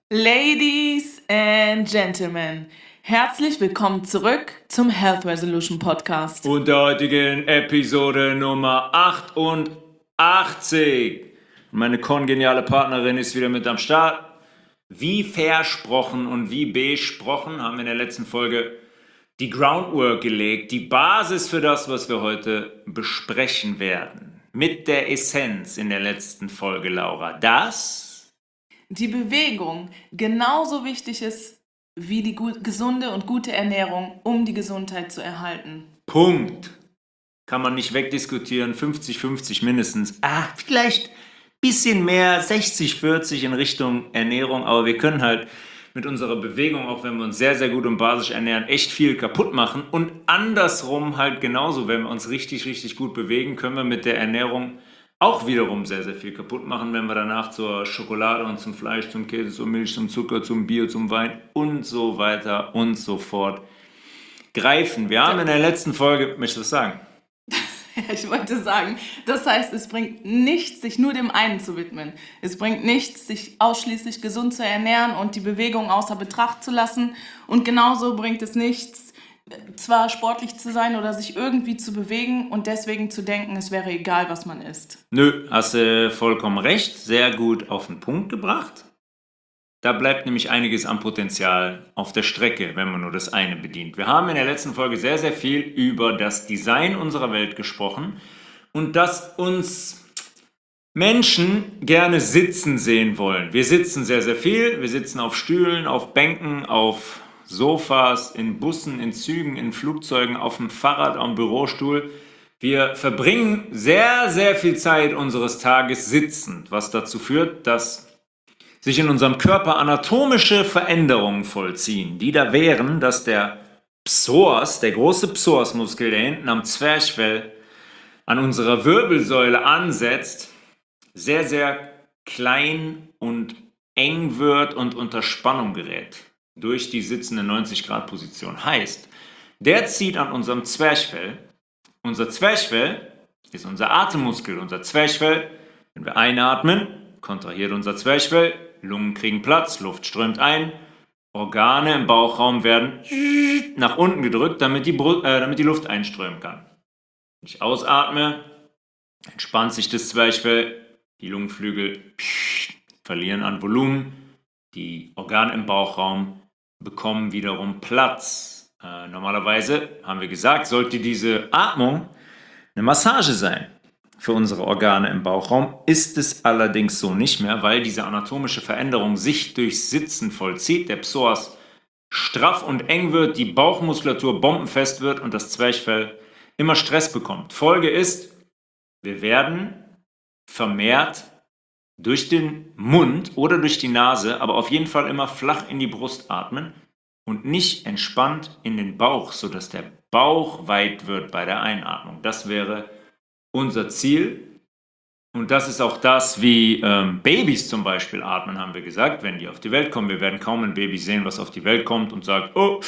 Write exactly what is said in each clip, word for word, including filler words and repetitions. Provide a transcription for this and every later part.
Ladies and Gentlemen, herzlich willkommen zurück zum Health Resolution Podcast. Und der heutigen Episode Nummer achtundachtzig. Meine kongeniale Partnerin ist wieder mit am Start. Wie versprochen und wie besprochen haben wir in der letzten Folge die Groundwork gelegt, die Basis für das, was wir heute besprechen werden. Mit der Essenz in der letzten Folge, Laura, dass die Bewegung genauso wichtig ist wie die gut, gesunde und gute Ernährung, um die Gesundheit zu erhalten. Punkt. Kann man nicht wegdiskutieren, fünfzig fünfzig mindestens. Ah, vielleicht ein bisschen mehr, sechzig vierzig in Richtung Ernährung, aber wir können halt mit unserer Bewegung, auch wenn wir uns sehr, sehr gut und basisch ernähren, echt viel kaputt machen. Und andersrum halt genauso, wenn wir uns richtig, richtig gut bewegen, können wir mit der Ernährung auch wiederum sehr, sehr viel kaputt machen, wenn wir danach zur Schokolade und zum Fleisch, zum Käse, zur Milch, zum Zucker, zum Bier, zum Wein und so weiter und so fort greifen. Wir haben in der letzten Folge, möchtest du was sagen? Ich wollte sagen, das heißt, es bringt nichts, sich nur dem einen zu widmen. Es bringt nichts, sich ausschließlich gesund zu ernähren und die Bewegung außer Betracht zu lassen. Und genauso bringt es nichts, zwar sportlich zu sein oder sich irgendwie zu bewegen und deswegen zu denken, es wäre egal, was man isst. Nö, hast du vollkommen recht. Sehr gut auf den Punkt gebracht. Da bleibt nämlich einiges an Potenzial auf der Strecke, wenn man nur das eine bedient. Wir haben in der letzten Folge sehr, sehr viel über das Design unserer Welt gesprochen und dass uns Menschen gerne sitzen sehen wollen. Wir sitzen sehr, sehr viel. Wir sitzen auf Stühlen, auf Bänken, auf Sofas, in Bussen, in Zügen, in Flugzeugen, auf dem Fahrrad, am Bürostuhl. Wir verbringen sehr, sehr viel Zeit unseres Tages sitzend, was dazu führt, dass sich in unserem Körper anatomische Veränderungen vollziehen, die da wären, dass der Psoas, der große Psoasmuskel, der hinten am Zwerchfell an unserer Wirbelsäule ansetzt, sehr, sehr klein und eng wird und unter Spannung gerät durch die sitzende neunzig Grad Position. Heißt, der zieht an unserem Zwerchfell. Unser Zwerchfell ist unser Atemmuskel. Unser Zwerchfell, wenn wir einatmen, kontrahiert unser Zwerchfell, Lungen kriegen Platz, Luft strömt ein, Organe im Bauchraum werden nach unten gedrückt, damit die, Bru- äh, damit die Luft einströmen kann. Wenn ich ausatme, entspannt sich das Zwerchfell, die Lungenflügel verlieren an Volumen, die Organe im Bauchraum bekommen wiederum Platz. Äh, normalerweise, haben wir gesagt, sollte diese Atmung eine Massage sein für unsere Organe im Bauchraum. Ist es allerdings so nicht mehr, weil diese anatomische Veränderung sich durchs Sitzen vollzieht, der Psoas straff und eng wird, die Bauchmuskulatur bombenfest wird und das Zwerchfell immer Stress bekommt. Folge ist, wir werden vermehrt durch den Mund oder durch die Nase, aber auf jeden Fall immer flach in die Brust atmen und nicht entspannt in den Bauch, sodass der Bauch weit wird bei der Einatmung. Das wäre unser Ziel. Und das ist auch das, wie ähm, Babys zum Beispiel atmen, haben wir gesagt, wenn die auf die Welt kommen. Wir werden kaum ein Baby sehen, was auf die Welt kommt und sagt, oh,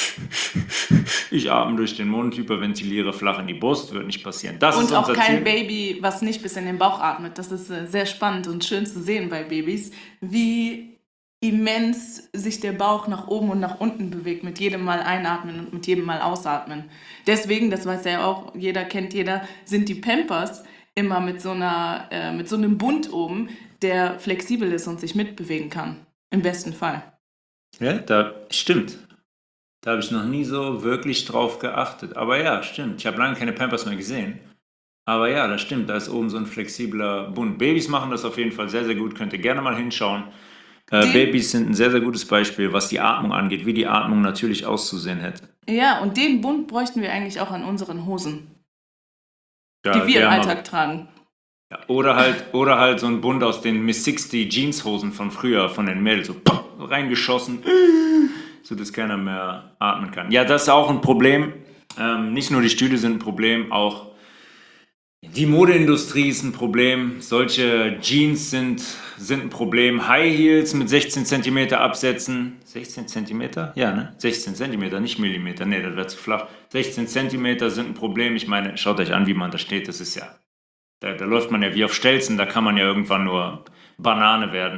ich atme durch den Mund, hyperventiliere flach in die Brust, wird nicht passieren. Das und ist auch unser kein Ziel. Baby, was nicht bis in den Bauch atmet. Das ist äh, sehr spannend und schön zu sehen bei Babys, wie immens sich der Bauch nach oben und nach unten bewegt, mit jedem Mal einatmen und mit jedem Mal ausatmen. Deswegen, das weiß ja auch, jeder kennt jeder, sind die Pampers immer mit so einer, äh, mit so einem Bund oben, der flexibel ist und sich mitbewegen kann. Im besten Fall. Ja, da stimmt. Da habe ich noch nie so wirklich drauf geachtet. Aber ja, stimmt. Ich habe lange keine Pampers mehr gesehen. Aber ja, das stimmt. Da ist oben so ein flexibler Bund. Babys machen das auf jeden Fall sehr, sehr gut. Könnt ihr gerne mal hinschauen. Äh, Den- Babys sind ein sehr, sehr gutes Beispiel, was die Atmung angeht, wie die Atmung natürlich auszusehen hätte. Ja, und den Bund bräuchten wir eigentlich auch an unseren Hosen, Ja, die wir der im mal- Alltag tragen. Ja, oder halt, oder halt so ein Bund aus den Miss sechzig Jeanshosen von früher, von den Mädels, so pop, reingeschossen, so dass keiner mehr atmen kann. Ja, das ist auch ein Problem. Ähm, nicht nur die Stühle sind ein Problem, auch die Modeindustrie ist ein Problem. Solche Jeans sind, sind ein Problem. High Heels mit sechzehn Zentimeter Absätzen. sechzehn Zentimeter? Ja, ne? sechzehn Zentimeter, nicht Millimeter. Ne, das wäre zu flach. sechzehn Zentimeter sind ein Problem. Ich meine, schaut euch an, wie man da steht. Das ist ja, da, da läuft man ja wie auf Stelzen. Da kann man ja irgendwann nur Banane werden.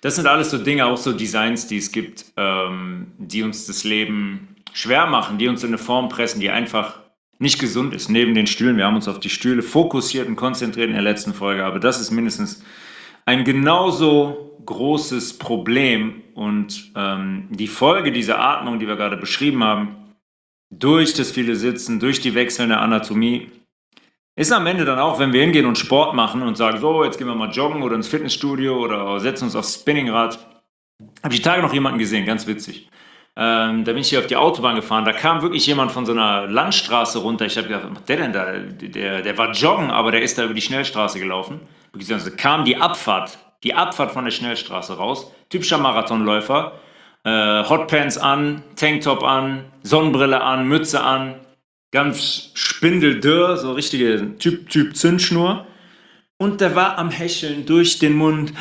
Das sind alles so Dinge, auch so Designs, die es gibt, ähm, die uns das Leben schwer machen, die uns in eine Form pressen, die einfach nicht gesund ist. Neben den Stühlen, wir haben uns auf die Stühle fokussiert und konzentriert in der letzten Folge, aber das ist mindestens ein genauso großes Problem und ähm, die Folge dieser Atmung, die wir gerade beschrieben haben, durch das viele Sitzen, durch die wechselnde Anatomie, ist am Ende dann auch, wenn wir hingehen und Sport machen und sagen, so, jetzt gehen wir mal joggen oder ins Fitnessstudio oder setzen uns aufs Spinningrad. Habe ich die Tage noch jemanden gesehen, ganz witzig. Ähm, da bin ich hier auf die Autobahn gefahren, da kam wirklich jemand von so einer Landstraße runter. Ich habe gedacht, was macht der denn da? Der, der war joggen, aber der ist da über die Schnellstraße gelaufen. Also kam die Abfahrt, die Abfahrt von der Schnellstraße raus. Typischer Marathonläufer. Äh, Hotpants an, Tanktop an, Sonnenbrille an, Mütze an. Ganz spindeldürr, so richtige Typ, Typ Zündschnur. Und der war am Hecheln durch den Mund.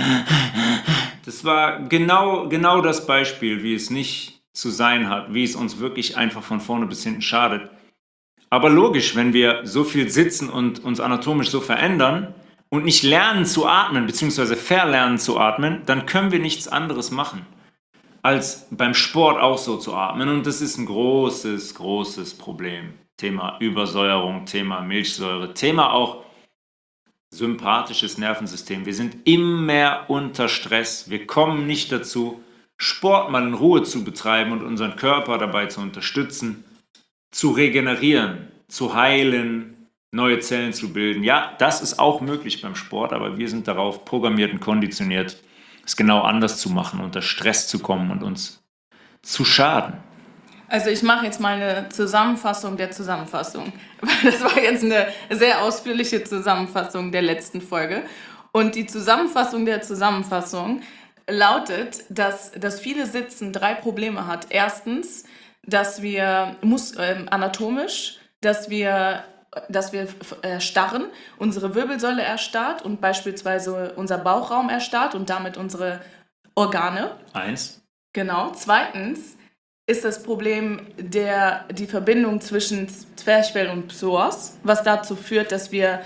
Das war genau, genau das Beispiel, wie es nicht zu sein hat, wie es uns wirklich einfach von vorne bis hinten schadet. Aber logisch, wenn wir so viel sitzen und uns anatomisch so verändern und nicht lernen zu atmen, beziehungsweise verlernen zu atmen, dann können wir nichts anderes machen, als beim Sport auch so zu atmen. Und das ist ein großes, großes Problem. Thema Übersäuerung, Thema Milchsäure, Thema auch sympathisches Nervensystem. Wir sind immer unter Stress. Wir kommen nicht dazu, Sport mal in Ruhe zu betreiben und unseren Körper dabei zu unterstützen, zu regenerieren, zu heilen, neue Zellen zu bilden. Ja, das ist auch möglich beim Sport, aber wir sind darauf programmiert und konditioniert, es genau anders zu machen, unter Stress zu kommen und uns zu schaden. Also ich mache jetzt mal eine Zusammenfassung der Zusammenfassung. Das war jetzt eine sehr ausführliche Zusammenfassung der letzten Folge. Und die Zusammenfassung der Zusammenfassung lautet, dass das viele Sitzen drei Probleme hat. Erstens, dass wir mus- äh, anatomisch, dass wir, dass wir erstarren, unsere Wirbelsäule erstarrt und beispielsweise unser Bauchraum erstarrt und damit unsere Organe. Eins. Genau. Zweitens ist das Problem der, die Verbindung zwischen Zwerchfell und Psoas, was dazu führt, dass wir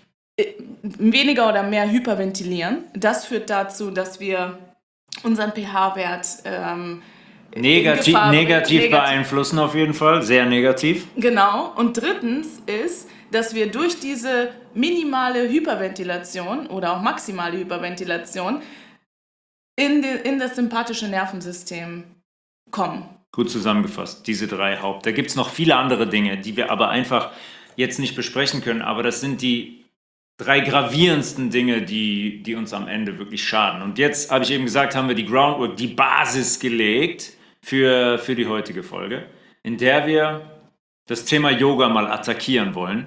weniger oder mehr hyperventilieren. Das führt dazu, dass wir unseren pH-Wert ähm, Negativ, Gefahr, negativ negativ beeinflussen auf jeden Fall, sehr negativ. Genau. Und drittens ist, dass wir durch diese minimale Hyperventilation oder auch maximale Hyperventilation in, de, in das sympathische Nervensystem kommen. Gut zusammengefasst, diese drei Haupt. Da gibt es noch viele andere Dinge, die wir aber einfach jetzt nicht besprechen können. Aber das sind die drei gravierendsten Dinge, die, die uns am Ende wirklich schaden. Und jetzt, habe ich eben gesagt, haben wir die Groundwork, die Basis gelegt für, für die heutige Folge, in der wir das Thema Yoga mal attackieren wollen.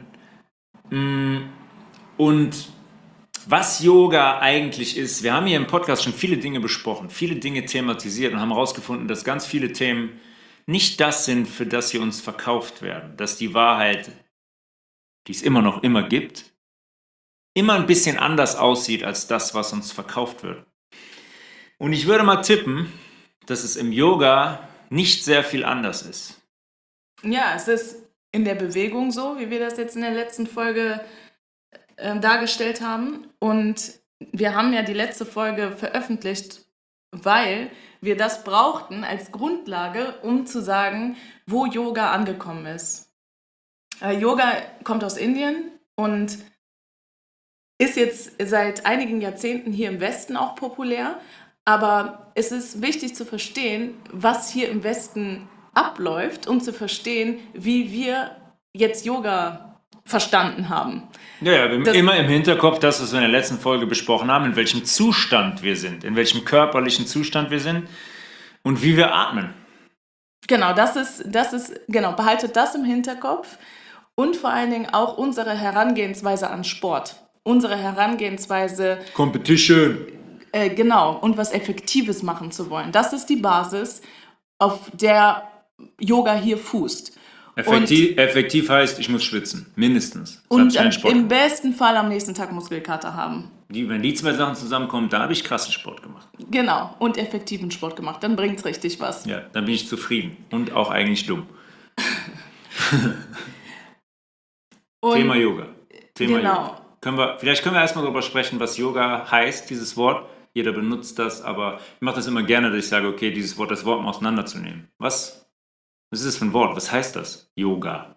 Und was Yoga eigentlich ist, wir haben hier im Podcast schon viele Dinge besprochen, viele Dinge thematisiert und haben herausgefunden, dass ganz viele Themen nicht das sind, für das sie uns verkauft werden. Dass die Wahrheit, die es immer noch immer gibt, immer ein bisschen anders aussieht als das, was uns verkauft wird. Und ich würde mal tippen, dass es im Yoga nicht sehr viel anders ist. Ja, es ist in der Bewegung so, wie wir das jetzt in der letzten Folge äh, dargestellt haben. Und wir haben ja die letzte Folge veröffentlicht, weil wir das brauchten als Grundlage, um zu sagen, wo Yoga angekommen ist. Äh, Yoga kommt aus Indien und ist jetzt seit einigen Jahrzehnten hier im Westen auch populär. Aber es ist wichtig zu verstehen, was hier im Westen abläuft, um zu verstehen, wie wir jetzt Yoga verstanden haben. Ja, ja, wir haben Das- immer im Hinterkopf das, was wir in der letzten Folge besprochen haben, in welchem Zustand wir sind, in welchem körperlichen Zustand wir sind und wie wir atmen. Genau, das ist, das ist, genau, behaltet das im Hinterkopf und vor allen Dingen auch unsere Herangehensweise an Sport. Unsere Herangehensweise, Competition. äh, genau, und was Effektives machen zu wollen. Das ist die Basis, auf der Yoga hier fußt. Effektiv, effektiv heißt, ich muss schwitzen, mindestens. Das Und hat keinen am, Sport im gemacht. besten Fall am nächsten Tag Muskelkater haben. Die, wenn die zwei Sachen zusammenkommen, da habe ich krassen Sport gemacht. Genau, und effektiven Sport gemacht. Dann bringt's richtig was. Ja, dann bin ich zufrieden und auch eigentlich dumm. Und Thema Yoga. Thema genau. Yoga. Können wir, vielleicht können wir erstmal darüber sprechen, was Yoga heißt, dieses Wort. jeder benutzt das, aber ich mache das immer gerne, dass ich sage, okay, dieses Wort, das Wort mal auseinanderzunehmen. Was, was ist das für ein Wort? Was heißt das? Yoga.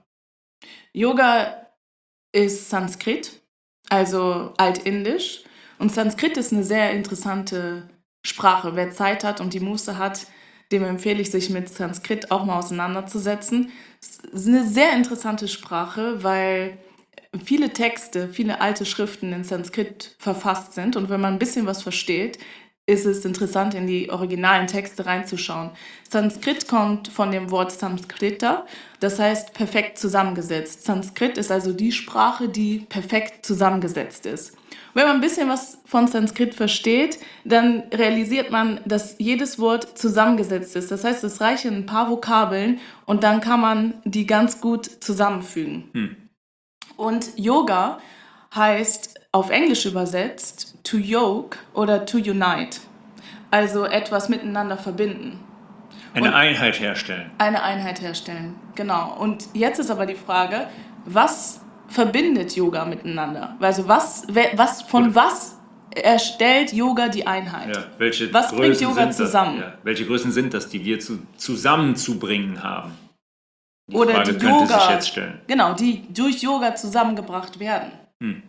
Yoga ist Sanskrit, also Altindisch. Und Sanskrit ist eine sehr interessante Sprache. Wer Zeit hat und die Muße hat, dem empfehle ich, sich mit Sanskrit auch mal auseinanderzusetzen. Es ist eine sehr interessante Sprache, weil viele Texte, viele alte Schriften in Sanskrit verfasst sind. Und wenn man ein bisschen was versteht, ist es interessant, in die originalen Texte reinzuschauen. Sanskrit kommt von dem Wort Samskrita, das heißt perfekt zusammengesetzt. Sanskrit ist also die Sprache, die perfekt zusammengesetzt ist. Wenn man ein bisschen was von Sanskrit versteht, dann realisiert man, dass jedes Wort zusammengesetzt ist. Das heißt, es reichen ein paar Vokabeln und dann kann man die ganz gut zusammenfügen. Hm. Und Yoga heißt auf Englisch übersetzt to yoke oder to unite, also etwas miteinander verbinden. Eine Und Einheit herstellen. eine Einheit herstellen, genau. Und jetzt ist aber die Frage, was verbindet Yoga miteinander? Also was, wer- was von was erstellt Yoga die Einheit? Ja, welche Was bringt Größen Yoga sind zusammen? Das? Ja, welche Größen sind das, die wir zu, zusammenzubringen haben? Die Oder Frage die könnte Yoga, sich jetzt stellen. genau, die durch Yoga zusammengebracht werden. Hm.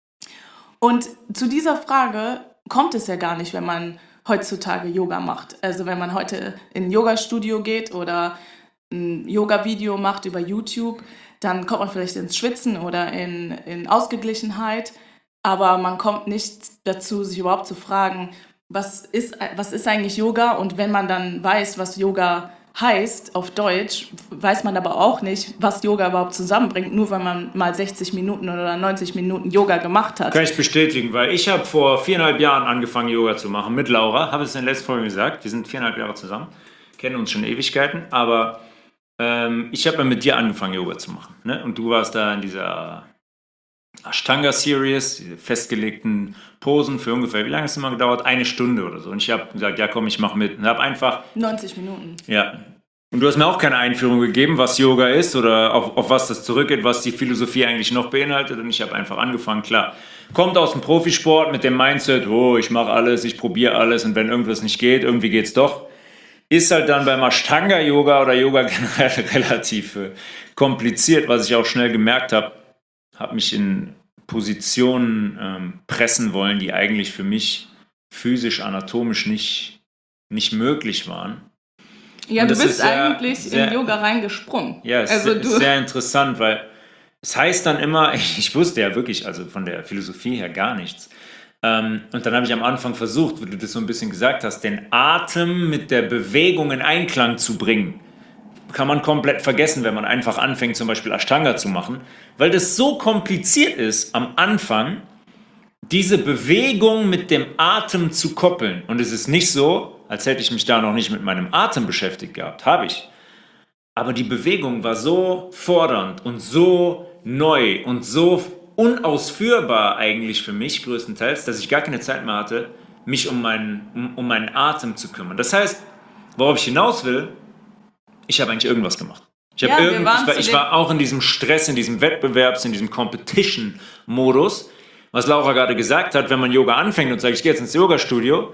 Und zu dieser Frage kommt es ja gar nicht, wenn man heutzutage Yoga macht. Also wenn man heute in ein Yoga-Studio geht oder ein Yoga-Video macht über YouTube, dann kommt man vielleicht ins Schwitzen oder in, in Ausgeglichenheit, aber man kommt nicht dazu, sich überhaupt zu fragen, was ist, was ist eigentlich Yoga? Und wenn man dann weiß, was Yoga heißt auf Deutsch, weiß man aber auch nicht, was Yoga überhaupt zusammenbringt, nur weil man mal sechzig Minuten oder neunzig Minuten Yoga gemacht hat. Kann ich bestätigen, weil ich habe vor viereinhalb Jahren angefangen, Yoga zu machen mit Laura. Habe es in der letzten Folge gesagt. Wir sind viereinhalb Jahre zusammen, kennen uns schon Ewigkeiten. Aber ähm, ich habe ja mit dir angefangen, Yoga zu machen. Ne? Und du warst da in dieser Ashtanga-Series, diese festgelegten Posen für ungefähr, wie lange hat es immer gedauert? Eine Stunde oder so. Und ich habe gesagt, ja komm, ich mache mit. Und habe einfach... neunzig Minuten. Ja. Und du hast mir auch keine Einführung gegeben, was Yoga ist oder auf, auf was das zurückgeht, was die Philosophie eigentlich noch beinhaltet. Und ich habe einfach angefangen, klar, kommt aus dem Profisport mit dem Mindset, oh, ich mache alles, ich probiere alles und wenn irgendwas nicht geht, irgendwie geht's doch. Ist halt dann beim Ashtanga-Yoga oder Yoga generell relativ äh, kompliziert, was ich auch schnell gemerkt habe. Habe mich in Positionen ähm, pressen wollen, die eigentlich für mich physisch, anatomisch nicht, nicht möglich waren. Ja, Und du das bist ist sehr- eigentlich sehr- in Yoga reingesprungen. Ja, es also ist, du, ist sehr interessant, weil es heißt dann immer, ich wusste ja wirklich, also von der Philosophie her gar nichts. Ähm, und dann habe ich am Anfang versucht, wie du das so ein bisschen gesagt hast, den Atem mit der Bewegung in Einklang zu bringen. Kann man komplett vergessen, wenn man einfach anfängt, zum Beispiel Ashtanga zu machen, weil das so kompliziert ist am Anfang, diese Bewegung mit dem Atem zu koppeln. Und es ist nicht so, als hätte ich mich da noch nicht mit meinem Atem beschäftigt gehabt. Habe ich. Aber die Bewegung war so fordernd und so neu und so unausführbar eigentlich für mich größtenteils, dass ich gar keine Zeit mehr hatte, mich um meinen, um, um meinen Atem zu kümmern. Das heißt, worauf ich hinaus will, ich habe eigentlich irgendwas gemacht. Ich, habe Ja, wir irgend, waren ich, war, zu ich dem- war auch in diesem Stress, in diesem Wettbewerbs-, in diesem Competition-Modus. Was Laura gerade gesagt hat, wenn man Yoga anfängt und sagt, ich gehe jetzt ins Yoga-Studio,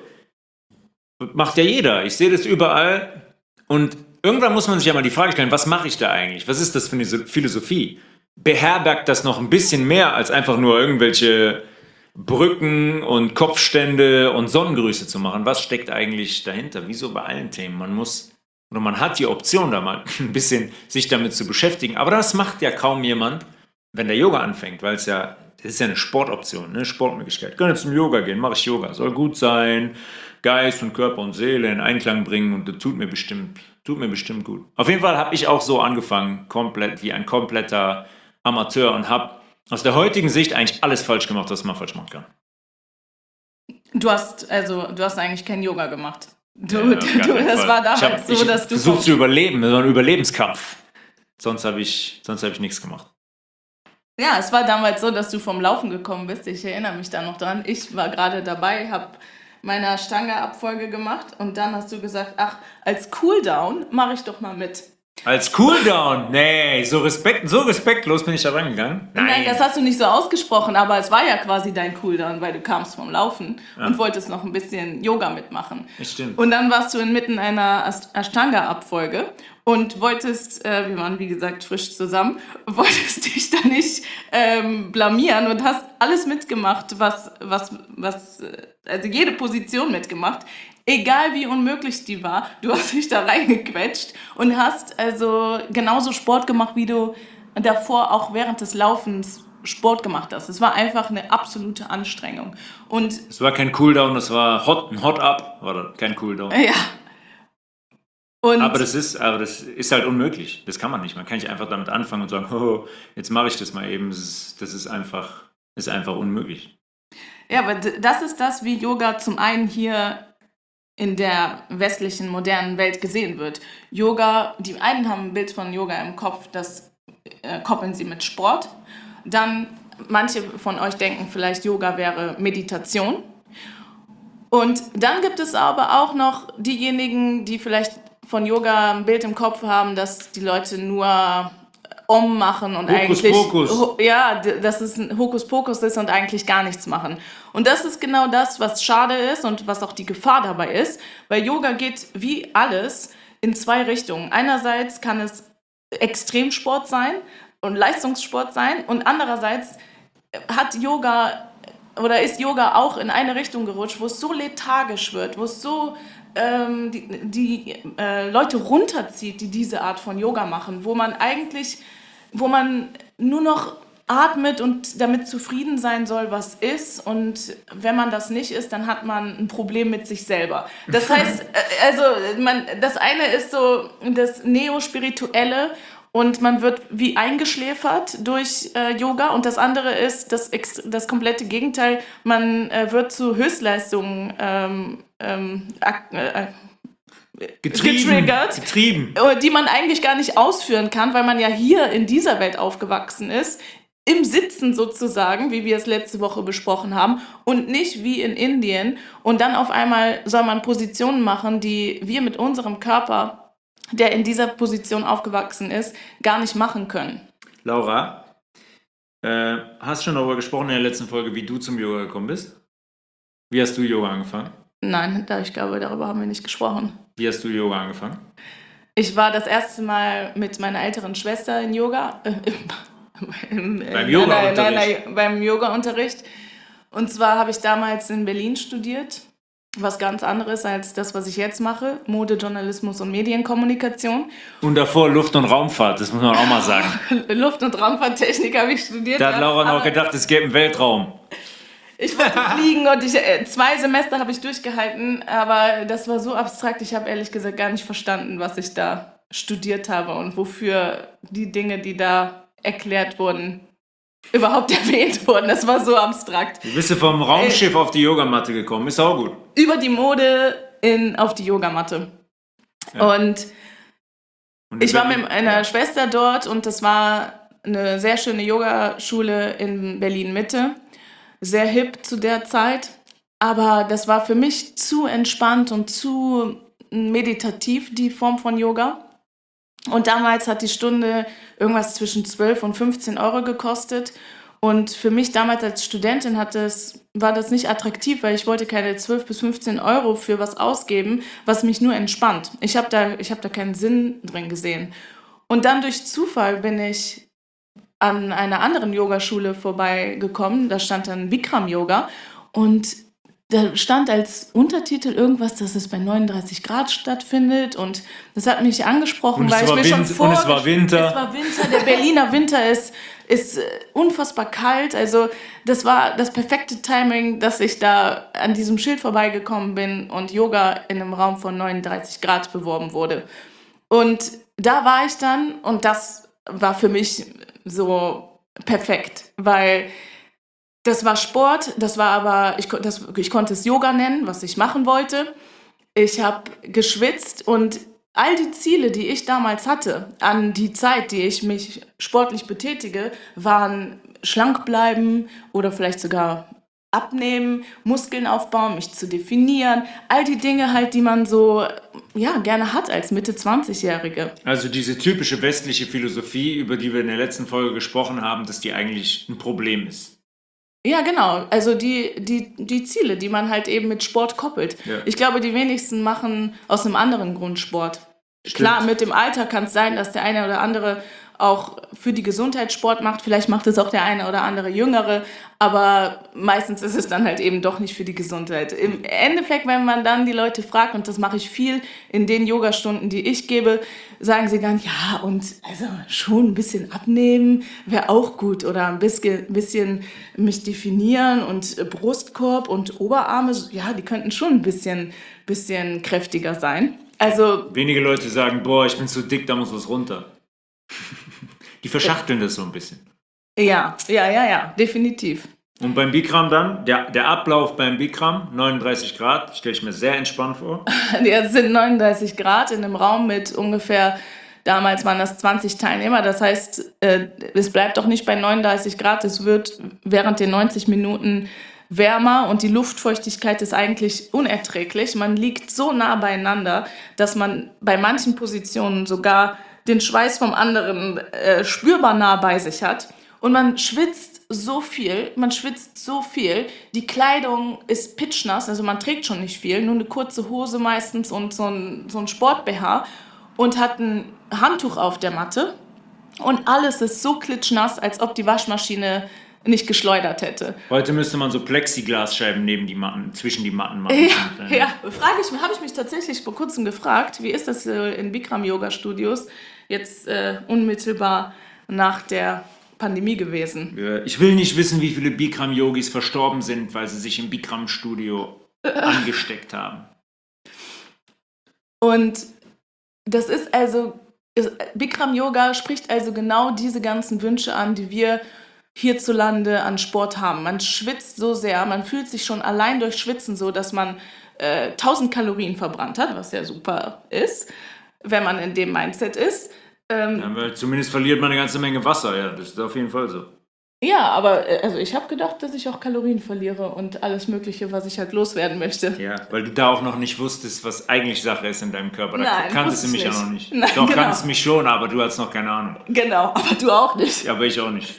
macht ja jeder. Ich sehe das überall. Und irgendwann muss man sich ja mal die Frage stellen, was mache ich da eigentlich? Was ist das für eine Philosophie? Beherbergt das noch ein bisschen mehr als einfach nur irgendwelche Brücken und Kopfstände und Sonnengrüße zu machen? Was steckt eigentlich dahinter? Wieso bei allen Themen? Man muss oder man hat die Option, da mal ein bisschen sich damit zu beschäftigen. Aber das macht ja kaum jemand, wenn der Yoga anfängt, weil es ja, das ist ja eine Sportoption, eine Sportmöglichkeit. Ich kann jetzt zum Yoga gehen, mache ich Yoga. Soll gut sein, Geist und Körper und Seele in Einklang bringen und das tut mir bestimmt, tut mir bestimmt gut. Auf jeden Fall habe ich auch so angefangen, komplett wie ein kompletter Amateur und habe aus der heutigen Sicht eigentlich alles falsch gemacht, was man falsch machen kann. du hast also du hast eigentlich kein Yoga gemacht. Du, Ja, du, auf gar keinen das Fall. war Ich damals hab- so, ich dass du versucht vom- zu überleben, das war ein Überlebenskampf. Sonst habe ich, sonst habe ich nichts gemacht. Ja, es war damals so, dass du vom Laufen gekommen bist. Ich erinnere mich da noch dran. Ich war gerade dabei, habe meine Ashtanga-Abfolge gemacht und dann hast du gesagt, ach, als Cooldown mache ich doch mal mit. Als Cooldown? Nee, so, respekt, so respektlos bin ich da rangegangen. Nein. Nein, das hast du nicht so ausgesprochen, aber es war ja quasi dein Cooldown, weil du kamst vom Laufen ja. und wolltest noch ein bisschen Yoga mitmachen. Das stimmt. Und dann warst du inmitten einer Ashtanga-Abfolge und wolltest, äh, wir waren wie gesagt frisch zusammen, wolltest dich da nicht ähm, blamieren und hast alles mitgemacht, was, was, was, also jede Position mitgemacht. Egal wie unmöglich die war, du hast dich da reingequetscht und hast also genauso Sport gemacht, wie du davor auch während des Laufens Sport gemacht hast. Es war einfach eine absolute Anstrengung. Und es war kein Cooldown, es war hot, ein Hot-Up, war kein Cooldown. Ja. Und aber, das ist, aber das ist halt unmöglich. Das kann man nicht. Man kann nicht einfach damit anfangen und sagen, oh, jetzt mache ich das mal eben. Das ist, das ist, einfach, ist einfach unmöglich. Ja, aber das ist das, wie Yoga zum einen hier in der westlichen, modernen Welt gesehen wird. Yoga, die einen haben ein Bild von Yoga im Kopf, das äh, koppeln sie mit Sport. Dann, manche von euch denken vielleicht, Yoga wäre Meditation. Und dann gibt es aber auch noch diejenigen, die vielleicht von Yoga ein Bild im Kopf haben, dass die Leute nur Om machen und Hokus eigentlich Pokus. Ja, dass es ein Hokuspokus ist und eigentlich gar nichts machen. Und das ist genau das, was schade ist und was auch die Gefahr dabei ist, weil Yoga geht wie alles in zwei Richtungen. Einerseits kann es Extremsport sein und Leistungssport sein und andererseits hat Yoga oder ist Yoga auch in eine Richtung gerutscht, wo es so lethargisch wird, wo es so ähm, die, die äh, Leute runterzieht, die diese Art von Yoga machen, wo man eigentlich, wo man nur noch atmet und damit zufrieden sein soll, was ist. Und wenn man das nicht ist, dann hat man ein Problem mit sich selber. Das heißt, also man, das eine ist so das Neo-Spirituelle und man wird wie eingeschläfert durch äh, Yoga. Und das andere ist das, das komplette Gegenteil. Man äh, wird zu Höchstleistungen ähm, ähm, äh, Getrieben, getriggert, getrieben, die man eigentlich gar nicht ausführen kann, weil man ja hier in dieser Welt aufgewachsen ist, im Sitzen sozusagen, wie wir es letzte Woche besprochen haben, und nicht wie in Indien. Und dann auf einmal soll man Positionen machen, die wir mit unserem Körper, der in dieser Position aufgewachsen ist, gar nicht machen können. Laura, äh, hast du schon darüber gesprochen in der letzten Folge, wie du zum Yoga gekommen bist? Wie hast du Yoga angefangen? Nein, ich glaube, darüber haben wir nicht gesprochen. Wie hast du Yoga angefangen? Ich war das erste Mal mit meiner älteren Schwester in Yoga. Äh, im, im, beim Yoga-Unterricht? Nein, nein, nein, beim Yoga-Unterricht. Und zwar habe ich damals in Berlin studiert. Was ganz anderes als das, was ich jetzt mache. Mode, Journalismus und Medienkommunikation. Und davor Luft- und Raumfahrt, das muss man auch mal sagen. Luft- und Raumfahrttechnik habe ich studiert. Da hat Laura noch gedacht, es gäbe einen Weltraum. Ich wollte fliegen und ich, äh, zwei Semester habe ich durchgehalten, aber das war so abstrakt, ich habe ehrlich gesagt gar nicht verstanden, was ich da studiert habe und wofür die Dinge, die da erklärt wurden, überhaupt erwähnt wurden. Das war so abstrakt. Du bist ja vom Raumschiff äh, auf die Yogamatte gekommen, ist auch gut. Über die Mode in, auf die Yogamatte. Ja. Und, und ich war mit meiner Schwester dort und das war eine sehr schöne Yogaschule in Berlin-Mitte. Sehr hip zu der Zeit, aber das war für mich zu entspannt und zu meditativ, die Form von Yoga. Und damals hat die Stunde irgendwas zwischen zwölf und fünfzehn Euro gekostet. Und für mich damals als Studentin hat das, war das nicht attraktiv, weil ich wollte keine zwölf bis fünfzehn Euro für was ausgeben, was mich nur entspannt. Ich habe da, ich hab da keinen Sinn drin gesehen. Und dann durch Zufall bin ich an einer anderen Yogaschule vorbeigekommen, da stand dann Bikram Yoga und da stand als Untertitel irgendwas, dass es bei neununddreißig Grad stattfindet und das hat mich angesprochen, weil ich mir schon vor... Und es war Winter. Es war Winter, der Berliner Winter ist, ist unfassbar kalt, also das war das perfekte Timing, dass ich da an diesem Schild vorbeigekommen bin und Yoga in einem Raum von neununddreißig Grad beworben wurde. Und da war ich dann und das war für mich so perfekt, weil das war Sport, das war aber, ich, das, ich konnte es Yoga nennen, was ich machen wollte. Ich habe geschwitzt und all die Ziele, die ich damals hatte, an die Zeit, die ich mich sportlich betätige, waren schlank bleiben oder vielleicht sogar abnehmen, Muskeln aufbauen, mich zu definieren, all die Dinge halt, die man so ja, gerne hat als Mitte zwanzig-Jährige. Also diese typische westliche Philosophie, über die wir in der letzten Folge gesprochen haben, dass die eigentlich ein Problem ist. Ja, genau. Also die, die, die Ziele, die man halt eben mit Sport koppelt. Ja. Ich glaube, die wenigsten machen aus einem anderen Grund Sport. Stimmt. Klar, mit dem Alter kann es sein, dass der eine oder andere auch für die Gesundheit Sport macht. Vielleicht macht es auch der eine oder andere Jüngere, aber meistens ist es dann halt eben doch nicht für die Gesundheit. Im Endeffekt, wenn man dann die Leute fragt, und das mache ich viel in den Yogastunden, die ich gebe, sagen sie dann, ja, und also schon ein bisschen abnehmen wäre auch gut oder ein bisschen, bisschen mich definieren und Brustkorb und Oberarme, ja, die könnten schon ein bisschen, bisschen kräftiger sein. Also Wenige Leute sagen, boah, ich bin zu dick, da muss was runter. Die verschachteln das so ein bisschen. ja, ja, ja, ja, definitiv. Und beim Bikram dann, der, der Ablauf beim Bikram, neununddreißig Grad, stelle ich mir sehr entspannt vor. Ja, es sind neununddreißig Grad in einem Raum mit ungefähr, damals waren das zwanzig Teilnehmer. Das heißt, äh, es bleibt auch nicht bei neununddreißig Grad. Es wird während den neunzig Minuten wärmer und die Luftfeuchtigkeit ist eigentlich unerträglich. Man liegt so nah beieinander, dass man bei manchen Positionen sogar den Schweiß vom anderen äh, spürbar nah bei sich hat. Und man schwitzt so viel, man schwitzt so viel. Die Kleidung ist pitschnass, also man trägt schon nicht viel, nur eine kurze Hose meistens und so ein, so ein Sport-B H und hat ein Handtuch auf der Matte. Und alles ist so klitschnass, als ob die Waschmaschine nicht geschleudert hätte. Heute müsste man so Plexiglasscheiben neben die Matten, zwischen die Matten machen. Ja, ja. Frage ich, habe ich mich tatsächlich vor kurzem gefragt, wie ist das äh, in Bikram-Yoga-Studios jetzt äh, unmittelbar nach der Pandemie gewesen? Ich will nicht wissen, wie viele Bikram-Yogis verstorben sind, weil sie sich im Bikram-Studio angesteckt haben. Und das ist also, Bikram-Yoga spricht also genau diese ganzen Wünsche an, die wir hierzulande an Sport haben. Man schwitzt so sehr, man fühlt sich schon allein durch Schwitzen so, dass man äh, tausend Kalorien verbrannt hat, was ja super ist, wenn man in dem Mindset ist. Ähm, Ja, weil zumindest verliert man eine ganze Menge Wasser, ja, das ist auf jeden Fall so. ja, aber äh, also ich habe gedacht, dass ich auch Kalorien verliere und alles Mögliche, was ich halt loswerden möchte. Ja, weil du da auch noch nicht wusstest, was eigentlich Sache ist in deinem Körper. Da Nein, kanntest du wusste mich ich ja noch nicht. nicht. Nein, Doch, genau. kanntest mich schon, aber du hattest noch keine Ahnung. Genau, aber du auch nicht. Ja, aber ich auch nicht.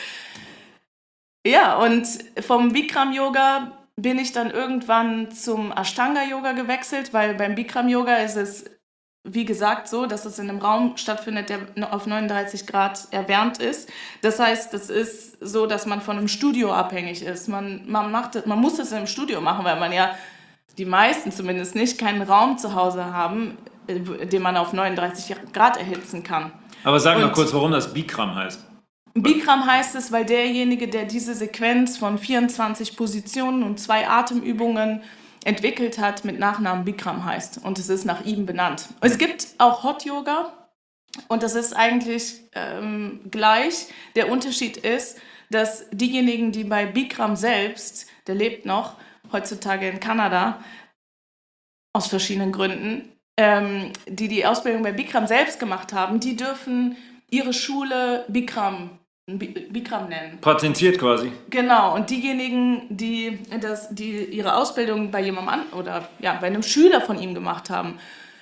Ja, und vom Bikram-Yoga bin ich dann irgendwann zum Ashtanga-Yoga gewechselt, weil beim Bikram-Yoga ist es, wie gesagt, so, dass es in einem Raum stattfindet, der auf neununddreißig Grad erwärmt ist. Das heißt, es ist so, dass man von einem Studio abhängig ist. Man, man, macht, man muss das in einem Studio machen, weil man ja, die meisten zumindest nicht, keinen Raum zu Hause haben, den man auf neununddreißig Grad erhitzen kann. Aber sag mal Und- kurz, warum das Bikram heißt. Bikram heißt es, weil derjenige, der diese Sequenz von vierundzwanzig Positionen und zwei Atemübungen entwickelt hat, mit Nachnamen Bikram heißt. Und es ist nach ihm benannt. Es gibt auch Hot Yoga und das ist eigentlich ähm, gleich. Der Unterschied ist, dass diejenigen, die bei Bikram selbst, der lebt noch, heutzutage in Kanada, aus verschiedenen Gründen, ähm, die die Ausbildung bei Bikram selbst gemacht haben, die dürfen ihre Schule Bikram Bikram nennen. Patentiert quasi. Genau, und diejenigen, die, das, die ihre Ausbildung bei jemandem an, oder ja, bei einem Schüler von ihm gemacht haben,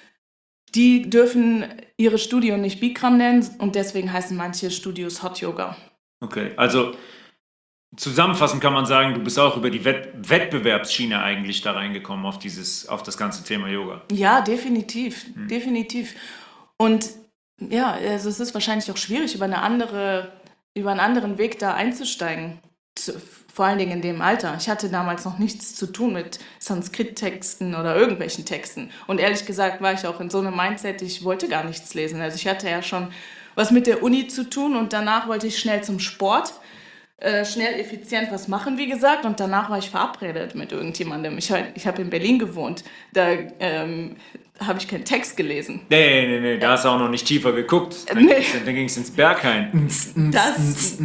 die dürfen ihre Studio nicht Bikram nennen und deswegen heißen manche Studios Hot Yoga. Okay, also zusammenfassend kann man sagen, du bist auch über die Wett- Wettbewerbsschiene eigentlich da reingekommen auf dieses, auf das ganze Thema Yoga. Ja, definitiv, definitiv. Und ja, also es ist wahrscheinlich auch schwierig, über eine andere, über einen anderen Weg da einzusteigen. Zu, vor allen Dingen in dem Alter. Ich hatte damals noch nichts zu tun mit Sanskrit-Texten oder irgendwelchen Texten. Und ehrlich gesagt war ich auch in so einem Mindset, ich wollte gar nichts lesen. Also ich hatte ja schon was mit der Uni zu tun und danach wollte ich schnell zum Sport. Äh, schnell, effizient was machen, wie gesagt. Und danach war ich verabredet mit irgendjemandem. Ich, ich habe in Berlin gewohnt. Da ähm, habe ich keinen Text gelesen. Nee, nee, nee, da hast du auch noch nicht tiefer geguckt. Dann Nee. ging es ins Berghain. Das,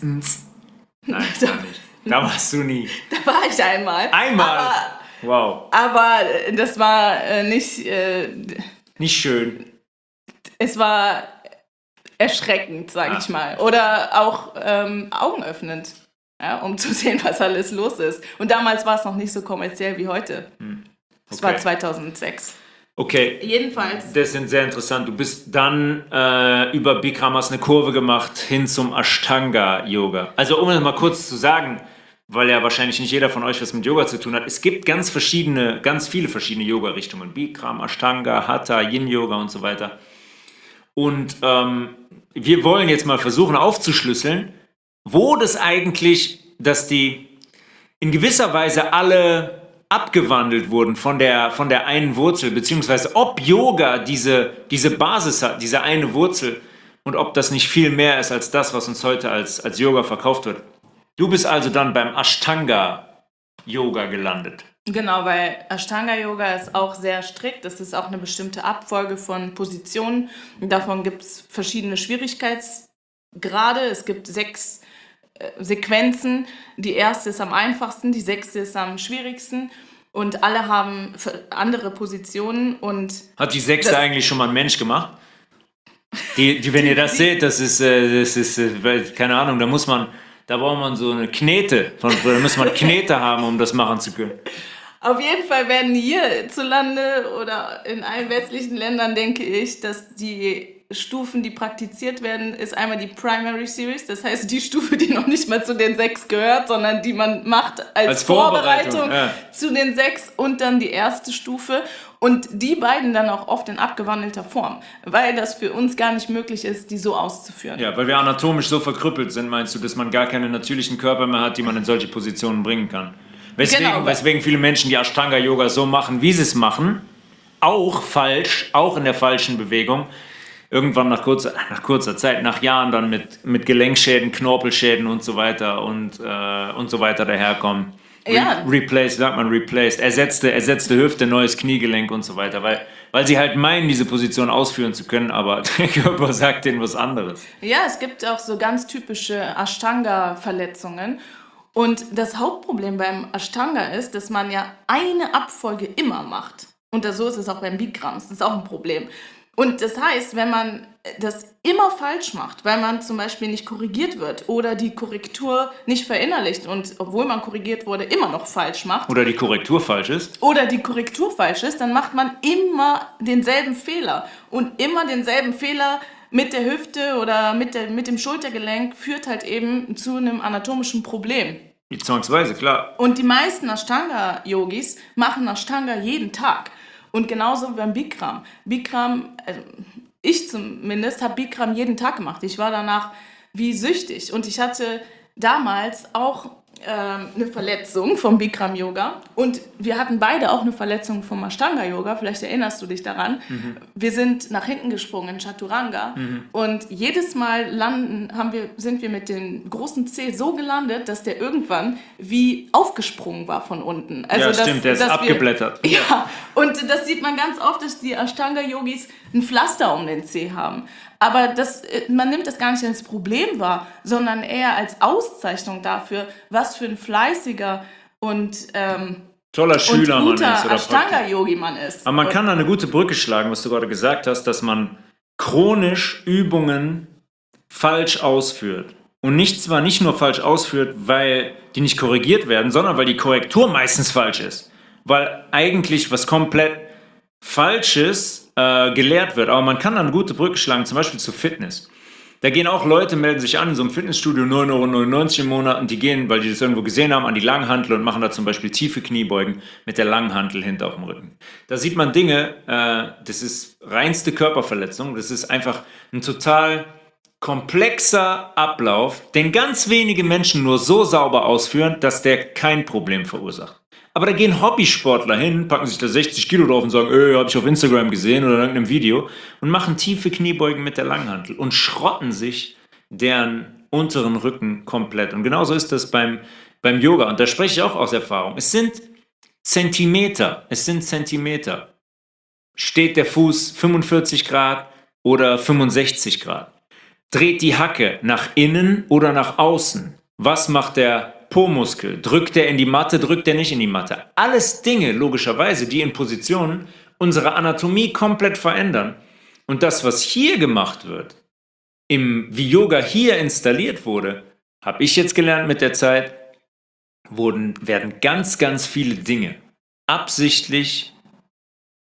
Nein, gar nicht. Da warst du nie. da war ich einmal. Einmal? Aber, Wow. aber äh, das war äh, nicht, äh, Nicht schön. es war erschreckend, sage Ah. ich mal. Oder auch ähm, augenöffnend, ja, um zu sehen, was alles los ist. Und damals war es noch nicht so kommerziell wie heute. Es war Okay. zweitausendsechs. Okay. Jedenfalls. Das sind sehr interessant. Du bist dann äh, über Bikram hast eine Kurve gemacht hin zum Ashtanga-Yoga. Also um es mal kurz zu sagen, weil ja wahrscheinlich nicht jeder von euch was mit Yoga zu tun hat. Es gibt ganz verschiedene, ganz viele verschiedene Yoga-Richtungen. Bikram, Ashtanga, Hatha, Yin-Yoga und so weiter. Und ähm, wir wollen jetzt mal versuchen aufzuschlüsseln, wo das eigentlich, dass die in gewisser Weise alle abgewandelt wurden von der, von der einen Wurzel, beziehungsweise ob Yoga diese, diese Basis hat, diese eine Wurzel und ob das nicht viel mehr ist als das, was uns heute als, als Yoga verkauft wird. Du bist also dann beim Ashtanga-Yoga gelandet. Genau, weil Ashtanga-Yoga ist auch sehr strikt. Es ist auch eine bestimmte Abfolge von Positionen. Davon gibt es verschiedene Schwierigkeitsgrade. Es gibt sechs Sequenzen. Die erste ist am einfachsten, die sechste ist am schwierigsten und alle haben andere Positionen. Und hat die sechste eigentlich schon mal ein Mensch gemacht? Die, die, wenn ihr das seht, das ist, äh, das ist äh, keine Ahnung, da muss man, da braucht man so eine Knete, von, da muss man Knete haben, um das machen zu können. Auf jeden Fall werden hierzulande oder in allen westlichen Ländern, denke ich, dass die Stufen, die praktiziert werden, ist einmal die Primary Series, das heißt die Stufe, die noch nicht mal zu den sechs gehört, sondern die man macht als, als Vorbereitung, Vorbereitung ja. zu den sechs und dann die erste Stufe und die beiden dann auch oft in abgewandelter Form, weil das für uns gar nicht möglich ist, die so auszuführen. Ja, weil wir anatomisch so verkrüppelt sind, meinst du, dass man gar keine natürlichen Körper mehr hat, die man in solche Positionen bringen kann? Weswegen, genau, weswegen viele Menschen die Ashtanga-Yoga so machen, wie sie es machen, auch falsch, auch in der falschen Bewegung, irgendwann nach kurzer, nach kurzer Zeit, nach Jahren dann mit, mit Gelenkschäden, Knorpelschäden und so weiter und, äh, und so weiter daherkommen. Re- ja. Replaced, sagt man replaced, ersetzte, ersetzte Hüfte, neues Kniegelenk und so weiter, weil, weil sie halt meinen, diese Position ausführen zu können, aber der Körper sagt denen was anderes. Ja, es gibt auch so ganz typische Ashtanga-Verletzungen. Und das Hauptproblem beim Ashtanga ist, dass man ja eine Abfolge immer macht. Und so ist es auch beim Bikram. Das ist auch ein Problem. Und das heißt, wenn man das immer falsch macht, weil man zum Beispiel nicht korrigiert wird oder die Korrektur nicht verinnerlicht und obwohl man korrigiert wurde, immer noch falsch macht. Oder die Korrektur falsch ist. Oder die Korrektur falsch ist, dann macht man immer denselben Fehler. Und immer denselben Fehler mit der Hüfte oder mit, der, mit dem Schultergelenk führt halt eben zu einem anatomischen Problem. Zwangsweise, klar. Und die meisten Ashtanga-Yogis machen Ashtanga jeden Tag. Und genauso beim Bikram. Bikram, also ich zumindest, habe Bikram jeden Tag gemacht. Ich war danach wie süchtig. Und ich hatte damals auch ähm, eine Verletzung vom Bikram-Yoga. Und wir hatten beide auch eine Verletzung vom Ashtanga-Yoga. Vielleicht erinnerst du dich daran. Mhm. Wir sind nach hinten gesprungen in Chaturanga. Mhm. Und jedes Mal landen, haben wir, sind wir mit dem großen Zeh so gelandet, dass der irgendwann wie aufgesprungen war von unten. Also, ja, dass, stimmt, der ist abgeblättert. Wir, ja, und das sieht man ganz oft, dass die Ashtanga-Yogis ein Pflaster um den Zeh haben. Aber das, man nimmt das gar nicht als Problem wahr, sondern eher als Auszeichnung dafür, was für ein fleißiger und, ähm, toller Schüler und guter man ist. Oder Ashtanga-Yogi man ist. Aber man und kann da eine gute Brücke schlagen, was du gerade gesagt hast, dass man chronisch Übungen falsch ausführt. Und nicht zwar nicht nur falsch ausführt, weil die nicht korrigiert werden, sondern weil die Korrektur meistens falsch ist. Weil eigentlich was komplett Falsches äh, gelehrt wird. Aber man kann da eine gute Brücke schlagen, zum Beispiel zu Fitness. Da gehen auch Leute, melden sich an in so einem Fitnessstudio, neun Euro neunundneunzig im Monat, und die gehen, weil die das irgendwo gesehen haben, an die Langhantel und machen da zum Beispiel tiefe Kniebeugen mit der Langhantel hinter auf dem Rücken. Da sieht man Dinge, äh, das ist reinste Körperverletzung, das ist einfach ein total komplexer Ablauf, den ganz wenige Menschen nur so sauber ausführen, dass der kein Problem verursacht. Aber da gehen Hobbysportler hin, packen sich da sechzig Kilo drauf und sagen, äh, hab ich auf Instagram gesehen oder in irgendeinem Video, und machen tiefe Kniebeugen mit der Langhantel und schrotten sich deren unteren Rücken komplett. Und genauso ist das beim, beim Yoga. Und da spreche ich auch aus Erfahrung. Es sind Zentimeter, es sind Zentimeter. Steht der Fuß fünfundvierzig Grad oder fünfundsechzig Grad? Dreht die Hacke nach innen oder nach außen? Was macht der Po-Muskel? Drückt er in die Matte, drückt er nicht in die Matte? Alles Dinge, logischerweise, die in Positionen unsere Anatomie komplett verändern. Und das, was hier gemacht wird, im, wie Yoga hier installiert wurde, habe ich jetzt gelernt mit der Zeit, wurden, werden ganz, ganz viele Dinge absichtlich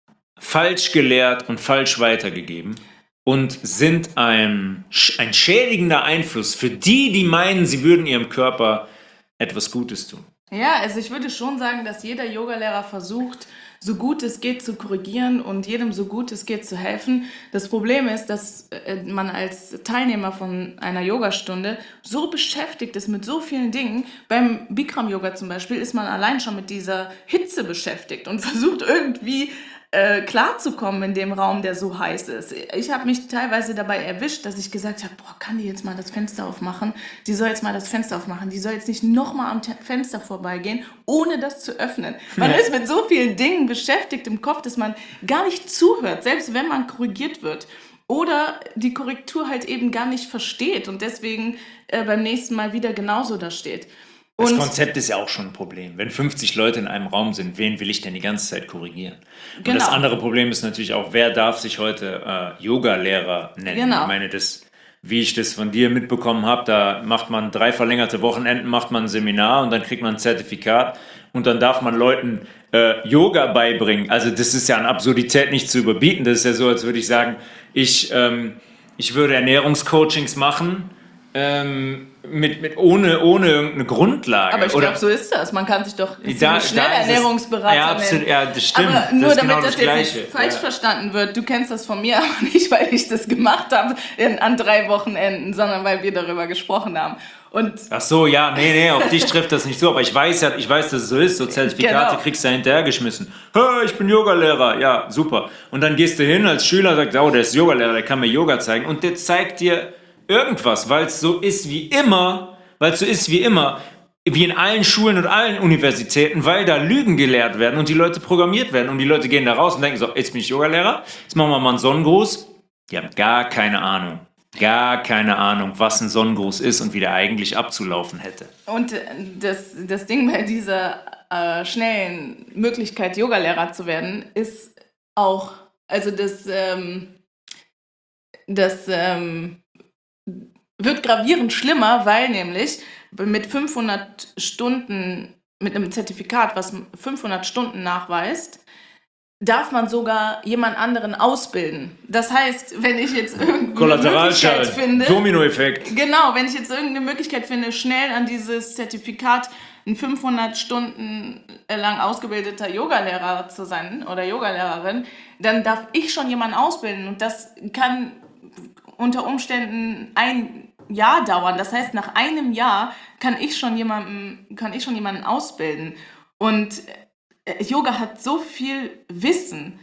falsch gelehrt und falsch weitergegeben und sind ein, ein schädigender Einfluss für die, die meinen, sie würden ihrem Körper etwas Gutes tun. Ja, also ich würde schon sagen, dass jeder Yogalehrer versucht, so gut es geht zu korrigieren und jedem so gut es geht zu helfen. Das Problem ist, dass äh, man als Teilnehmer von einer Yogastunde so beschäftigt ist mit so vielen Dingen. Beim Bikram-Yoga zum Beispiel ist man allein schon mit dieser Hitze beschäftigt und versucht irgendwie äh, klarzukommen in dem Raum, der so heiß ist. Ich habe mich teilweise dabei erwischt, dass ich gesagt habe, boah, kann die jetzt mal das Fenster aufmachen? Die soll jetzt mal das Fenster aufmachen. Die soll jetzt nicht nochmal am Te- Fenster vorbeigehen, ohne das zu öffnen. Man ist mit so vielen Dingen beschäftigt im Kopf, dass man gar nicht zuhört, selbst wenn man korrigiert wird. Oder die Korrektur halt eben gar nicht versteht und deswegen äh, beim nächsten Mal wieder genauso da steht. Das Und Konzept ist ja auch schon ein Problem. Wenn fünfzig Leute in einem Raum sind, wen will ich denn die ganze Zeit korrigieren? Und Genau. das andere Problem ist natürlich auch, wer darf sich heute äh, Yoga-Lehrer nennen? Genau. Ich meine, das, wie ich das von dir mitbekommen habe, da macht man drei verlängerte Wochenenden, macht man ein Seminar und dann kriegt man ein Zertifikat und dann darf man Leuten äh, Yoga beibringen. Also das ist ja an Absurdität nicht zu überbieten. Das ist ja so, als würde ich sagen, ich, ähm, ich würde Ernährungscoachings machen, ähm, mit, mit ohne, ohne irgendeine Grundlage. aber ich Oder- glaube, so ist das. Man kann sich doch Da- ziemlich da schnell ist es- Ernährungsberater ja, nennen. absolut, ja, das stimmt. Aber nur das ist damit genau das, das jetzt nicht Gleiche. falsch Ja. verstanden wird, du kennst das von mir, aber nicht, weil ich das gemacht habe in, an drei Wochenenden, sondern weil wir darüber gesprochen haben. Und Ach so, ja, nee, nee, auf dich trifft das nicht so, aber ich weiß ja, ich weiß, dass es so ist, so Zertifikate Genau. kriegst du ja hinterhergeschmissen. Hey, ich bin Yogalehrer, ja, super. Und dann gehst du hin als Schüler, sagst, oh, der ist Yogalehrer, der kann mir Yoga zeigen und der zeigt dir irgendwas, weil es so ist wie immer, weil es so ist wie immer, wie in allen Schulen und allen Universitäten, weil da Lügen gelehrt werden und die Leute programmiert werden und die Leute gehen da raus und denken so, jetzt bin ich Yogalehrer, jetzt machen wir mal einen Sonnengruß. Die haben gar keine Ahnung. Gar keine Ahnung, was ein Sonnengruß ist und wie der eigentlich abzulaufen hätte. Und äh, das, das Ding bei dieser äh, schnellen Möglichkeit, Yogalehrer zu werden, ist auch, also das, ähm, das ähm, wird gravierend schlimmer, weil nämlich mit fünfhundert Stunden, mit einem Zertifikat, was fünfhundert Stunden nachweist, darf man sogar jemand anderen ausbilden. Das heißt, wenn ich jetzt irgendeine Möglichkeit Kollateralschaden, finde, Dominoeffekt. genau, wenn ich jetzt irgendeine Möglichkeit finde, schnell an dieses Zertifikat ein fünfhundert Stunden lang ausgebildeter Yogalehrer zu sein oder Yogalehrerin, dann darf ich schon jemanden ausbilden und das kann unter Umständen ein Jahr dauern. Das heißt, nach einem Jahr kann ich schon jemanden, kann ich schon jemanden ausbilden. Und Yoga hat so viel Wissen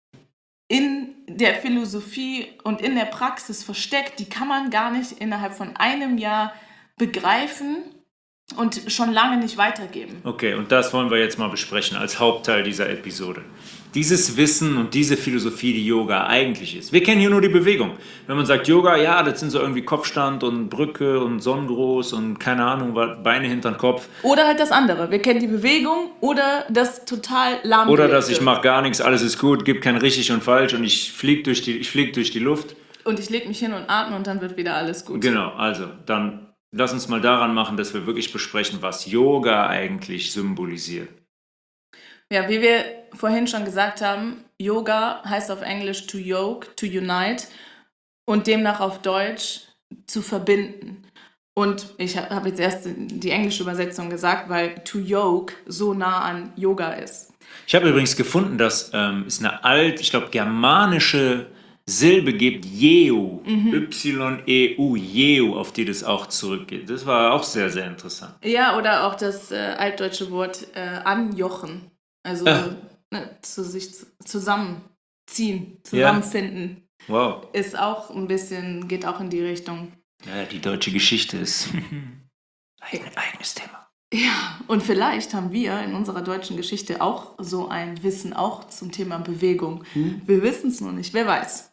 in der Philosophie und in der Praxis versteckt, die kann man gar nicht innerhalb von einem Jahr begreifen und schon lange nicht weitergeben. Okay, und das wollen wir jetzt mal besprechen als Hauptteil dieser Episode. Dieses Wissen und diese Philosophie, die Yoga eigentlich ist. Wir kennen hier nur die Bewegung. Wenn man sagt Yoga, ja, das sind so irgendwie Kopfstand und Brücke und Sonnengruß und keine Ahnung, was, Beine hinter den Kopf. Oder halt das andere. Wir kennen die Bewegung oder das total lahmgelegte. Oder dass ich mache gar nichts, alles ist gut, gibt kein richtig und falsch und ich fliege durch die, ich flieg durch die Luft. Und ich lege mich hin und atme und dann wird wieder alles gut. Genau, also dann lass uns mal daran machen, dass wir wirklich besprechen, was Yoga eigentlich symbolisiert. Ja, wie wir vorhin schon gesagt haben, Yoga heißt auf Englisch to yoke, to unite und demnach auf Deutsch zu verbinden. Und ich habe jetzt erst die englische Übersetzung gesagt, weil to yoke so nah an Yoga ist. Ich habe übrigens gefunden, dass ähm, es eine alt, ich glaube, germanische Silbe gibt, Jeu, Mhm. Y E U, Jeu, auf die das auch zurückgeht. Das war auch sehr, sehr interessant. Ja, oder auch das äh, altdeutsche Wort äh, anjochen. Also Ah. ne, zu sich zu, zusammenziehen, zusammenfinden. Wow. Ist auch ein bisschen, geht auch in die Richtung. Ja, die deutsche Geschichte ist ein eigenes Thema. Ja, und vielleicht haben wir in unserer deutschen Geschichte auch so ein Wissen auch zum Thema Bewegung. Hm. Wir wissen es nur nicht, wer weiß.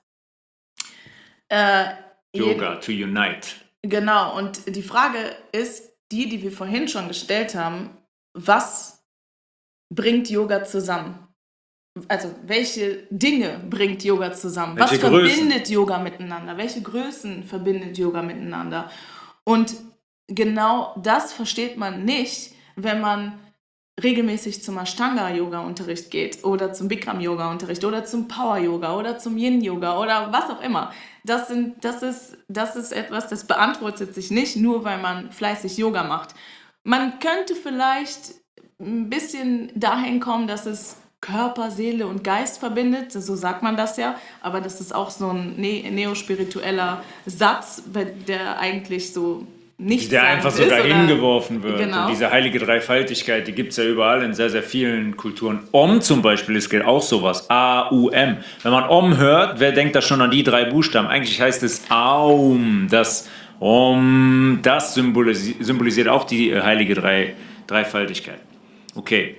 Äh, Yoga, to unite. Genau, und die Frage ist die, die wir vorhin schon gestellt haben, was bringt Yoga zusammen? Also welche Dinge bringt Yoga zusammen? Welche was Größen? verbindet Yoga miteinander? Welche Größen verbindet Yoga miteinander? Und genau das versteht man nicht, wenn man regelmäßig zum Ashtanga-Yoga-Unterricht geht oder zum Bikram-Yoga-Unterricht oder zum Power-Yoga oder zum Yin-Yoga oder was auch immer. Das, sind, das, ist, das ist etwas, das beantwortet sich nicht, nur weil man fleißig Yoga macht. Man könnte vielleicht ein bisschen dahin kommen, dass es Körper, Seele und Geist verbindet, so sagt man das ja, aber das ist auch so ein ne- neospiritueller Satz, bei der eigentlich so nichts Der einfach so ist, oder- dahin geworfen wird. Genau. Und diese heilige Dreifaltigkeit, die gibt es ja überall in sehr, sehr vielen Kulturen. Om zum Beispiel, es gilt auch sowas. A U M. Wenn man Om hört, wer denkt da schon an die drei Buchstaben? Eigentlich heißt es Aum. Das Om, das symbolisi- symbolisiert auch die äh, heilige Drei- Dreifaltigkeit. Okay.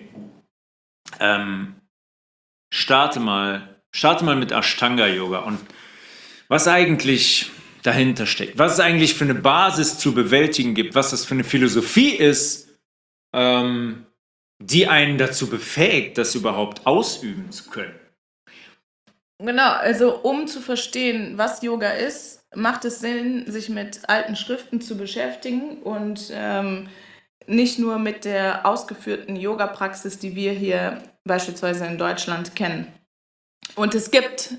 Ähm, starte mal, starte mal mit Ashtanga-Yoga und was eigentlich dahinter steckt, was es eigentlich für eine Basis zu bewältigen gibt, was das für eine Philosophie ist, ähm, die einen dazu befähigt, das überhaupt ausüben zu können. Genau, also um zu verstehen, was Yoga ist, macht es Sinn, sich mit alten Schriften zu beschäftigen und ähm, nicht nur mit der ausgeführten Yoga-Praxis, die wir hier beispielsweise in Deutschland kennen. Und es gibt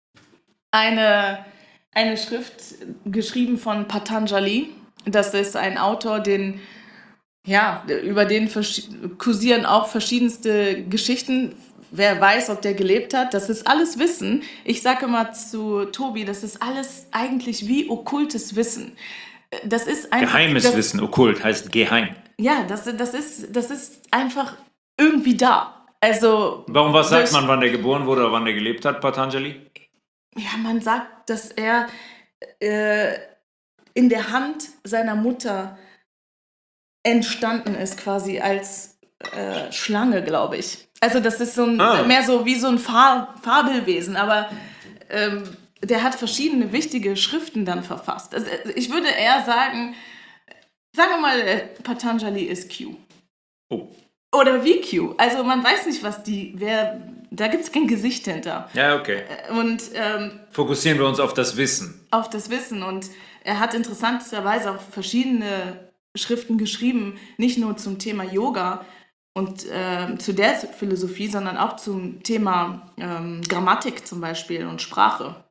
eine, eine Schrift geschrieben von Patanjali. Das ist ein Autor, den, ja, über den versch- kursieren auch verschiedenste Geschichten. Wer weiß, ob der gelebt hat, das ist alles Wissen. Ich sage immer zu Tobi, das ist alles eigentlich wie okkultes Wissen. Das ist einfach, Geheimes das, Wissen, okkult, heißt geheim. Ja, das, das, ist, das ist einfach irgendwie da. Also, Warum, was sagt durch- man, wann der geboren wurde oder wann der gelebt hat, Patanjali? Ja, man sagt, dass er äh, in der Hand seiner Mutter entstanden ist, quasi als äh, Schlange, glaube ich. Also das ist so ein, Ah. mehr so wie so ein Fa- Fabelwesen, aber ähm, der hat verschiedene wichtige Schriften dann verfasst. Also äh, ich würde eher sagen, sagen wir mal, äh, Patanjali ist Q. Oh. Oder wie Q. Also man weiß nicht, was die, wer, da gibt es kein Gesicht hinter. Ja, okay. Und ähm, Fokussieren wir uns auf das Wissen. auf das Wissen. Und er hat interessanterweise auch verschiedene Schriften geschrieben, nicht nur zum Thema Yoga und ähm, zu der Philosophie, sondern auch zum Thema ähm, Grammatik zum Beispiel und Sprache.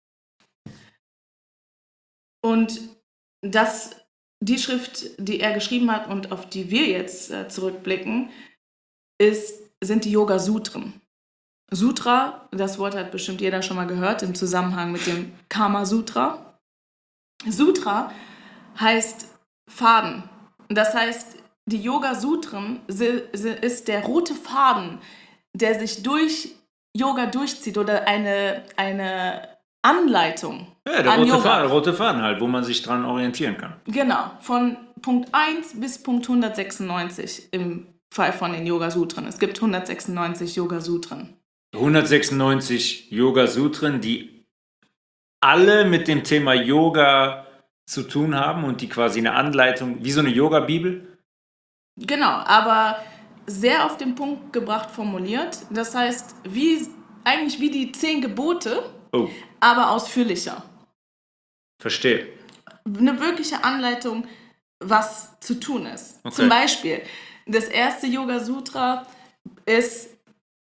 Und das, die Schrift, die er geschrieben hat und auf die wir jetzt äh, zurückblicken, ist, sind die Yoga-Sutren. Sutra, das Wort hat bestimmt jeder schon mal gehört im Zusammenhang mit dem Kama-Sutra. Sutra heißt Faden. Das heißt, die Yoga-Sutren si- si- ist der rote Faden, der sich durch Yoga durchzieht oder eine, eine Anleitung Ja, der an rote Yoga. Faden, rote Faden halt, wo man sich dran orientieren kann. Genau, von Punkt eins bis Punkt hundertsechsundneunzig im Fall von den Yoga-Sutren. Es gibt hundertsechsundneunzig Yoga-Sutren. hundertsechsundneunzig Yoga-Sutren, die alle mit dem Thema Yoga zu tun haben und die quasi eine Anleitung, wie so eine Yoga-Bibel. Genau, aber sehr auf den Punkt gebracht formuliert. Das heißt, wie, eigentlich wie die zehn Gebote, Oh, aber ausführlicher. verstehe. Eine wirkliche Anleitung, was zu tun ist. Okay. Zum Beispiel, das erste Yoga-Sutra ist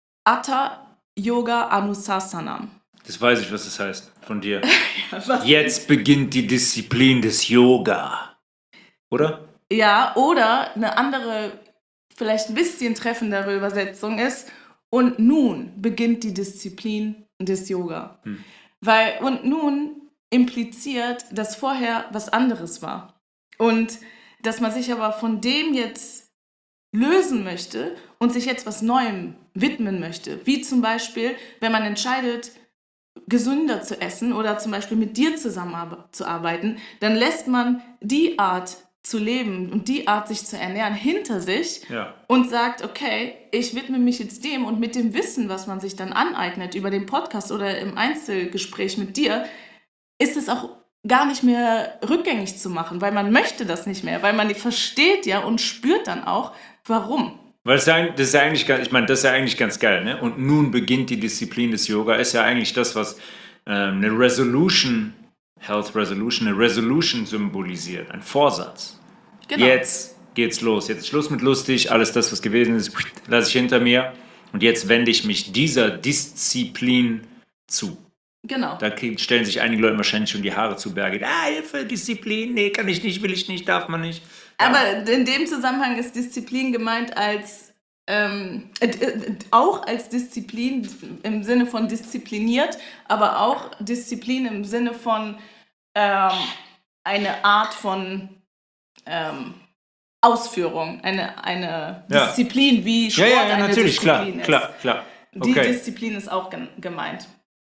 Atta Yoga Anusasanam. Das weiß ich, was das heißt von dir. Was? Jetzt beginnt die Disziplin des Yoga. Oder? Ja, oder eine andere, vielleicht ein bisschen treffendere Übersetzung ist, und nun beginnt die Disziplin des Yoga. Hm. Weil, und nun impliziert, dass vorher was anderes war. Und dass man sich aber von dem jetzt lösen möchte und sich jetzt was Neuem widmen möchte. Wie zum Beispiel, wenn man entscheidet, gesünder zu essen oder zum Beispiel mit dir zusammenzuarbeiten, dann lässt man die Art zu leben und die Art, sich zu ernähren, hinter sich Ja. und sagt, okay, ich widme mich jetzt dem und mit dem Wissen, was man sich dann aneignet über den Podcast oder im Einzelgespräch mit dir, ist es auch gar nicht mehr rückgängig zu machen, weil man möchte das nicht mehr, weil man versteht ja und spürt dann auch, warum. Weil es ja, das ist ja eigentlich, ganz- ich meine, das ist ja eigentlich ganz geil, ne? Und nun beginnt die Disziplin des Yoga, ist ja eigentlich das, was ähm, eine Resolution, Health Resolution, eine Resolution symbolisiert, ein Vorsatz. Genau. Jetzt geht's los. Jetzt ist Schluss mit lustig, alles das, was gewesen ist, lasse ich hinter mir. Und jetzt wende ich mich dieser Disziplin zu. Genau. Da krieg, stellen sich einige Leute wahrscheinlich schon die Haare zu Berge. Ah, Hilfe, Disziplin, nee, kann ich nicht, will ich nicht, darf man nicht. Ja. Aber in dem Zusammenhang ist Disziplin gemeint als, ähm, äh, äh, auch als Disziplin im Sinne von diszipliniert, aber auch Disziplin im Sinne von ähm, eine Art von ähm, Ausführung, eine, eine Ja. Disziplin, wie Sport Ja, ja, ja, eine natürlich, klar, Disziplin ist. klar, klar. Die Okay. Disziplin ist auch gen- gemeint.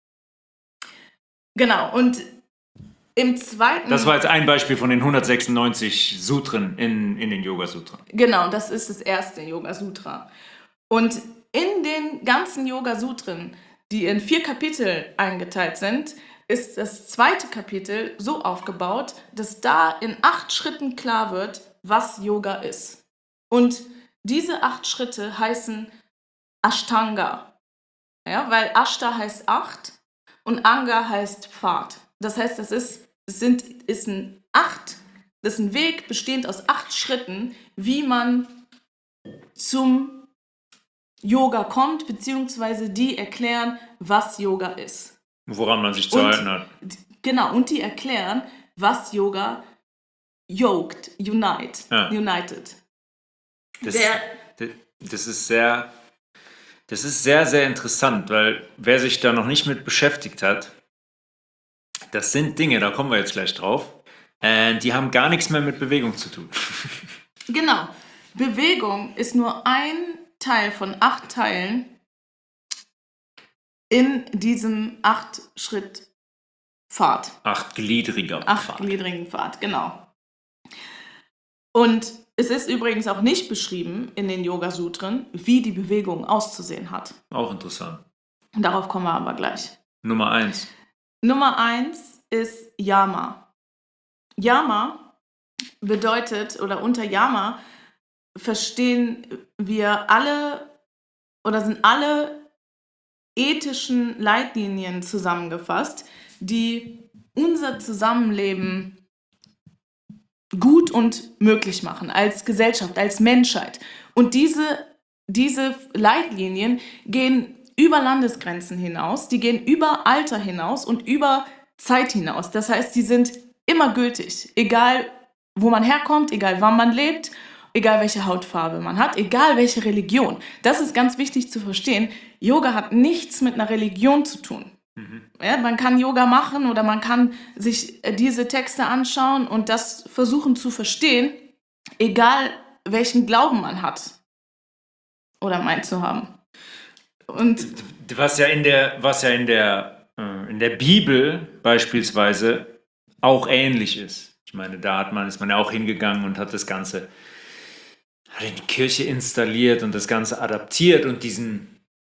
Genau, und im zweiten... Das war jetzt ein Beispiel von den hundertsechsundneunzig Sutren in, in den Yoga-Sutren. Genau, das ist das erste Yoga-Sutra. Und in den ganzen Yoga-Sutren, die in vier Kapitel eingeteilt sind, ist das zweite Kapitel so aufgebaut, dass da in acht Schritten klar wird, was Yoga ist. Und diese acht Schritte heißen Ashtanga. Ja, weil Ashta heißt acht und Anga heißt Pfad. Das heißt, das ist, es sind, ist ein acht, das ist ein Weg bestehend aus acht Schritten, wie man zum Yoga kommt, beziehungsweise die erklären, was Yoga ist. Woran man sich zu Und- halten hat. Genau, und die erklären, was Yoga yoked, unite, Ja. united. Das, Der- das ist sehr, das ist sehr, sehr interessant, weil wer sich da noch nicht mit beschäftigt hat, das sind Dinge, da kommen wir jetzt gleich drauf, äh, die haben gar nichts mehr mit Bewegung zu tun. Genau. Bewegung ist nur ein Teil von acht Teilen in diesem Acht-Schritt-Pfad. Achtgliedriger Pfad. Achtgliedrigen Pfad, genau. Und es ist übrigens auch nicht beschrieben in den Yoga-Sutren, wie die Bewegung auszusehen hat. Auch interessant. Darauf kommen wir aber gleich. Nummer eins. Nummer eins ist Yama. Yama bedeutet, oder unter Yama verstehen wir alle, oder sind alle ethischen Leitlinien zusammengefasst, die unser Zusammenleben gut und möglich machen, als Gesellschaft, als Menschheit. Und diese, diese Leitlinien gehen über Landesgrenzen hinaus, die gehen über Alter hinaus und über Zeit hinaus. Das heißt, die sind immer gültig, egal wo man herkommt, egal wann man lebt, egal welche Hautfarbe man hat, egal welche Religion. Das ist ganz wichtig zu verstehen. Yoga hat nichts mit einer Religion zu tun. Mhm. Ja, man kann Yoga machen oder man kann sich äh, diese Texte anschauen und das versuchen zu verstehen, egal welchen Glauben man hat oder meint zu haben. Und Was ja in der, was ja in der, äh, in der Bibel beispielsweise auch ähnlich ist. Ich meine, da hat man, ist man ja auch hingegangen und hat das Ganze, hat in die Kirche installiert und das Ganze adaptiert und diesen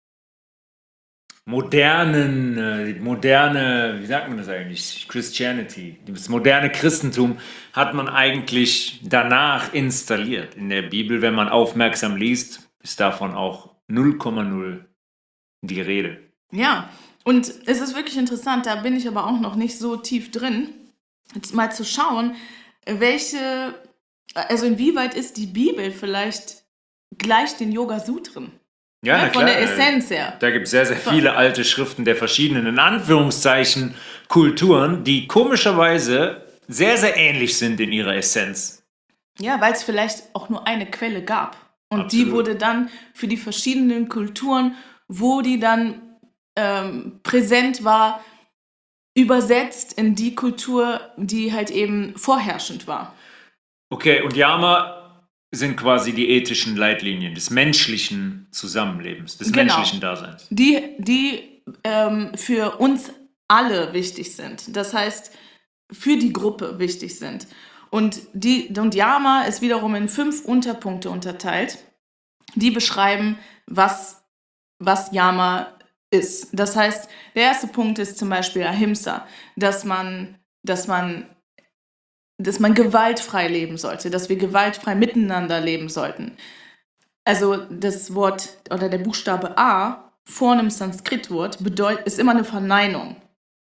modernen, äh, moderne, wie sagt man das eigentlich, Christianity, das moderne Christentum hat man eigentlich danach installiert. In der Bibel, wenn man aufmerksam liest, ist davon auch null Komma null die Rede. ja, und es ist wirklich interessant, da bin ich aber auch noch nicht so tief drin, jetzt mal zu schauen, welche, also inwieweit ist die Bibel vielleicht gleich den Yoga-Sutren? Ja, Ja, na von klar, der äh, Essenz her. Da gibt es sehr, sehr viele alte Schriften der verschiedenen, in Anführungszeichen, Kulturen, die komischerweise sehr, sehr ähnlich sind in ihrer Essenz. Ja, weil es vielleicht auch nur eine Quelle gab. Und Absolut. die wurde dann für die verschiedenen Kulturen, wo die dann ähm, präsent war, übersetzt in die Kultur, die halt eben vorherrschend war. Okay, und Yama sind quasi die ethischen Leitlinien des menschlichen Zusammenlebens, des Genau. menschlichen Daseins. Die, die ähm, für uns alle wichtig sind. Das heißt, für die Gruppe wichtig sind. Und, die, und Yama ist wiederum in fünf Unterpunkte unterteilt, die beschreiben, was, was Yama ist. Das heißt, der erste Punkt ist zum Beispiel Ahimsa, dass man, dass man, dass man gewaltfrei leben sollte, dass wir gewaltfrei miteinander leben sollten. Also das Wort oder der Buchstabe A vor einem Sanskritwort bedeut, ist immer eine Verneinung.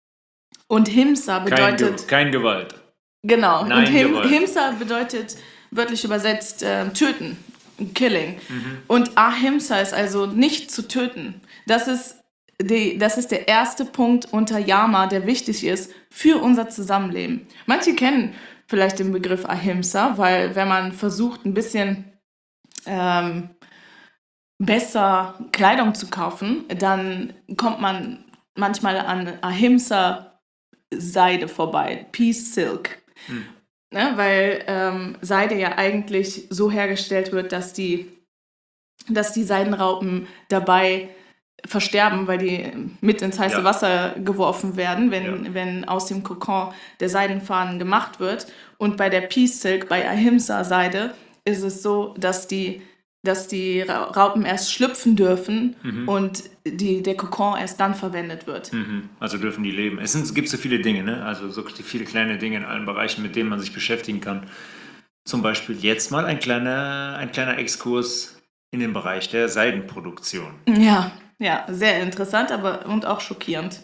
Und Himsa Kein, Ge bedeutet... kein Gewalt. Genau, Nein, und Him, Gewalt. Himsa bedeutet wörtlich übersetzt äh, töten, killing. Mhm. Und Ahimsa ist also nicht zu töten. Das ist, die, das ist der erste Punkt unter Yama, der wichtig ist für unser Zusammenleben. Manche kennen vielleicht den Begriff Ahimsa, weil wenn man versucht, ein bisschen ähm, besser Kleidung zu kaufen, dann kommt man manchmal an Ahimsa-Seide vorbei, Peace Silk. Hm. Ne, weil ähm, Seide ja eigentlich so hergestellt wird, dass die, dass die Seidenraupen dabei versterben, weil die mit ins heiße ja. Wasser geworfen werden, wenn, ja. wenn aus dem Kokon der Seidenfaden gemacht wird. Und bei der Peace Silk, bei Ahimsa-Seide, ist es so, dass die, dass die Raupen erst schlüpfen dürfen mhm. und die, der Kokon erst dann verwendet wird. Mhm. Also dürfen die leben. Es, sind, es gibt so viele Dinge, ne? Also so viele kleine Dinge in allen Bereichen, mit denen man sich beschäftigen kann. Zum Beispiel jetzt mal ein kleiner, ein kleiner Exkurs in den Bereich der Seidenproduktion. Ja, ja, sehr interessant, aber und auch schockierend.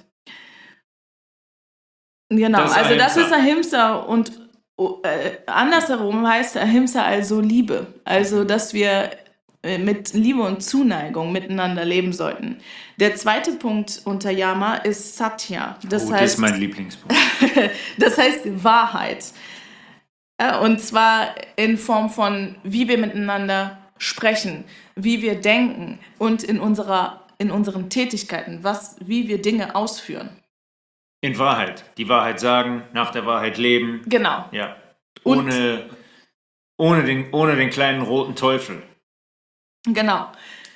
Genau, das also das ist Ahimsa und äh, andersherum heißt Ahimsa also Liebe. Also, dass wir mit Liebe und Zuneigung miteinander leben sollten. Der zweite Punkt unter Yama ist Satya. Das oh, heißt, das ist mein Lieblingspunkt. Das heißt Wahrheit. Und zwar in Form von, wie wir miteinander sprechen, wie wir denken und in, unserer, in unseren Tätigkeiten, was, wie wir Dinge ausführen. In Wahrheit. Die Wahrheit sagen, nach der Wahrheit leben. Genau. Ja. Ohne, ohne, den, ohne den kleinen roten Teufel. Genau.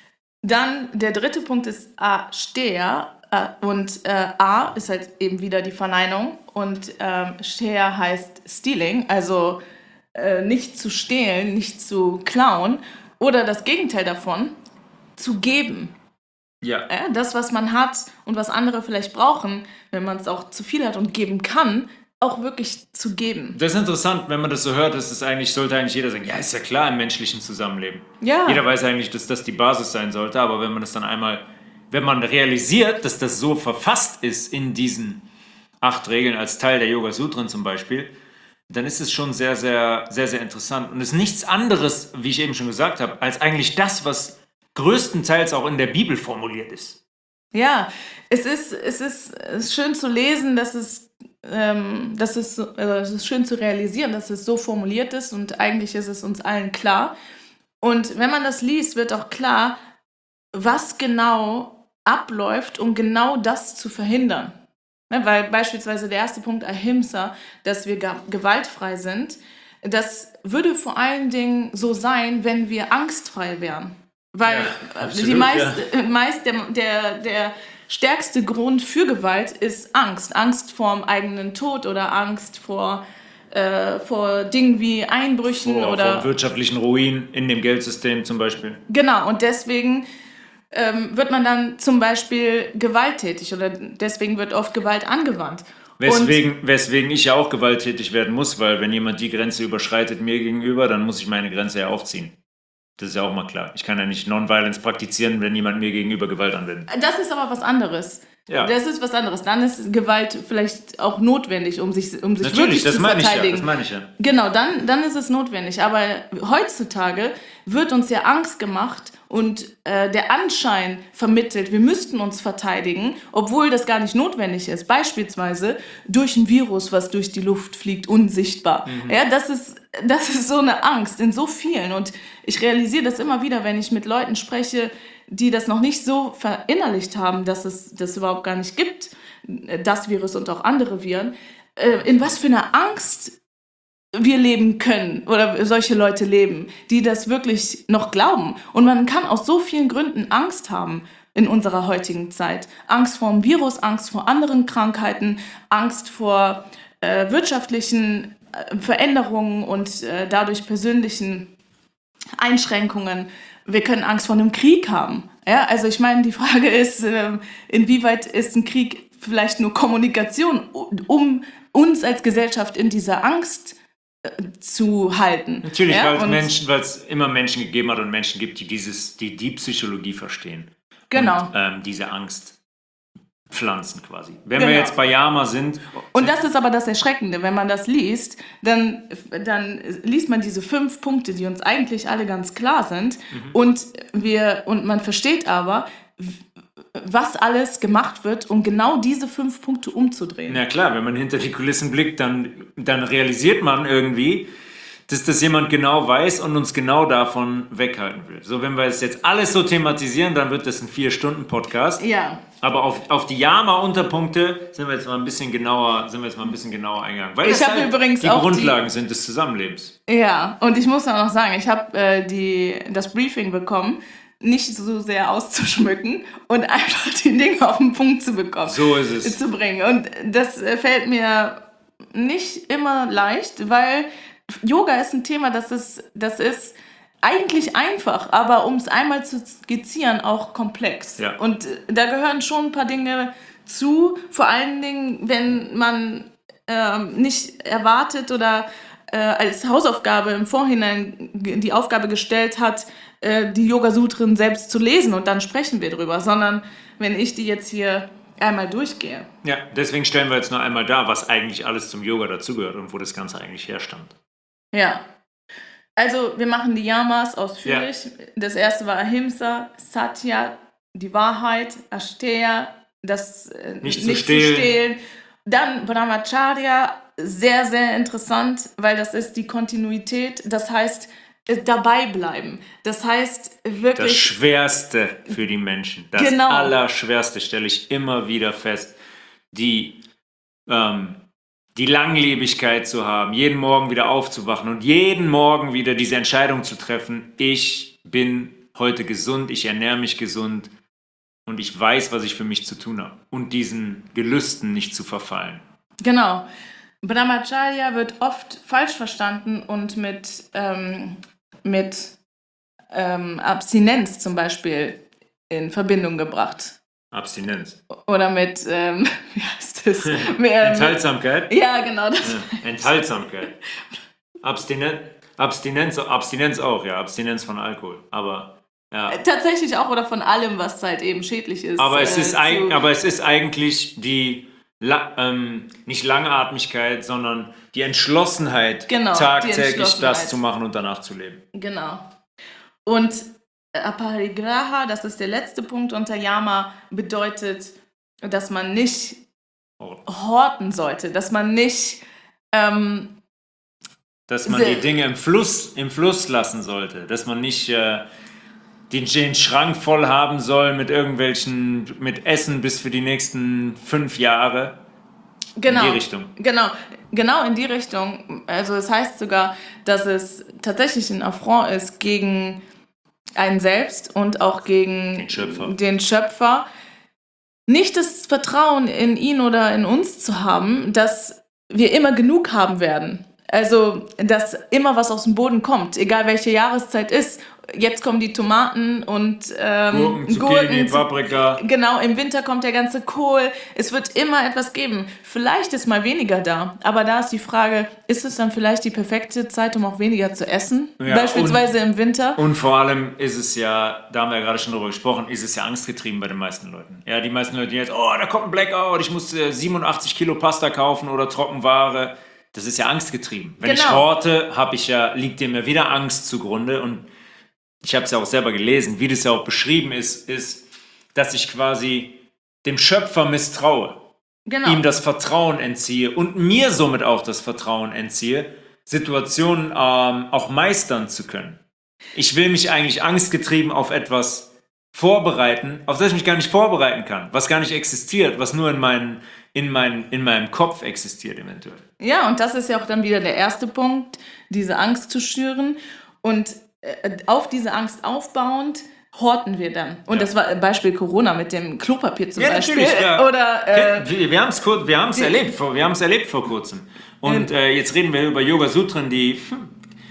Dann der dritte Punkt ist A-Steher äh, und äh, A ist halt eben wieder die Verneinung und ähm, Steher heißt Stealing, also äh, nicht zu stehlen, nicht zu klauen oder das Gegenteil davon, zu geben. Ja. Äh, das, was man hat und was andere vielleicht brauchen, wenn man es auch zu viel hat und geben kann, auch wirklich zu geben. Das ist interessant, wenn man das so hört, dass es eigentlich, sollte eigentlich jeder sagen, ja, ist ja klar im menschlichen Zusammenleben. Ja. Jeder weiß eigentlich, dass das die Basis sein sollte, aber wenn man das dann einmal, wenn man realisiert, dass das so verfasst ist in diesen acht Regeln als Teil der Yoga Sutren zum Beispiel, dann ist es schon sehr, sehr, sehr, sehr interessant und ist nichts anderes, wie ich eben schon gesagt habe, als eigentlich das, was größtenteils auch in der Bibel formuliert ist. Ja, es ist, es ist, es ist schön zu lesen, dass es Ähm, das ist, also es ist schön zu realisieren, dass es so formuliert ist und eigentlich ist es uns allen klar. Und wenn man das liest, wird auch klar, was genau abläuft, um genau das zu verhindern. Ne, weil beispielsweise der erste Punkt Ahimsa, dass wir ge- gewaltfrei sind, das würde vor allen Dingen so sein, wenn wir angstfrei wären. Weil ja, absolut, die meist, ja. meist der, der, der stärkste Grund für Gewalt ist Angst. Angst vor dem eigenen Tod oder Angst vor, äh, vor Dingen wie Einbrüchen vor, oder vor wirtschaftlichen Ruin in dem Geldsystem zum Beispiel. Genau, und deswegen ähm, wird man dann zum Beispiel gewalttätig oder deswegen wird oft Gewalt angewandt. Weswegen, weswegen ich ja auch gewalttätig werden muss, weil wenn jemand die Grenze überschreitet mir gegenüber, dann muss ich meine Grenze ja aufziehen. Das ist ja auch mal klar. Ich kann ja nicht Non-Violence praktizieren, wenn jemand mir gegenüber Gewalt anwendet. Das ist aber was anderes. Ja. Das ist was anderes. Dann ist Gewalt vielleicht auch notwendig, um sich, um sich Natürlich, wirklich das zu meine verteidigen. Ich ja, das meine ich ja. Genau, dann, dann ist es notwendig. Aber heutzutage wird uns ja Angst gemacht und äh, der Anschein vermittelt, wir müssten uns verteidigen, obwohl das gar nicht notwendig ist. Beispielsweise durch ein Virus, was durch die Luft fliegt, unsichtbar. Mhm. Ja, das ist, das ist so eine Angst in so vielen. Und ich realisiere das immer wieder, wenn ich mit Leuten spreche, die das noch nicht so verinnerlicht haben, dass es das überhaupt gar nicht gibt, das Virus und auch andere Viren, äh, in was für einer Angst wir leben können oder solche Leute leben, die das wirklich noch glauben. Und man kann aus so vielen Gründen Angst haben in unserer heutigen Zeit. Angst vor dem Virus, Angst vor anderen Krankheiten, Angst vor äh, wirtschaftlichen äh, Veränderungen und äh, dadurch persönlichen Einschränkungen. Wir können Angst vor einem Krieg haben. Ja, also ich meine, die Frage ist, äh, inwieweit ist ein Krieg vielleicht nur Kommunikation, um uns als Gesellschaft in dieser Angst zu halten. Natürlich, ja? weil es Menschen, weil es immer Menschen gegeben hat und Menschen gibt, die dieses, die die Psychologie verstehen. Genau. Und ähm, diese Angst Pflanzen quasi. Wenn Genau. wir jetzt bei Yama sind. Und das ist aber das Erschreckende, wenn man das liest, dann, dann liest man diese fünf Punkte, die uns eigentlich alle ganz klar sind, mhm. und, wir, und man versteht aber, was alles gemacht wird, um genau diese fünf Punkte umzudrehen. Na klar, wenn man hinter die Kulissen blickt, dann, dann realisiert man irgendwie, dass das jemand genau weiß und uns genau davon weghalten will. So, wenn wir es jetzt alles so thematisieren, dann wird das ein vier-Stunden-Podcast. Ja. Aber auf, auf die Yama-Unterpunkte sind wir jetzt mal ein bisschen genauer, sind wir jetzt mal ein bisschen genauer eingegangen. Weil ich das habe halt übrigens die auch Grundlagen die, sind des Zusammenlebens. Ja, und ich muss auch noch sagen, ich habe äh, die, das Briefing bekommen, nicht so sehr auszuschmücken und einfach die Dinge auf den Punkt zu bekommen. So ist es. Zu bringen. Und das fällt mir nicht immer leicht, weil Yoga ist ein Thema, das ist, das ist eigentlich einfach, aber um es einmal zu skizzieren, auch komplex. Ja. Und da gehören schon ein paar Dinge zu, vor allen Dingen, wenn man ähm, nicht erwartet oder äh, als Hausaufgabe im Vorhinein die Aufgabe gestellt hat, äh, die Yoga-Sutren selbst zu lesen und dann sprechen wir drüber, sondern wenn ich die jetzt hier einmal durchgehe. Ja, deswegen stellen wir jetzt noch einmal dar, was eigentlich alles zum Yoga dazugehört und wo das Ganze eigentlich herstammt. Ja, also wir machen die Yamas ausführlich. Ja. Das erste war Ahimsa, Satya, die Wahrheit, Asteya, das äh, nicht, nicht zu, stehlen. zu stehlen. Dann Brahmacharya, sehr, sehr interessant, weil das ist die Kontinuität, das heißt dabei bleiben. Das heißt wirklich... Das Schwerste für die Menschen, das genau. Allerschwerste stelle ich immer wieder fest, die... Ähm, die Langlebigkeit zu haben, jeden Morgen wieder aufzuwachen und jeden Morgen wieder diese Entscheidung zu treffen, ich bin heute gesund, ich ernähre mich gesund und ich weiß, was ich für mich zu tun habe und diesen Gelüsten nicht zu verfallen. Genau. Brahmacharya wird oft falsch verstanden und mit, ähm, mit ähm, Abstinenz zum Beispiel in Verbindung gebracht. Abstinenz. Oder mit, ähm, wie heißt das? Enthaltsamkeit? Ja, genau. Das ja, Enthaltsamkeit. Abstinenz, Abstinenz, Abstinenz auch, ja. Abstinenz von Alkohol. Aber, ja. Tatsächlich auch oder von allem, was halt eben schädlich ist. Aber es, äh, ist, eig- aber es ist eigentlich die, La- ähm, nicht Langatmigkeit, sondern die Entschlossenheit, genau, tagtäglich die Entschlossenheit. das zu machen und danach zu leben. Genau. Und Aparigraha, das ist der letzte Punkt unter Yama, bedeutet, dass man nicht horten sollte, dass man nicht... Ähm, dass man die Dinge im Fluss, im Fluss lassen sollte, dass man nicht äh, den, den Schrank voll haben soll mit irgendwelchen, mit Essen bis für die nächsten fünf Jahre. Genau, in die Richtung. Genau, genau in die Richtung. Also es heißt sogar, dass es tatsächlich ein Affront ist gegen einen selbst und auch gegen den Schöpfer. den Schöpfer, nicht das Vertrauen in ihn oder in uns zu haben, dass wir immer genug haben werden. Also, dass immer was aus dem Boden kommt, egal welche Jahreszeit ist. Jetzt kommen die Tomaten und ähm, Gurken, Zucchini, Gurken, Paprika. Genau, im Winter kommt der ganze Kohl. Es wird immer etwas geben. Vielleicht ist mal weniger da, aber da ist die Frage, ist es dann vielleicht die perfekte Zeit, um auch weniger zu essen? Ja, Beispielsweise und, im Winter. Und vor allem ist es ja, da haben wir ja gerade schon drüber gesprochen, ist es ja angstgetrieben bei den meisten Leuten. Ja, die meisten Leute, die jetzt, oh, da kommt ein Blackout, ich muss äh, siebenundachtzig Kilo Pasta kaufen oder Trockenware. Das ist ja angstgetrieben. Wenn genau. ich horte, habe ich ja, liegt dem ja wieder Angst zugrunde und ich habe es ja auch selber gelesen, wie das ja auch beschrieben ist, ist, dass ich quasi dem Schöpfer misstraue, genau. ihm das Vertrauen entziehe und mir somit auch das Vertrauen entziehe, Situationen ähm, auch meistern zu können. Ich will mich eigentlich angstgetrieben auf etwas vorbereiten, auf das ich mich gar nicht vorbereiten kann, was gar nicht existiert, was nur in, meinen, in, meinen, in meinem Kopf existiert eventuell. Ja, und das ist ja auch dann wieder der erste Punkt, diese Angst zu schüren und auf diese Angst aufbauend horten wir dann. Und ja. Das war Beispiel Corona mit dem Klopapier zum ja, Beispiel. Natürlich, ja. Oder, äh, wir wir haben es wir haben's erlebt, vor, wir haben es erlebt vor kurzem. Und äh, jetzt reden wir über Yoga-Sutren, die, hm,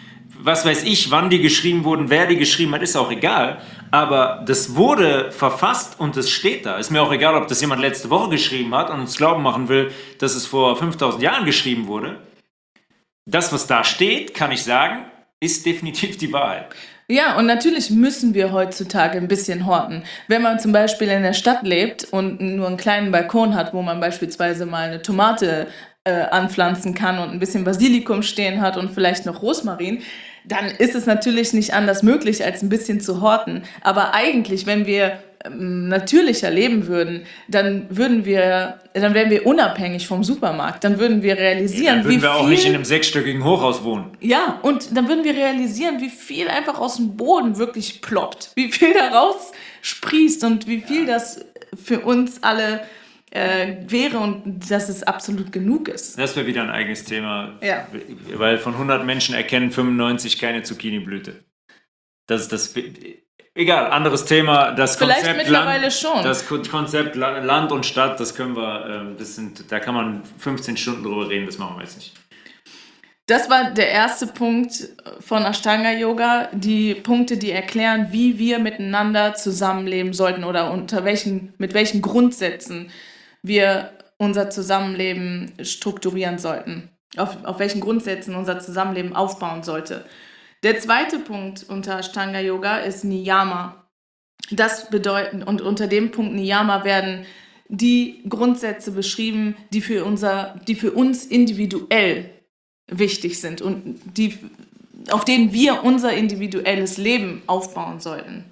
was weiß ich, wann die geschrieben wurden, wer die geschrieben hat, ist auch egal. Aber das wurde verfasst und es steht da. Ist mir auch egal, ob das jemand letzte Woche geschrieben hat und uns glauben machen will, dass es vor fünftausend Jahren geschrieben wurde. Das, was da steht, kann ich sagen, ist definitiv die Wahrheit. Ja, und natürlich müssen wir heutzutage ein bisschen horten. Wenn man zum Beispiel in der Stadt lebt und nur einen kleinen Balkon hat, wo man beispielsweise mal eine Tomate äh, anpflanzen kann und ein bisschen Basilikum stehen hat und vielleicht noch Rosmarin, dann ist es natürlich nicht anders möglich, als ein bisschen zu horten. Aber eigentlich, wenn wir ähm, natürlicher leben würden, dann würden wir, dann wären wir unabhängig vom Supermarkt. Dann würden wir realisieren, Dann würden wie wir auch viel, nicht in einem sechsstöckigen Hochhaus wohnen. ja, und dann würden wir realisieren, wie viel einfach aus dem Boden wirklich ploppt, wie viel daraus sprießt und wie viel das für uns alle äh, wäre und dass es absolut genug ist. Das wäre wieder ein eigenes Thema, Ja. weil von hundert Menschen erkennen fünfundneunzig keine Zucchini-Blüte. Das ist das. Egal, anderes Thema. Das Vielleicht Konzept mittlerweile Land, schon. Das Ko- Konzept La- Land und Stadt, das können wir, ähm, das sind, da kann man fünfzehn Stunden drüber reden, das machen wir jetzt nicht. Das war der erste Punkt von Ashtanga Yoga, die Punkte, die erklären, wie wir miteinander zusammenleben sollten oder unter welchen, mit welchen Grundsätzen wir unser Zusammenleben strukturieren sollten, auf, auf welchen Grundsätzen unser Zusammenleben aufbauen sollte. Der zweite Punkt unter Ashtanga Yoga ist Niyama. Das bedeutet, und unter dem Punkt Niyama werden die Grundsätze beschrieben, die für, unser, die für uns individuell wichtig sind und die, auf denen wir unser individuelles Leben aufbauen sollten.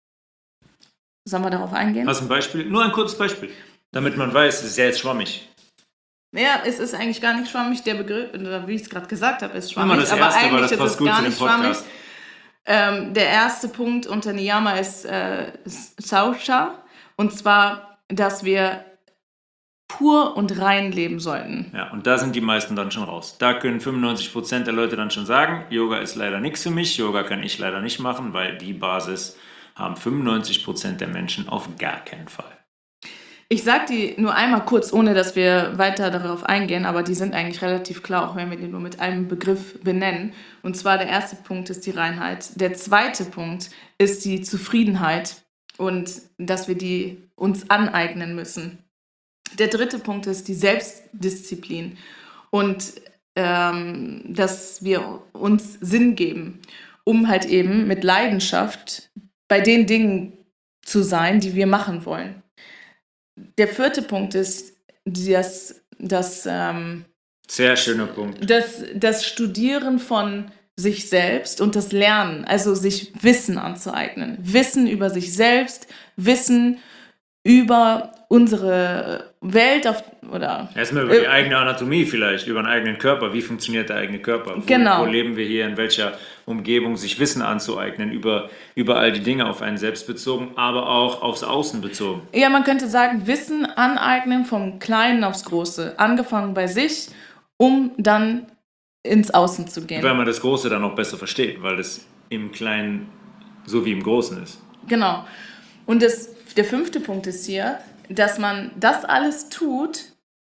Sollen wir darauf eingehen? Hast du ein Beispiel? Nur ein kurzes Beispiel, damit man weiß, es ist ja jetzt schwammig. Ja, es ist eigentlich gar nicht schwammig, der Begriff, oder wie ich es gerade gesagt habe, ist Nimm mal schwammig, das aber erste, weil eigentlich das ist passt es gut gar zu dem nicht schwammig. Podcast. Ähm, der erste Punkt unter Niyama ist äh, Saucha, und zwar, dass wir pur und rein leben sollten. Ja, und da sind die meisten dann schon raus. Da können fünfundneunzig Prozent der Leute dann schon sagen, Yoga ist leider nichts für mich, Yoga kann ich leider nicht machen, weil die Basis haben fünfundneunzig Prozent der Menschen auf gar keinen Fall. Ich sage die nur einmal kurz, ohne dass wir weiter darauf eingehen, aber die sind eigentlich relativ klar, auch wenn wir die nur mit einem Begriff benennen. Und zwar der erste Punkt ist die Reinheit. Der zweite Punkt ist die Zufriedenheit und dass wir die uns aneignen müssen. Der dritte Punkt ist die Selbstdisziplin und ähm, dass wir uns Sinn geben, um halt eben mit Leidenschaft bei den Dingen zu sein, die wir machen wollen. Der vierte Punkt ist das, das, ähm, Sehr schöner Punkt. das, das Studieren von sich selbst und das Lernen, also sich Wissen anzueignen. Wissen über sich selbst, Wissen über unsere Welt auf, oder Erstmal über die eigene Anatomie vielleicht, über den eigenen Körper. Wie funktioniert der eigene Körper? Wo, Genau. wo leben wir hier, in welcher Umgebung, sich Wissen anzueignen, über, über all die Dinge auf einen selbst bezogen, aber auch aufs Außen bezogen. ja, man könnte sagen, Wissen aneignen vom Kleinen aufs Große, angefangen bei sich, um dann ins Außen zu gehen. Weil man das Große dann auch besser versteht, weil das im Kleinen so wie im Großen ist. Genau. Und das, der fünfte Punkt ist hier, dass man das alles tut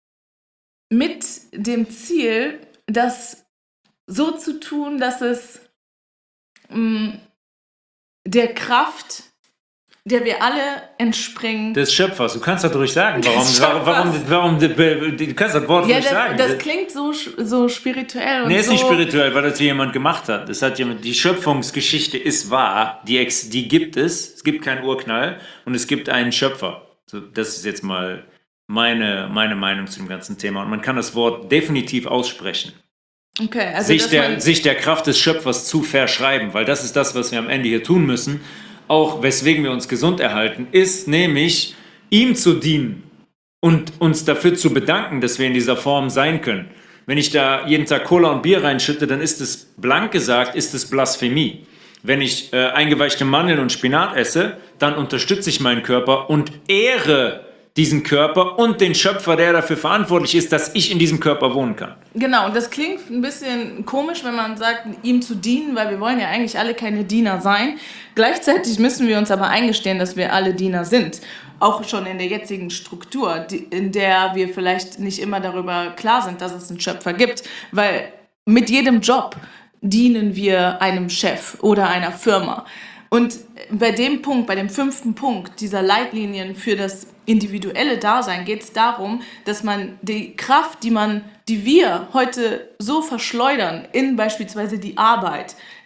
mit dem Ziel, das so zu tun, dass es mh, der Kraft, der wir alle entspringen. Des Schöpfers, du kannst das ruhig sagen. Warum, Des warum, warum, Schöpfers. warum, du kannst das Wort ja, ruhig das, sagen. das klingt so, so spirituell und Nee, ist so. nicht spirituell, weil das hier jemand gemacht hat. Das hat jemand, die Schöpfungsgeschichte ist wahr, die, ex, die gibt es. Es gibt keinen Urknall und es gibt einen Schöpfer. So, das ist jetzt mal meine, meine Meinung zu dem ganzen Thema. Und man kann das Wort definitiv aussprechen. Okay, also sich, dass der, man, sich der Kraft des Schöpfers zu verschreiben, weil das ist das, was wir am Ende hier tun müssen. Auch weswegen wir uns gesund erhalten, ist nämlich ihm zu dienen und uns dafür zu bedanken, dass wir in dieser Form sein können. Wenn ich da jeden Tag Cola und Bier reinschütte, dann ist es, blank gesagt, ist es Blasphemie. Wenn ich äh, eingeweichte Mandeln und Spinat esse, dann unterstütze ich meinen Körper und ehre diesen Körper und den Schöpfer, der dafür verantwortlich ist, dass ich in diesem Körper wohnen kann. genau, und das klingt ein bisschen komisch, wenn man sagt, ihm zu dienen, weil wir wollen ja eigentlich alle keine Diener sein. Gleichzeitig müssen wir uns aber eingestehen, dass wir alle Diener sind. Auch schon in der jetzigen Struktur, die, in der wir vielleicht nicht immer darüber klar sind, dass es einen Schöpfer gibt. Weil mit jedem Job dienen wir einem Chef oder einer Firma. Und bei dem Punkt, bei dem fünften Punkt dieser Leitlinien für das individuelle Dasein geht es darum, dass man die Kraft, die man, die wir heute so verschleudern in beispielsweise die Arbeit,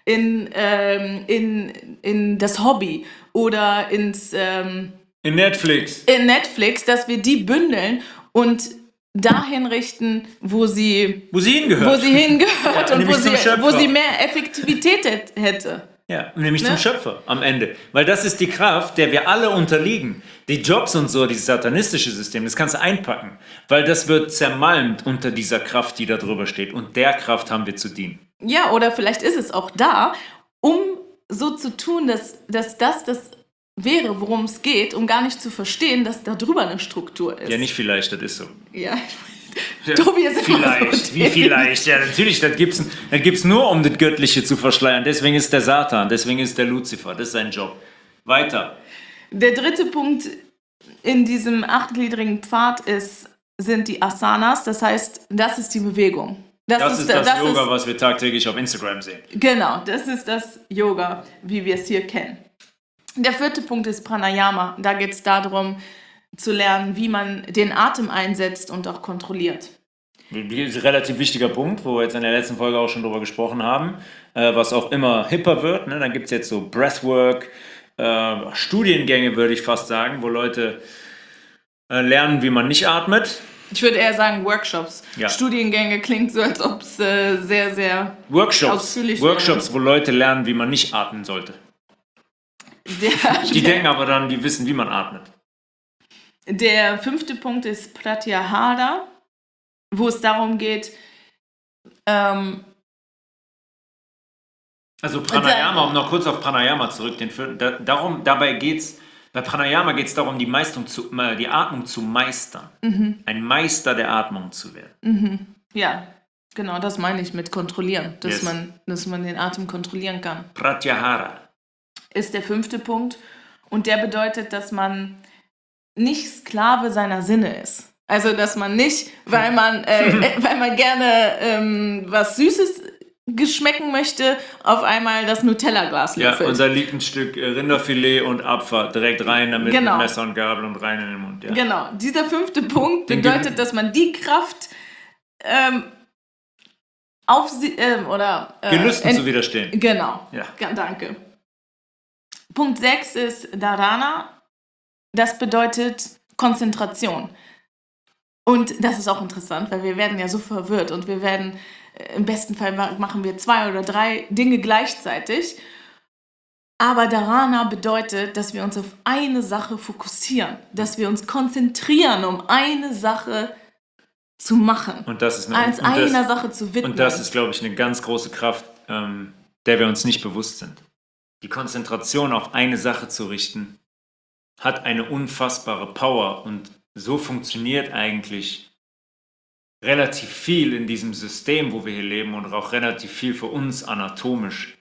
in, ähm, in, in das Hobby oder ins, ähm, in Netflix. in Netflix, dass wir die bündeln und dahin richten, wo sie, wo sie hingehört, wo sie hingehört ja, und wo sie, Schöpfer. wo sie mehr Effektivität hätt- hätte. Ja, nämlich Ne? zum Schöpfer am Ende. Weil das ist die Kraft, der wir alle unterliegen. Die Jobs und so, dieses satanistische System, das kannst du einpacken. Weil das wird zermalmt unter dieser Kraft, die da drüber steht. Und der Kraft haben wir zu dienen. Ja, oder vielleicht ist es auch da, um so zu tun, dass, dass das das wäre, worum es geht, um gar nicht zu verstehen, dass da drüber eine Struktur ist. Ja, nicht vielleicht, das ist so. Ja, Ja, Tobi ist immer vielleicht, so wie vielleicht? Ja, natürlich, das gibt's, das gibt's nur, um das Göttliche zu verschleiern. Deswegen ist der Satan, deswegen ist der Luzifer, das ist sein Job. Weiter. Der dritte Punkt in diesem achtgliedrigen Pfad ist, sind die Asanas, das heißt, das ist die Bewegung. Das, das ist das, das Yoga, ist, was wir tagtäglich auf Instagram sehen. Genau, das ist das Yoga, wie wir es hier kennen. Der vierte Punkt ist Pranayama. Da geht es darum, zu lernen, wie man den Atem einsetzt und auch kontrolliert. Ein relativ wichtiger Punkt, wo wir jetzt in der letzten Folge auch schon drüber gesprochen haben, äh, was auch immer hipper wird. Ne? Dann gibt es jetzt so Breathwork, äh, Studiengänge, würde ich fast sagen, wo Leute äh, lernen, wie man nicht atmet. Ich würde eher sagen Workshops. Ja. Studiengänge klingt so, als ob es äh, sehr, sehr Workshops, ausführlich Workshops, wäre. wo Leute lernen, wie man nicht atmen sollte. Der, Die denken aber dann, die wissen, wie man atmet. Der fünfte Punkt ist Pratyahara, wo es darum geht, ähm, also Pranayama, um noch kurz auf Pranayama zurück, den vierten, da, darum, dabei geht's, bei Pranayama geht es darum, die, Meistung zu, äh, die Atmung zu meistern. Mhm. Ein Meister der Atmung zu werden. Mhm. Ja, genau, das meine ich mit kontrollieren, dass, Yes. man, dass man den Atem kontrollieren kann. Pratyahara. Ist der fünfte Punkt. Und der bedeutet, dass man nicht Sklave seiner Sinne ist. Also, dass man nicht, weil man, äh, weil man gerne ähm, was Süßes geschmecken möchte, auf einmal das Nutella-Glas Ja, löffelt. und da liegt ein Stück äh, Rinderfilet und Abfahrt direkt rein, damit Genau. mit Messer und Gabel und rein in den Mund. Ja. Genau, dieser fünfte Punkt Den bedeutet, Ge- dass man die Kraft ähm, auf sie, ähm, oder äh, Gelüsten ent- zu widerstehen. Genau, Ja. ja, danke. Punkt sechs ist Dharana. Das bedeutet Konzentration. Und das ist auch interessant, weil wir werden ja so verwirrt und wir werden, äh, im besten Fall ma- machen wir zwei oder drei Dinge gleichzeitig. Aber Dharana bedeutet, dass wir uns auf eine Sache fokussieren, dass wir uns konzentrieren, um eine Sache zu machen, Und das ist eine, als und das, einer Sache zu widmen. Und das ist, glaube ich, eine ganz große Kraft, ähm, der wir uns nicht bewusst sind. Die Konzentration auf eine Sache zu richten, hat eine unfassbare Power und so funktioniert eigentlich relativ viel in diesem System, wo wir hier leben und auch relativ viel für uns anatomisch.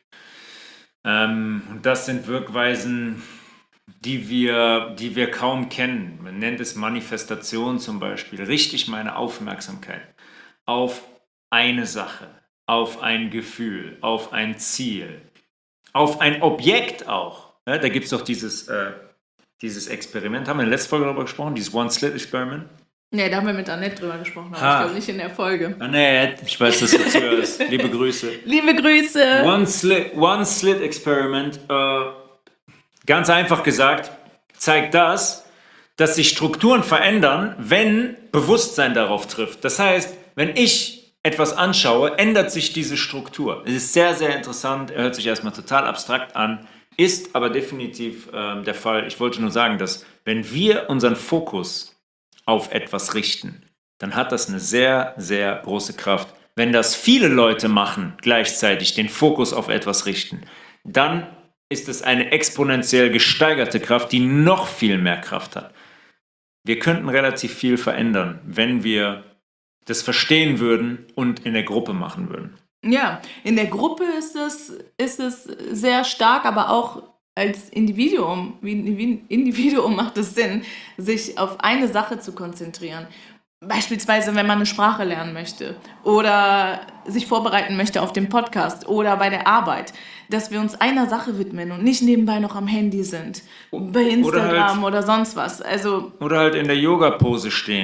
Ähm, und das sind Wirkweisen, die wir, die wir kaum kennen. Man nennt es Manifestation zum Beispiel. Richte ich meine Aufmerksamkeit auf eine Sache, auf ein Gefühl, auf ein Ziel, auf ein Objekt auch. Ja, da gibt es doch dieses, äh, dieses Experiment, haben wir in der letzten Folge darüber gesprochen, dieses One-Slit-Experiment. Nee, da haben wir mit Annette drüber gesprochen, aber Ha. ich glaube nicht in der Folge. Annette, ich weiß, dass du zuhörst. Liebe Grüße. Liebe Grüße! One-Slit, One-Slit-Experiment, äh, ganz einfach gesagt, zeigt das, dass sich Strukturen verändern, wenn Bewusstsein darauf trifft. Das heißt, wenn ich etwas anschaue, ändert sich diese Struktur. Es ist sehr, sehr interessant, er hört sich erstmal total abstrakt an, ist aber definitiv äh, der Fall. Ich wollte nur sagen, dass wenn wir unseren Fokus auf etwas richten, dann hat das eine sehr, sehr große Kraft. Wenn das viele Leute machen, gleichzeitig den Fokus auf etwas richten, dann ist es eine exponentiell gesteigerte Kraft, die noch viel mehr Kraft hat. Wir könnten relativ viel verändern, wenn wir das verstehen würden und in der Gruppe machen würden. Ja, in der Gruppe ist es, ist es sehr stark, aber auch als Individuum, wie wie ein Individuum macht es Sinn, sich auf eine Sache zu konzentrieren. Beispielsweise, wenn man eine Sprache lernen möchte oder sich vorbereiten möchte auf den Podcast oder bei der Arbeit, dass wir uns einer Sache widmen und nicht nebenbei noch am Handy sind, bei Instagram oder, halt, oder sonst was. Also, oder halt in der Yoga-Pose stehen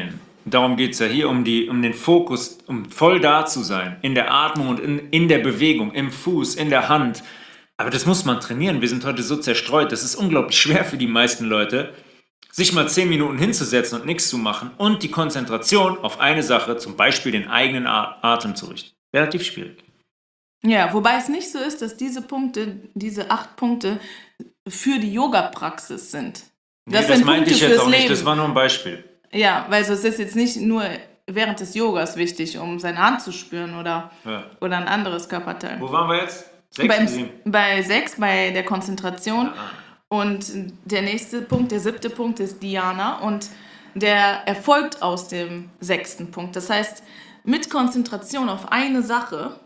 darum geht es ja hier, um, die, um den Fokus, um voll da zu sein, in der Atmung und in, in der Bewegung, im Fuß, in der Hand. Aber das muss man trainieren. Wir sind heute so zerstreut. Das ist unglaublich schwer für die meisten Leute, sich mal zehn Minuten hinzusetzen und nichts zu machen und die Konzentration auf eine Sache, zum Beispiel den eigenen Atem zu richten. Relativ schwierig. Ja, wobei es nicht so ist, dass diese Punkte, diese acht Punkte für die Yoga-Praxis sind. Das, nee, das sind meinte Punkte ich jetzt auch Leben. nicht, das war nur ein Beispiel. Ja, weil so, es ist jetzt nicht nur während des Yogas wichtig, um seine Hand zu spüren oder, ja. oder ein anderes Körperteil. Wo waren wir jetzt? Sechs, Beim, sieben? Bei sechs, bei der Konzentration. Ah. Und der nächste Punkt, der siebte Punkt ist Dhyana und der erfolgt aus dem sechsten Punkt. Das heißt, mit Konzentration auf eine Sache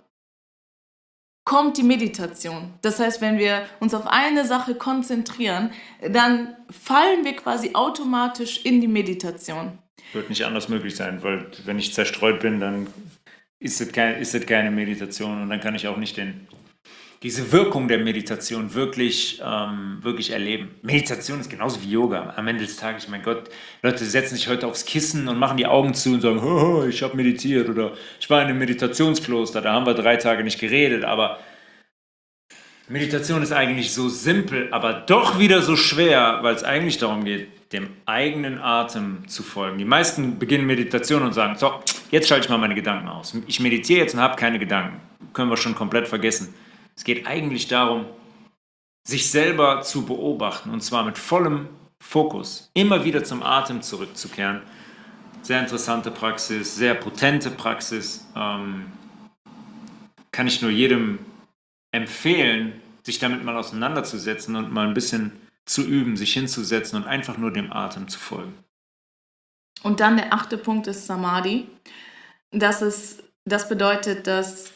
kommt die Meditation. Das heißt, wenn wir uns auf eine Sache konzentrieren, dann fallen wir quasi automatisch in die Meditation. Wird nicht anders möglich sein, weil wenn ich zerstreut bin, dann ist es keine, ist es keine Meditation und dann kann ich auch nicht den, diese Wirkung der Meditation wirklich, ähm, wirklich erleben. Meditation ist genauso wie Yoga. Am Ende des Tages, mein Gott, Leute setzen sich heute aufs Kissen und machen die Augen zu und sagen, oh, ich habe meditiert oder ich war in einem Meditationskloster, da haben wir drei Tage nicht geredet, aber Meditation ist eigentlich so simpel, aber doch wieder so schwer, weil es eigentlich darum geht, dem eigenen Atem zu folgen. Die meisten beginnen Meditation und sagen, so, jetzt schalte ich mal meine Gedanken aus. Ich meditiere jetzt und habe keine Gedanken. Können wir schon komplett vergessen. Es geht eigentlich darum, sich selber zu beobachten und zwar mit vollem Fokus, immer wieder zum Atem zurückzukehren. Sehr interessante Praxis, sehr potente Praxis. Ähm, kann ich nur jedem empfehlen, sich damit mal auseinanderzusetzen und mal ein bisschen zu üben, sich hinzusetzen und einfach nur dem Atem zu folgen. Und dann der achte Punkt ist Samadhi. Das ist, das bedeutet, dass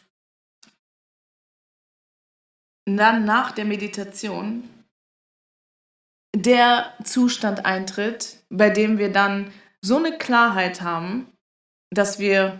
dann nach der Meditation der Zustand eintritt, bei dem wir dann so eine Klarheit haben, dass wir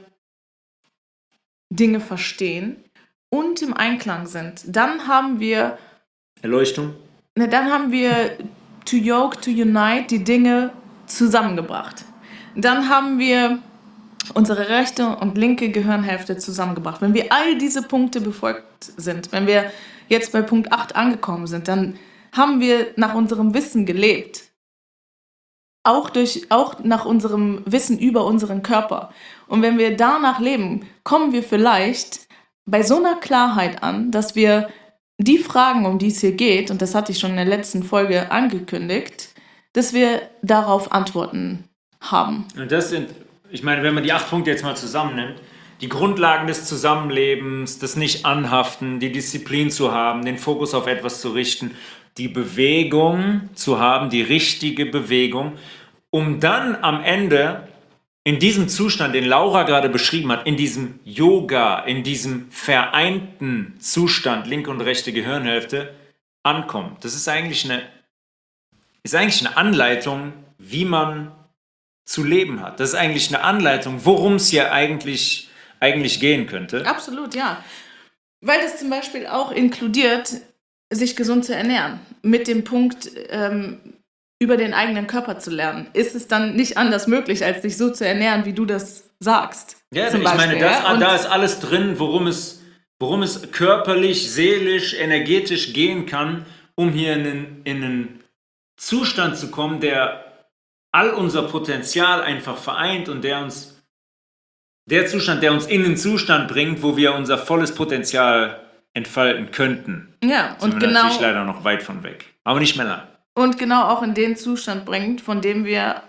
Dinge verstehen und im Einklang sind. Dann haben wir Erleuchtung. Ne, dann haben wir to yoke, to unite, die Dinge zusammengebracht. Dann haben wir unsere rechte und linke Gehirnhälfte zusammengebracht. Wenn wir all diese Punkte befolgt sind, wenn wir jetzt bei Punkt acht angekommen sind, dann haben wir nach unserem Wissen gelebt. Auch, durch, auch nach unserem Wissen über unseren Körper. Und wenn wir danach leben, kommen wir vielleicht bei so einer Klarheit an, dass wir die Fragen, um die es hier geht, und das hatte ich schon in der letzten Folge angekündigt, dass wir darauf Antworten haben. Und das sind, ich meine, wenn man die acht Punkte jetzt mal zusammennimmt, die Grundlagen des Zusammenlebens, das Nicht-Anhaften, die Disziplin zu haben, den Fokus auf etwas zu richten, die Bewegung zu haben, die richtige Bewegung, um dann am Ende in diesem Zustand, den Laura gerade beschrieben hat, in diesem Yoga, in diesem vereinten Zustand, linke und rechte Gehirnhälfte, ankommen. Das ist eigentlich eine, ist eigentlich eine Anleitung, wie man zu leben hat. Das ist eigentlich eine Anleitung, worum es hier eigentlich, eigentlich gehen könnte. Absolut, ja. Weil das zum Beispiel auch inkludiert, sich gesund zu ernähren. Mit dem Punkt, ähm, über den eigenen Körper zu lernen, ist es dann nicht anders möglich, als sich so zu ernähren, wie du das sagst. Ja, ich Beispiel, meine, das, ja? da ist alles drin, worum es, worum es körperlich, seelisch, energetisch gehen kann, um hier in einen, in einen Zustand zu kommen, der all unser Potenzial einfach vereint und der uns, der Zustand, der uns in den Zustand bringt, wo wir unser volles Potenzial entfalten könnten. Ja, und sind wir genau. natürlich leider noch weit von weg, aber nicht mehr lang. Und genau auch in den Zustand bringt, von dem wir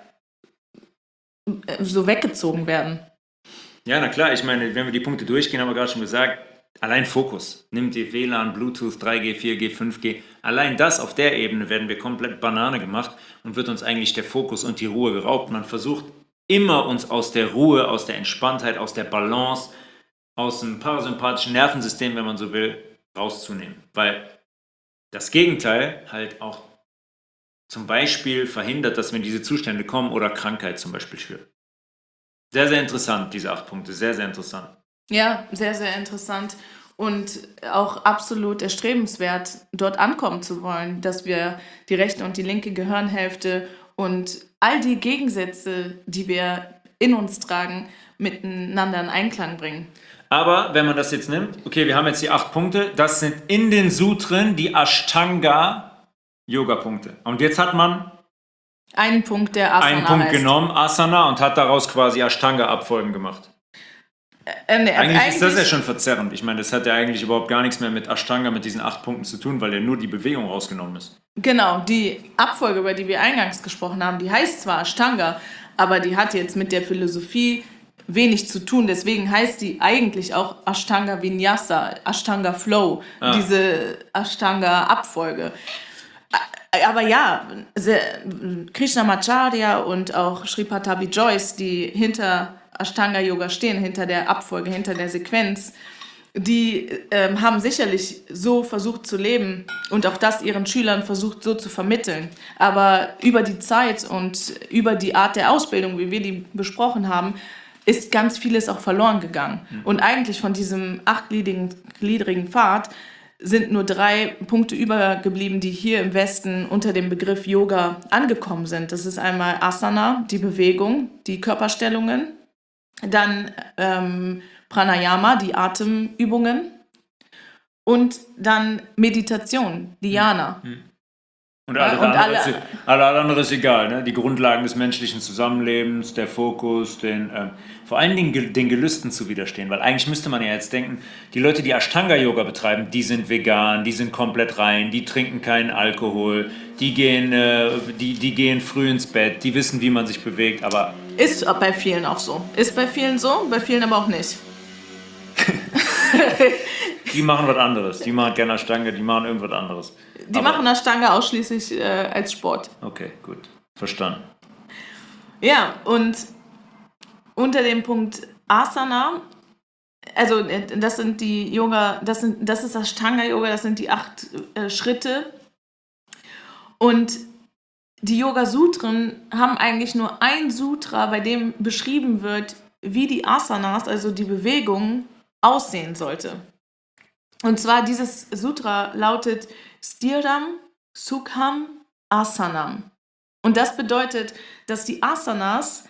so weggezogen werden. Ja, na klar, ich meine, wenn wir die Punkte durchgehen, haben wir gerade schon gesagt, allein Fokus. Nimmt ihr W L A N, Bluetooth, drei G, vier G, fünf G. Allein das auf der Ebene werden wir komplett Banane gemacht und wird uns eigentlich der Fokus und die Ruhe geraubt. Man versucht immer uns aus der Ruhe, aus der Entspanntheit, aus der Balance, aus dem parasympathischen Nervensystem, wenn man so will, rauszunehmen. Weil das Gegenteil halt auch zum Beispiel verhindert, dass wir in diese Zustände kommen oder Krankheit zum Beispiel führt. Sehr, sehr interessant, diese acht Punkte. Sehr, sehr interessant. Ja, sehr, sehr interessant und auch absolut erstrebenswert, dort ankommen zu wollen, dass wir die rechte und die linke Gehirnhälfte und all die Gegensätze, die wir in uns tragen, miteinander in Einklang bringen. Aber wenn man das jetzt nimmt, okay, wir haben jetzt die acht Punkte, das sind in den Sutren die Ashtanga-Yoga-Punkte. Und jetzt hat man einen Punkt, der Asana einen Punkt heißt. genommen, Asana, und hat daraus quasi Ashtanga-Abfolgen gemacht. Äh, nee, eigentlich, eigentlich ist das ja schon verzerrend. Ich meine, das hat ja eigentlich überhaupt gar nichts mehr mit Ashtanga, mit diesen acht Punkten zu tun, weil ja nur die Bewegung rausgenommen ist. Genau, die Abfolge, über die wir eingangs gesprochen haben, die heißt zwar Ashtanga, aber die hat jetzt mit der Philosophie wenig zu tun. Deswegen heißt die eigentlich auch Ashtanga Vinyasa, Ashtanga Flow, ah. diese Ashtanga Abfolge. Aber ja, Krishnamacharya und auch Sri Patabi Jois, die hinter Ashtanga Yoga stehen, hinter der Abfolge, hinter der Sequenz, die ähm, haben sicherlich so versucht zu leben und auch das ihren Schülern versucht so zu vermitteln. Aber über die Zeit und über die Art der Ausbildung, wie wir die besprochen haben, ist ganz vieles auch verloren gegangen. Mhm. Und eigentlich von diesem achtgliedrigen gliedrigen Pfad sind nur drei Punkte übergeblieben, die hier im Westen unter dem Begriff Yoga angekommen sind. Das ist einmal Asana, die Bewegung, die Körperstellungen, dann ähm, Pranayama, die Atemübungen, und dann Meditation, Dhyana. Mhm. Und alles, ja, und andere, alle, ist, alles andere ist egal, ne? Die Grundlagen des menschlichen Zusammenlebens, der Fokus, den, ähm, vor allen Dingen den Gelüsten zu widerstehen. Weil eigentlich müsste man ja jetzt denken, die Leute, die Ashtanga-Yoga betreiben, die sind vegan, die sind komplett rein, die trinken keinen Alkohol, die gehen, äh, die, die gehen früh ins Bett, die wissen, wie man sich bewegt, aber... Ist bei vielen auch so. Ist bei vielen so, bei vielen aber auch nicht. Die machen was anderes. Die machen gerne Ashtanga, die machen irgendwas anderes. Die aber machen Ashtanga ausschließlich äh, als Sport. Okay, gut. Verstanden. Ja, und unter dem Punkt Asana, also das sind die Yoga, das sind, das ist Ashtanga-Yoga, das sind die acht äh, Schritte. Und die Yoga-Sutren haben eigentlich nur ein Sutra, bei dem beschrieben wird, wie die Asanas, also die Bewegung, aussehen sollte. Und zwar dieses Sutra lautet Stiram Sukham Asanam. Und das bedeutet, dass die Asanas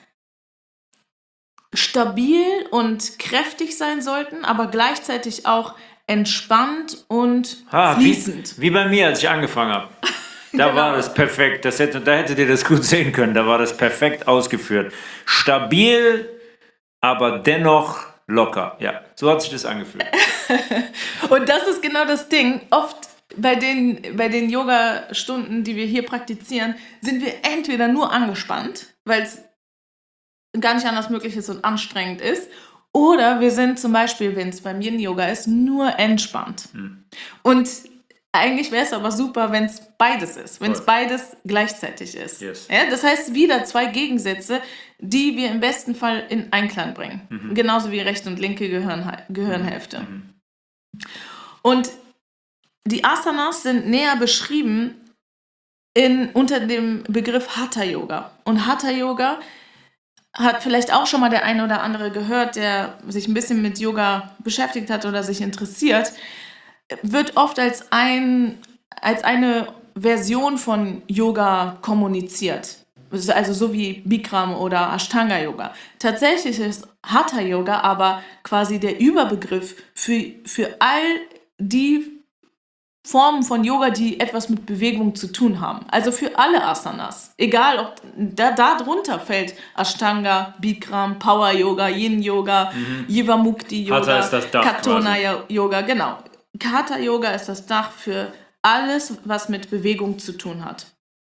stabil und kräftig sein sollten, aber gleichzeitig auch entspannt und ha, fließend. Wie, wie bei mir, als ich angefangen habe. Da genau. war das perfekt. Das hätte, da hättet ihr das gut sehen können. Da war das perfekt ausgeführt. Stabil, aber dennoch locker. Ja, so hat sich das angefühlt. Und das ist genau das Ding. Oft bei den, bei den Yoga-Stunden, die wir hier praktizieren, sind wir entweder nur angespannt, weil es gar nicht anders möglich ist und anstrengend ist, oder wir sind zum Beispiel, wenn es beim Yin-Yoga ist, nur entspannt. Hm. Und eigentlich wäre es aber super, wenn es beides ist, wenn es beides gleichzeitig ist. Yes. Ja, das heißt, wieder zwei Gegensätze, die wir im besten Fall in Einklang bringen. Mhm. Genauso wie rechte und linke Gehirn, Gehirnhälfte. Mhm. Und die Asanas sind näher beschrieben in, unter dem Begriff Hatha-Yoga. Und Hatha-Yoga hat vielleicht auch schon mal der eine oder andere gehört, der sich ein bisschen mit Yoga beschäftigt hat oder sich interessiert, wird oft als, ein, als eine Version von Yoga kommuniziert. Also so wie Bikram oder Ashtanga-Yoga. Tatsächlich ist Hatha-Yoga aber quasi der Überbegriff für, für all die Formen von Yoga, die etwas mit Bewegung zu tun haben. Also für alle Asanas. Egal, ob da, da drunter fällt Ashtanga, Bikram, Power-Yoga, Yin-Yoga, mhm. Jivamukti-Yoga, Katona-Yoga, genau. Hatha-Yoga ist das Dach für alles, was mit Bewegung zu tun hat.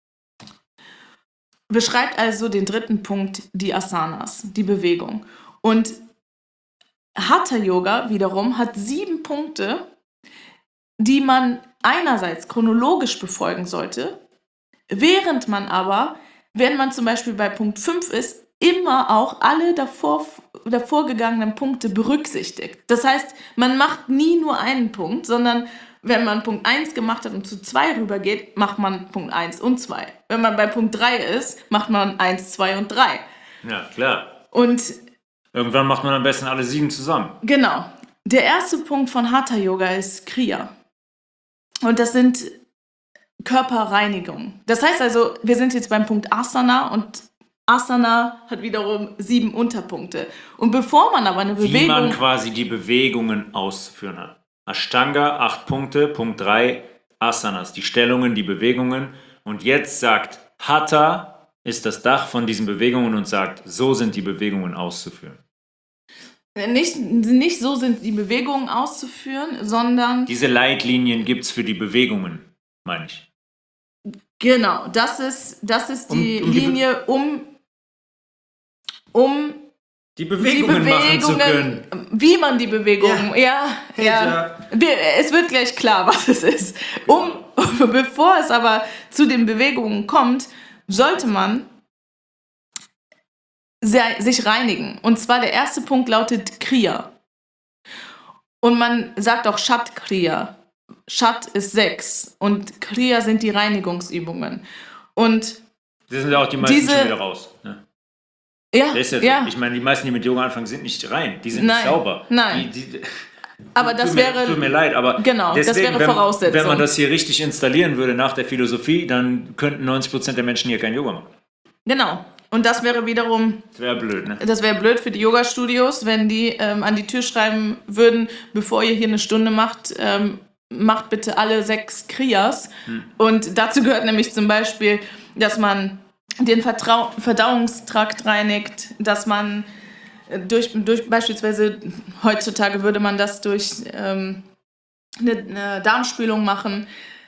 Beschreibt also den dritten Punkt, die Asanas, die Bewegung. Und Hatha-Yoga wiederum hat sieben Punkte, die man einerseits chronologisch befolgen sollte, während man aber, wenn man zum Beispiel bei Punkt fünf ist, immer auch alle davor, davor gegangenen Punkte berücksichtigt. Das heißt, man macht nie nur einen Punkt, sondern wenn man Punkt eins gemacht hat und zu zwei rübergeht, macht man Punkt eins und zwei. Wenn man bei Punkt drei ist, macht man eins, zwei und drei. Ja, klar. Und irgendwann macht man am besten alle sieben zusammen. Genau. Der erste Punkt von Hatha-Yoga ist Kriya. Und das sind Körperreinigungen. Das heißt also, wir sind jetzt beim Punkt Asana und Asana hat wiederum sieben Unterpunkte. Und bevor man aber eine Wie Bewegung... man quasi die Bewegungen auszuführen hat. Ashtanga, acht Punkte, Punkt drei, Asanas, die Stellungen, die Bewegungen. Und jetzt sagt Hatha, ist das Dach von diesen Bewegungen und sagt, so sind die Bewegungen auszuführen. Nicht, nicht so sind die Bewegungen auszuführen, sondern... Diese Leitlinien gibt es für die Bewegungen, meine ich. Genau, das ist, das ist die Um- um die Be- Linie, um, um Die die Bewegungen, machen zu können. Bewegungen, wie man die Bewegungen, ja, ja, ja. Wir- Es wird gleich klar, was es ist. Um, bevor es aber zu den Bewegungen kommt, sollte man sehr, sich reinigen. Und zwar der erste Punkt lautet Kriya. Und man sagt auch Shat Kriya. Shat ist sechs und Kriya sind die Reinigungsübungen. Und Das sind ja auch die meisten Diese- schon wieder raus. Ne? ja, Das ist ja so. ja, Ich meine, die meisten, die mit Yoga anfangen, sind nicht rein. Die sind Nein, nicht sauber. nein. Die, die, aber das tut wäre... Mir, tut mir leid, aber Genau, das deswegen, wäre wenn, Voraussetzung. Wenn man das hier richtig installieren würde nach der Philosophie, dann könnten neunzig Prozent der Menschen hier kein Yoga machen. Genau. Und das wäre wiederum, Das wäre blöd, ne? das wäre blöd für die Yoga-Studios, wenn die ähm, an die Tür schreiben würden, bevor ihr hier eine Stunde macht, ähm, macht bitte alle sechs Kriyas. Hm. Und dazu gehört nämlich zum Beispiel, dass man den Vertrau- Verdauungstrakt reinigt, dass man äh, durch, durch beispielsweise, heutzutage würde man das durch ähm, eine, eine Darmspülung machen.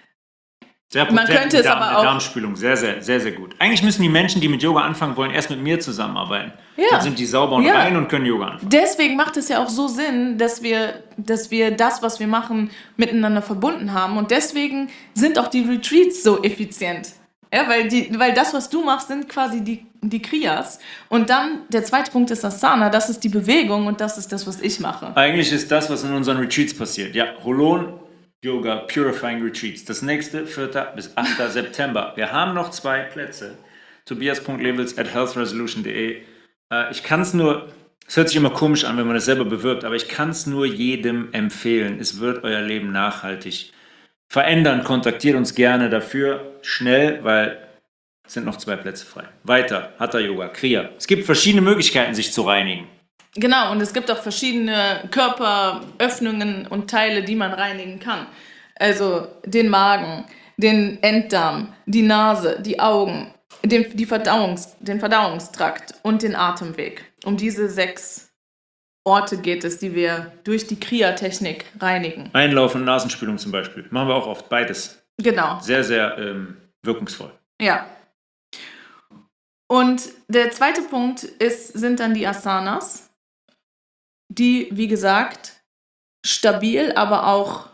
Sehr Man potent, könnte es Darm, aber eine auch- Darmspülung, sehr, sehr, sehr, sehr gut. Eigentlich müssen die Menschen, die mit Yoga anfangen wollen, erst mit mir zusammenarbeiten. Ja. Dann sind die sauber und Ja. rein und können Yoga anfangen. Deswegen macht es ja auch so Sinn, dass wir, dass wir das, was wir machen, miteinander verbunden haben. Und deswegen sind auch die Retreats so effizient. Ja, weil, die, weil das, was du machst, sind quasi die, die Kriyas. Und dann der zweite Punkt ist Asana, das ist die Bewegung und das ist das, was ich mache. Eigentlich ist das, was in unseren Retreats passiert. Ja, Holon Yoga Purifying Retreats. Das nächste, vierter bis achter September. Wir haben noch zwei Plätze. tobias punkt levels at healthresolution punkt de. Äh, ich kann es nur, es hört sich immer komisch an, wenn man es selber bewirbt, aber ich kann es nur jedem empfehlen. Es wird euer Leben nachhaltig verändern. Kontaktiert uns gerne dafür. Schnell, weil es sind noch zwei Plätze frei. Weiter, Hatha Yoga, Kriya. Es gibt verschiedene Möglichkeiten, sich zu reinigen. Genau, und es gibt auch verschiedene Körperöffnungen und Teile, die man reinigen kann. Also den Magen, den Enddarm, die Nase, die Augen, den, die Verdauungs-, den Verdauungstrakt und den Atemweg. Um diese sechs Orte geht es, die wir durch die Kriya-Technik reinigen. Einlauf und Nasenspülung zum Beispiel. Machen wir auch oft beides. Genau, Sehr, sehr ähm, wirkungsvoll. ja. Und der zweite Punkt ist, sind dann die Asanas, die, wie gesagt, stabil, aber auch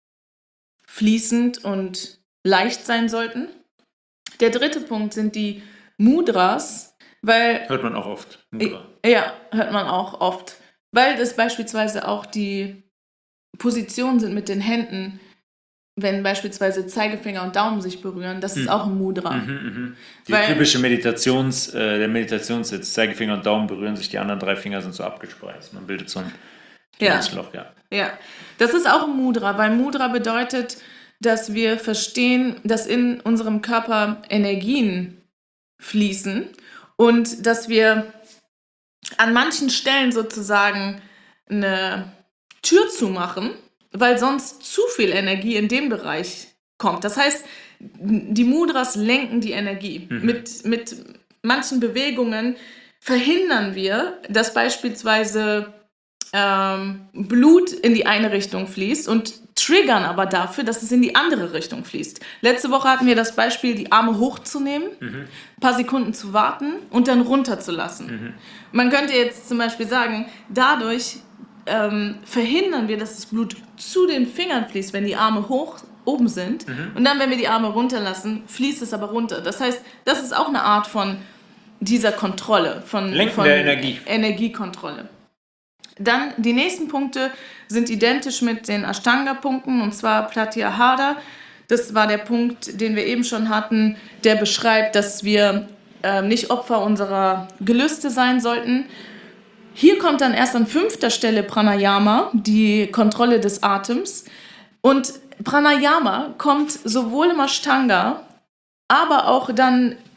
fließend und leicht sein sollten. Der dritte Punkt sind die Mudras, weil, Hört man auch oft. Mudra. ja, hört man auch oft, weil das beispielsweise auch die Positionen sind mit den Händen, wenn beispielsweise Zeigefinger und Daumen sich berühren, das ist Hm. auch ein Mudra. Mhm, mhm. Die Weil- typische Meditations, äh, der Meditationssitz, Zeigefinger und Daumen berühren sich, die anderen drei Finger sind so abgespreizt. Man bildet so ein Ja. Herzloch, ja. Ja, das ist auch ein Mudra, weil Mudra bedeutet, dass wir verstehen, dass in unserem Körper Energien fließen und dass wir an manchen Stellen sozusagen eine Tür zumachen, weil sonst zu viel Energie in den Bereich kommt. Das heißt, die Mudras lenken die Energie. Mhm. Mit, mit manchen Bewegungen verhindern wir, dass beispielsweise ähm, Blut in die eine Richtung fließt und triggern aber dafür, dass es in die andere Richtung fließt. Letzte Woche hatten wir das Beispiel, die Arme hochzunehmen, Mhm. ein paar Sekunden zu warten und dann runterzulassen. Mhm. Man könnte jetzt zum Beispiel sagen, dadurch ähm, verhindern wir, dass das Blut zu den Fingern fließt, wenn die Arme hoch oben sind. Mhm. Und dann, wenn wir die Arme runterlassen, fließt es aber runter. Das heißt, das ist auch eine Art von dieser Kontrolle, von, Lenken von der Energie. Energiekontrolle. Dann die nächsten Punkte sind identisch mit den Ashtanga-Punkten, und zwar Pratyahara. Das war der Punkt, den wir eben schon hatten, der beschreibt, dass wir äh, nicht Opfer unserer Gelüste sein sollten. Hier kommt dann erst an fünfter Stelle Pranayama, die Kontrolle des Atems. Und Pranayama kommt sowohl im Ashtanga, aber auch dann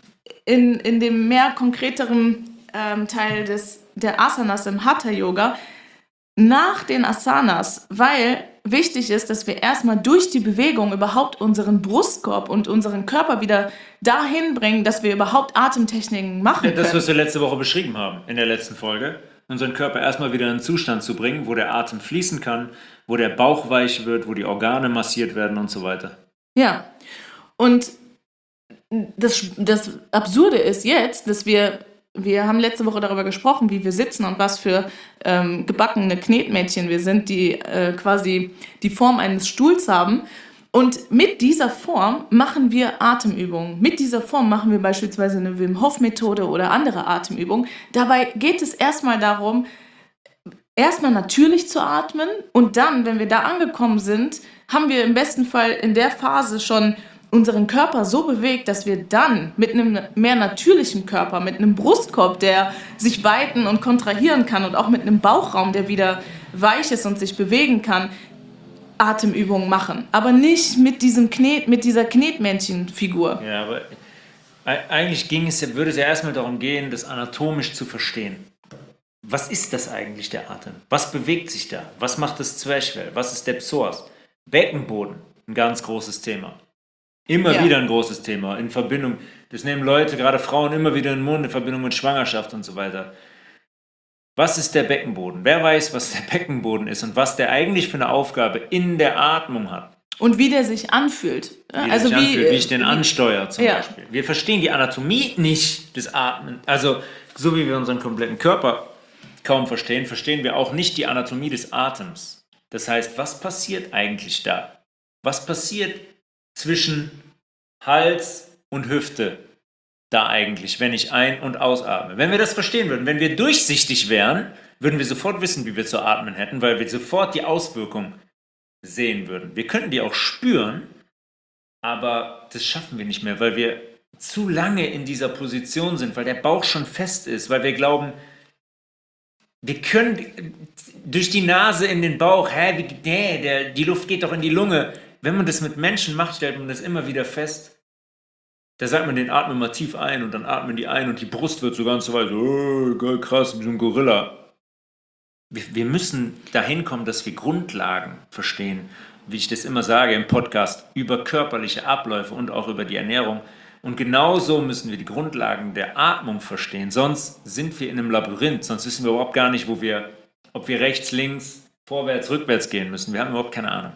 in, in dem mehr konkreteren ähm, Teil des, der Asanas im Hatha-Yoga nach den Asanas, weil wichtig ist, dass wir erstmal durch die Bewegung überhaupt unseren Brustkorb und unseren Körper wieder dahin bringen, dass wir überhaupt Atemtechniken machen Ja, das, können. was wir letzte Woche beschrieben haben, in der letzten Folge. Unseren Körper erstmal wieder in einen Zustand zu bringen, wo der Atem fließen kann, wo der Bauch weich wird, wo die Organe massiert werden und so weiter. Ja, und das, das Absurde ist jetzt, dass wir, wir haben letzte Woche darüber gesprochen, wie wir sitzen und was für ähm, gebackene Knetmädchen wir sind, die äh, quasi die Form eines Stuhls haben. Und mit dieser Form machen wir Atemübungen. Mit dieser Form machen wir beispielsweise eine Wim Hof Methode oder andere Atemübungen. Dabei geht es erstmal darum, erstmal natürlich zu atmen und dann, wenn wir da angekommen sind, haben wir im besten Fall in der Phase schon unseren Körper so bewegt, dass wir dann mit einem mehr natürlichen Körper, mit einem Brustkorb, der sich weiten und kontrahieren kann und auch mit einem Bauchraum, der wieder weich ist und sich bewegen kann, Atemübungen machen. Aber nicht mit diesem Knet, mit dieser Knetmännchenfigur. Ja, aber eigentlich ging es, würde es ja erstmal darum gehen, das anatomisch zu verstehen. Was ist das eigentlich, der Atem? Was bewegt sich da? Was macht das Zwerchfell? Was ist der Psoas? Beckenboden, ein ganz großes Thema. Immer Ja. wieder ein großes Thema in Verbindung. Das nehmen Leute, gerade Frauen, immer wieder in den Mund in Verbindung mit Schwangerschaft und so weiter. Was ist der Beckenboden? Wer weiß, was der Beckenboden ist und was der eigentlich für eine Aufgabe in der Atmung hat? Und wie der sich anfühlt. Wie, also sich wie, anfühlt, wie ich den ansteuere zum ja. Beispiel. Wir verstehen die Anatomie nicht des Atmens. Also so wie wir unseren kompletten Körper kaum verstehen, verstehen wir auch nicht die Anatomie des Atems. Das heißt, was passiert eigentlich da? Was passiert zwischen Hals und Hüfte da eigentlich, wenn ich ein- und ausatme? Wenn wir das verstehen würden, wenn wir durchsichtig wären, würden wir sofort wissen, wie wir zu atmen hätten, weil wir sofort die Auswirkung sehen würden. Wir könnten die auch spüren, aber das schaffen wir nicht mehr, weil wir zu lange in dieser Position sind, weil der Bauch schon fest ist, weil wir glauben, wir können durch die Nase in den Bauch, hä, wie, nee, der, die Luft geht doch in die Lunge. Wenn man das mit Menschen macht, stellt man das immer wieder fest. Da sagt man, den atmen mal tief ein und dann atmen die ein und die Brust wird so ganz so weit, oh, geil, krass, wie so ein Gorilla. Wir, wir müssen dahin kommen, dass wir Grundlagen verstehen, wie ich das immer sage im Podcast, über körperliche Abläufe und auch über die Ernährung. Und genauso müssen wir die Grundlagen der Atmung verstehen. Sonst sind wir in einem Labyrinth, sonst wissen wir überhaupt gar nicht, wo wir, ob wir rechts, links, vorwärts, rückwärts gehen müssen. Wir haben überhaupt keine Ahnung.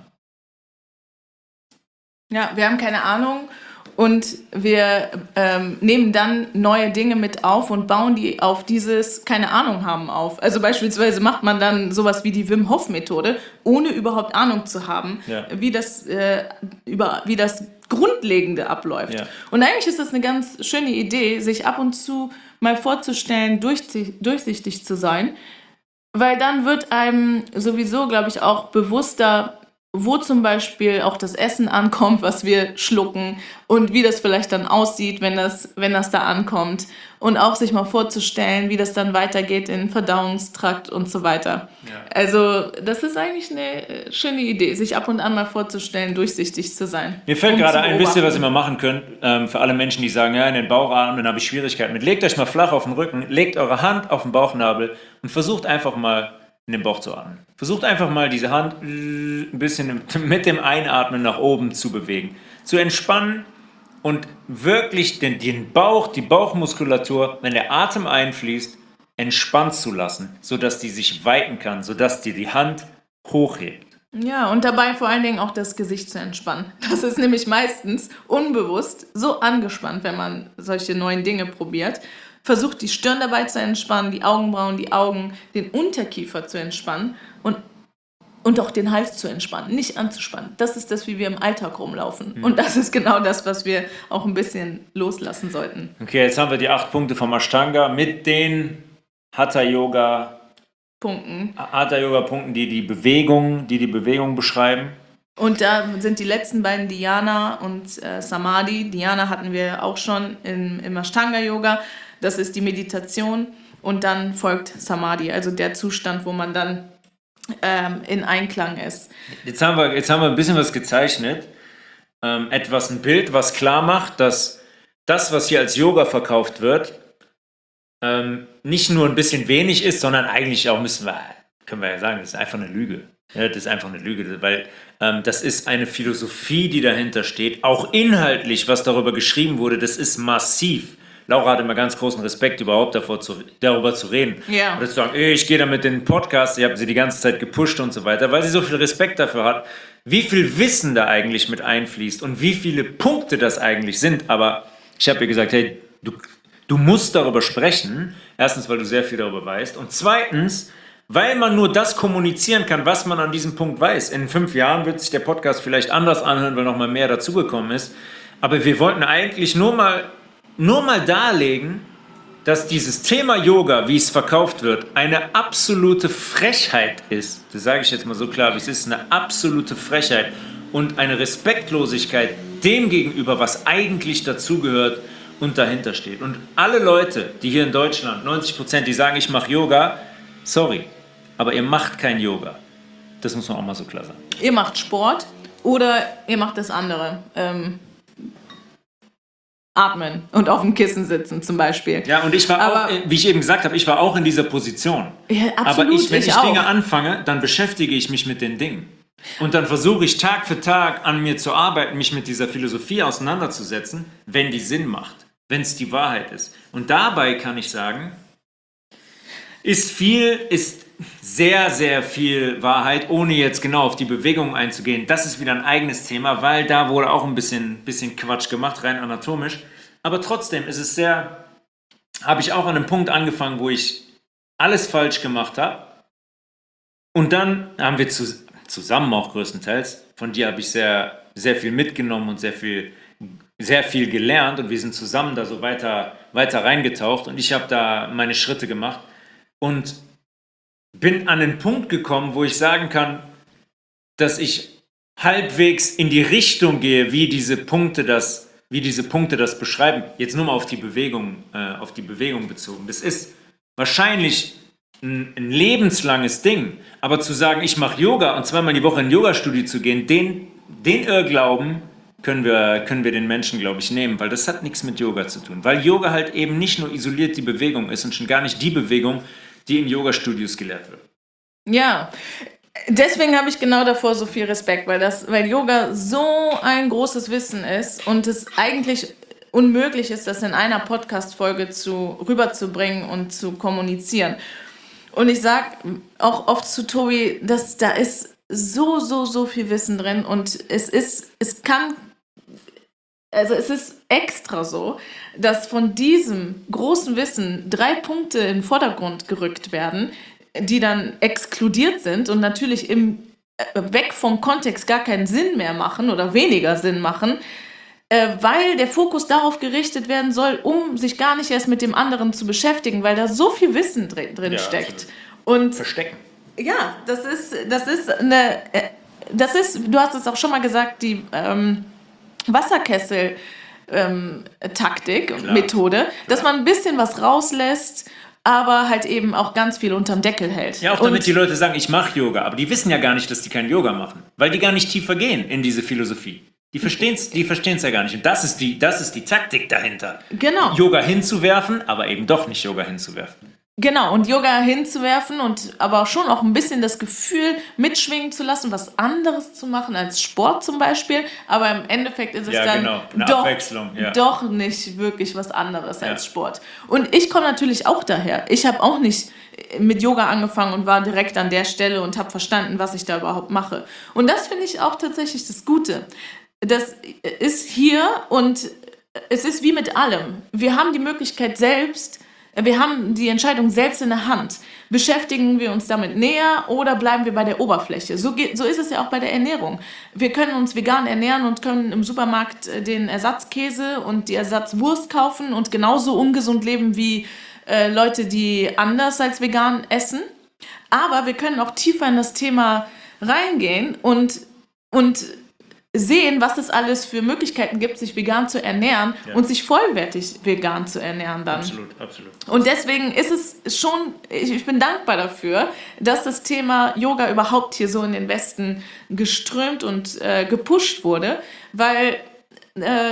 Ja, wir haben keine Ahnung und wir ähm, nehmen dann neue Dinge mit auf und bauen die auf dieses keine Ahnung haben auf. Also beispielsweise macht man dann sowas wie die Wim Hof Methode, ohne überhaupt Ahnung zu haben, Ja. wie das äh, über wie das Grundlegende abläuft. Ja. Und eigentlich ist das eine ganz schöne Idee, sich ab und zu mal vorzustellen, durchsi- durchsichtig zu sein, weil dann wird einem sowieso, glaube ich, auch bewusster, wo zum Beispiel auch das Essen ankommt, was wir schlucken und wie das vielleicht dann aussieht, wenn das, wenn das da ankommt. Und auch sich mal vorzustellen, wie das dann weitergeht in den Verdauungstrakt und so weiter. Ja. Also das ist eigentlich eine äh, schöne Idee, sich ab und an mal vorzustellen, durchsichtig zu sein. Mir fällt Um gerade zu ein, wisst ihr, was ihr beobachten. mal machen könnt? Ähm, für alle Menschen, die sagen, ja, in den Bauch atmen habe ich Schwierigkeiten mit. Legt euch mal flach auf den Rücken, legt eure Hand auf den Bauchnabel und versucht einfach mal in den Bauch zu atmen. Versucht einfach mal diese Hand ein bisschen mit dem Einatmen nach oben zu bewegen. Zu entspannen und wirklich den, den Bauch, die Bauchmuskulatur, wenn der Atem einfließt, entspannt zu lassen, sodass die sich weiten kann, sodass die die Hand hochhebt. Ja, und dabei vor allen Dingen auch das Gesicht zu entspannen. Das ist nämlich meistens unbewusst so angespannt, wenn man solche neuen Dinge probiert. Versucht die Stirn dabei zu entspannen, die Augenbrauen, die Augen, den Unterkiefer zu entspannen und, und auch den Hals zu entspannen, nicht anzuspannen. Das ist das, wie wir im Alltag rumlaufen. Mhm. Und das ist genau das, was wir auch ein bisschen loslassen sollten. Okay, jetzt haben wir die acht Punkte vom Ashtanga mit den Hatha-Yoga Punkten. Hatha-Yoga-Punkten, die die Bewegung, die die Bewegung beschreiben. Und da sind die letzten beiden Dhyana und äh, Samadhi. Dhyana hatten wir auch schon im, im Ashtanga-Yoga. Das ist die Meditation. Und dann folgt Samadhi, also der Zustand, wo man dann ähm, in Einklang ist. Jetzt haben wir, jetzt haben wir ein bisschen was gezeichnet. Ähm, etwas, ein Bild, was klar macht, dass das, was hier als Yoga verkauft wird, ähm, nicht nur ein bisschen wenig ist, sondern eigentlich auch, müssen wir, können wir ja sagen, das ist einfach eine Lüge. Ja, das ist einfach eine Lüge, weil ähm, das ist eine Philosophie, die dahinter steht, auch inhaltlich, was darüber geschrieben wurde, das ist massiv. Laura hat immer ganz großen Respekt überhaupt davor zu, darüber zu reden. Ja. Oder zu sagen, ey, ich gehe damit in den Podcast, ich habe sie die ganze Zeit gepusht und so weiter, weil sie so viel Respekt dafür hat, wie viel Wissen da eigentlich mit einfließt und wie viele Punkte das eigentlich sind. Aber ich habe ihr gesagt, hey, du, du musst darüber sprechen. Erstens, weil du sehr viel darüber weißt. Und zweitens, weil man nur das kommunizieren kann, was man an diesem Punkt weiß. In fünf Jahren wird sich der Podcast vielleicht anders anhören, weil noch mal mehr dazugekommen ist. Aber wir wollten eigentlich nur mal, nur mal darlegen, dass dieses Thema Yoga, wie es verkauft wird, eine absolute Frechheit ist. Das sage ich jetzt mal so klar, wie es ist, eine absolute Frechheit und eine Respektlosigkeit dem gegenüber, was eigentlich dazugehört und dahinter steht. Und alle Leute, die hier in Deutschland, neunzig Prozent, die sagen, ich mache Yoga, sorry, aber ihr macht kein Yoga. Das muss man auch mal so klar sagen. Ihr macht Sport oder ihr macht das andere. Ähm, atmen und auf dem Kissen sitzen zum Beispiel. Ja, und ich war aber, auch, wie ich eben gesagt habe, ich war auch in dieser Position. Ja, absolut, aber ich, wenn ich, ich Dinge auch. anfange, dann beschäftige ich mich mit den Dingen. Und dann versuche ich Tag für Tag an mir zu arbeiten, mich mit dieser Philosophie auseinanderzusetzen, wenn die Sinn macht, wenn es die Wahrheit ist. Und dabei kann ich sagen, ist viel, ist sehr, sehr viel Wahrheit, ohne jetzt genau auf die Bewegung einzugehen. Das ist wieder ein eigenes Thema, weil da wurde auch ein bisschen, bisschen Quatsch gemacht, rein anatomisch. Aber trotzdem ist es sehr, habe ich auch an einem Punkt angefangen, wo ich alles falsch gemacht habe. Und dann haben wir zu, zusammen auch größtenteils, von dir habe ich sehr, sehr viel mitgenommen und sehr viel, sehr viel gelernt. Und wir sind zusammen da so weiter, weiter reingetaucht. Und ich habe da meine Schritte gemacht. Und bin an den Punkt gekommen, wo ich sagen kann, dass ich halbwegs in die Richtung gehe, wie diese Punkte das, wie diese Punkte das beschreiben. Jetzt nur mal auf die Bewegung, äh, auf die Bewegung bezogen. Das ist wahrscheinlich ein, ein lebenslanges Ding, aber zu sagen, ich mache Yoga und zweimal die Woche in ein Yoga-Studio zu gehen, den, den Irrglauben können wir, können wir den Menschen, glaube ich, nehmen, weil das hat nichts mit Yoga zu tun. Weil Yoga halt eben nicht nur isoliert die Bewegung ist und schon gar nicht die Bewegung, die in Yoga-Studios gelehrt wird. Ja, deswegen habe ich genau davor so viel Respekt, weil, das, weil Yoga so ein großes Wissen ist und es eigentlich unmöglich ist, das in einer Podcast-Folge zu, rüberzubringen und zu kommunizieren. Und ich sage auch oft zu Tobi, dass da ist so, so, so viel Wissen drin und es ist, es kann, also es ist extra so, dass von diesem großen Wissen drei Punkte in den Vordergrund gerückt werden, die dann exkludiert sind und natürlich im, äh, weg vom Kontext gar keinen Sinn mehr machen oder weniger Sinn machen, äh, weil der Fokus darauf gerichtet werden soll, um sich gar nicht erst mit dem anderen zu beschäftigen, weil da so viel Wissen drin, drin Ja, steckt. Und verstecken. Ja, das ist, das ist eine, äh, das ist, du hast es auch schon mal gesagt, die ähm, Wasserkessel ähm, Taktik und Methode, dass man ein bisschen was rauslässt, aber halt eben auch ganz viel unterm Deckel hält. Ja, auch damit und die Leute sagen, ich mache Yoga, aber die wissen ja gar nicht, dass die kein Yoga machen, weil die gar nicht tiefer gehen in diese Philosophie. Die verstehen es die verstehen's ja gar nicht. Und das ist, die, das ist die Taktik dahinter. Genau. Yoga hinzuwerfen, aber eben doch nicht Yoga hinzuwerfen. Genau, und Yoga hinzuwerfen und aber schon auch ein bisschen das Gefühl mitschwingen zu lassen, was anderes zu machen als Sport zum Beispiel. Aber im Endeffekt ist es Ja, dann genau. Eine doch, Abwechslung, ja. doch nicht wirklich was anderes Ja. als Sport. Und ich komme natürlich auch daher. Ich habe auch nicht mit Yoga angefangen und war direkt an der Stelle und habe verstanden, was ich da überhaupt mache. Und das finde ich auch tatsächlich das Gute. Das ist hier und es ist wie mit allem. Wir haben die Möglichkeit selbst, wir haben die Entscheidung selbst in der Hand. Beschäftigen wir uns damit näher oder bleiben wir bei der Oberfläche? So, geht, so ist es ja auch bei der Ernährung. Wir können uns vegan ernähren und können im Supermarkt den Ersatzkäse und die Ersatzwurst kaufen und genauso ungesund leben wie äh, Leute, die anders als vegan essen. Aber wir können auch tiefer in das Thema reingehen und, und sehen, was es alles für Möglichkeiten gibt, sich vegan zu ernähren Ja. und sich vollwertig vegan zu ernähren dann. Absolut, absolut. Und deswegen ist es schon, ich, ich bin dankbar dafür, dass das Thema Yoga überhaupt hier so in den Westen geströmt und äh, gepusht wurde, weil äh, das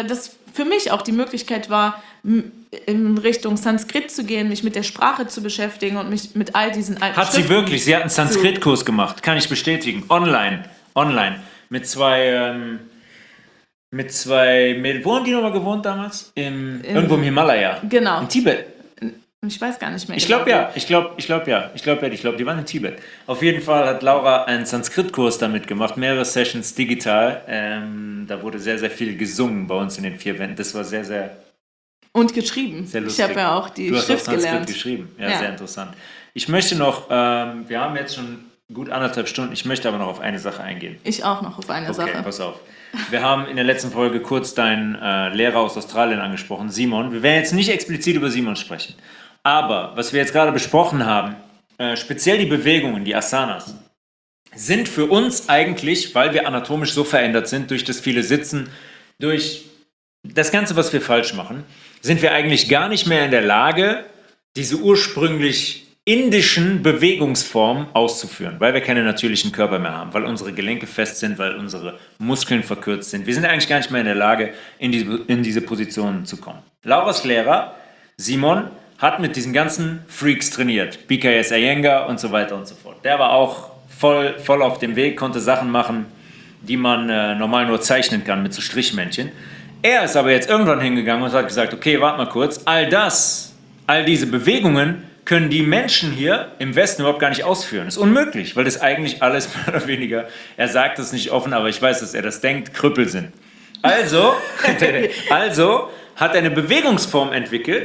für mich auch die Möglichkeit war, in Richtung Sanskrit zu gehen, mich mit der Sprache zu beschäftigen und mich mit all diesen alten Hat sie wirklich, sie hat einen Sanskrit-Kurs gemacht, kann ich bestätigen, online, online, mit zwei, ähm, mit zwei Mädels. Wo haben die nochmal gewohnt damals? Im, Im, irgendwo im Himalaya. Genau. In Tibet. Ich weiß gar nicht mehr. Ich glaube ja, ich glaube, ich glaube ja, ich glaube ja, ich glaube, die waren in Tibet. Auf jeden Fall hat Laura einen Sanskrit-Kurs damit gemacht, mehrere Sessions digital. Ähm, da wurde sehr, sehr viel gesungen bei uns in den vier Wänden. Das war sehr, sehr und geschrieben. Sehr lustig. Ich habe ja auch die du Schrift hast auch gelernt. geschrieben. Ja, ja, sehr interessant. Ich möchte noch, ähm, wir haben jetzt schon gut anderthalb Stunden, ich möchte aber noch auf eine Sache eingehen. Ich auch noch auf eine okay, Sache. Okay, pass auf. Wir haben in der letzten Folge kurz deinen äh, Lehrer aus Australien angesprochen, Simon. Wir werden jetzt nicht explizit über Simon sprechen. Aber was wir jetzt gerade besprochen haben, äh, speziell die Bewegungen, die Asanas, sind für uns eigentlich, weil wir anatomisch so verändert sind, durch das viele Sitzen, durch das Ganze, was wir falsch machen, sind wir eigentlich gar nicht mehr in der Lage, diese ursprünglich indischen Bewegungsformen auszuführen, weil wir keine natürlichen Körper mehr haben, weil unsere Gelenke fest sind, weil unsere Muskeln verkürzt sind. Wir sind eigentlich gar nicht mehr in der Lage, in diese, in diese Positionen zu kommen. Lauras Lehrer, Simon, hat mit diesen ganzen Freaks trainiert. B K S Iyengar und so weiter und so fort. Der war auch voll, voll auf dem Weg, konnte Sachen machen, die man äh, normal nur zeichnen kann mit so Strichmännchen. Er ist aber jetzt irgendwann hingegangen und hat gesagt, okay, warte mal kurz, all das, all diese Bewegungen können die Menschen hier im Westen überhaupt gar nicht ausführen. Das ist unmöglich, weil das eigentlich alles mehr oder weniger, er sagt es nicht offen, aber ich weiß, dass er das denkt, Krüppel sind. Also, also hat er eine Bewegungsform entwickelt,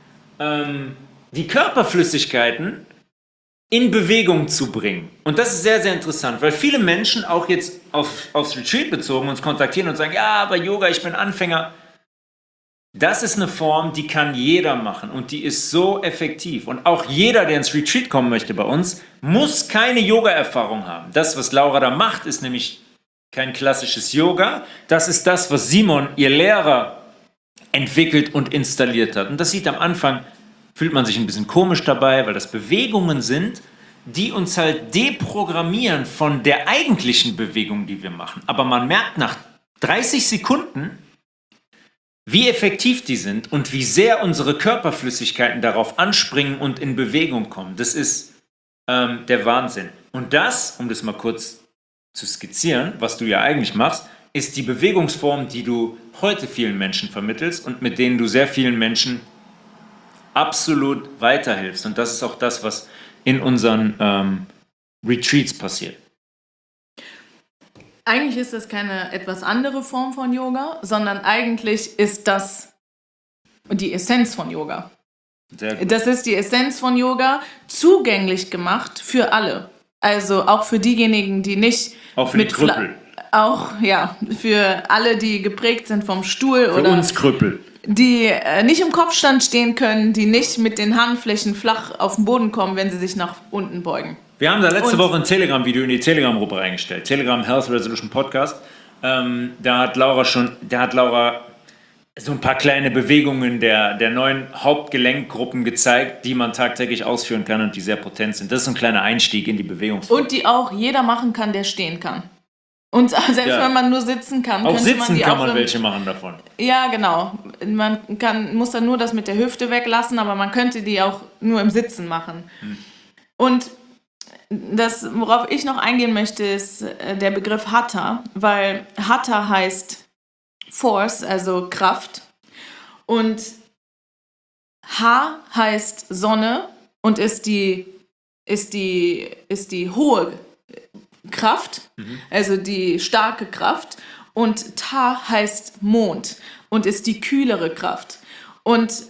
die Körperflüssigkeiten in Bewegung zu bringen. Und das ist sehr, sehr interessant, weil viele Menschen auch jetzt auf, aufs Retreat bezogen uns kontaktieren und sagen, ja, bei Yoga, ich bin Anfänger. Das ist eine Form, die kann jeder machen und die ist so effektiv. Und auch jeder, der ins Retreat kommen möchte bei uns, muss keine Yoga-Erfahrung haben. Das, was Laura da macht, ist nämlich kein klassisches Yoga. Das ist das, was Simon, ihr Lehrer, entwickelt und installiert hat. Und das sieht am Anfang, fühlt man sich ein bisschen komisch dabei, weil das Bewegungen sind, die uns halt deprogrammieren von der eigentlichen Bewegung, die wir machen. Aber man merkt nach dreißig Sekunden, wie effektiv die sind und wie sehr unsere Körperflüssigkeiten darauf anspringen und in Bewegung kommen. Das ist ähm, der Wahnsinn. Und das, um das mal kurz zu skizzieren, was du ja eigentlich machst, ist die Bewegungsform, die du heute vielen Menschen vermittelst und mit denen du sehr vielen Menschen absolut weiterhilfst. Und das ist auch das, was in unseren ähm, Retreats passiert. Eigentlich ist das keine etwas andere Form von Yoga, sondern eigentlich ist das die Essenz von Yoga. Sehr gut. Das ist die Essenz von Yoga, zugänglich gemacht für alle. Also auch für diejenigen, die nicht auch für mit die Krüppel. Auch, ja, für alle, die geprägt sind vom Stuhl für oder uns Krüppel. Die äh, nicht im Kopfstand stehen können, die nicht mit den Handflächen flach auf den Boden kommen, wenn sie sich nach unten beugen. Wir haben da letzte Und Woche ein Telegram-Video in die Telegram-Gruppe reingestellt. Telegram Health Resolution Podcast. Ähm, da hat Laura schon, da hat Laura so ein paar kleine Bewegungen der, der neuen Hauptgelenkgruppen gezeigt, die man tagtäglich ausführen kann und die sehr potent sind. Das ist ein kleiner Einstieg in die Bewegungsform. Und die auch jeder machen kann, der stehen kann. Und selbst Ja. wenn man nur sitzen kann, auch könnte sitzen man die kann auch man im, welche machen davon. Ja, genau. Man kann, muss dann nur das mit der Hüfte weglassen, aber man könnte die auch nur im Sitzen machen. Hm. Und das, worauf ich noch eingehen möchte, ist der Begriff Hatha, weil Hatha heißt Force, also Kraft. Und Ha heißt Sonne und ist die, ist die, ist die hohe Kraft, mhm. also die starke Kraft. Und Ta heißt Mond und ist die kühlere Kraft. Und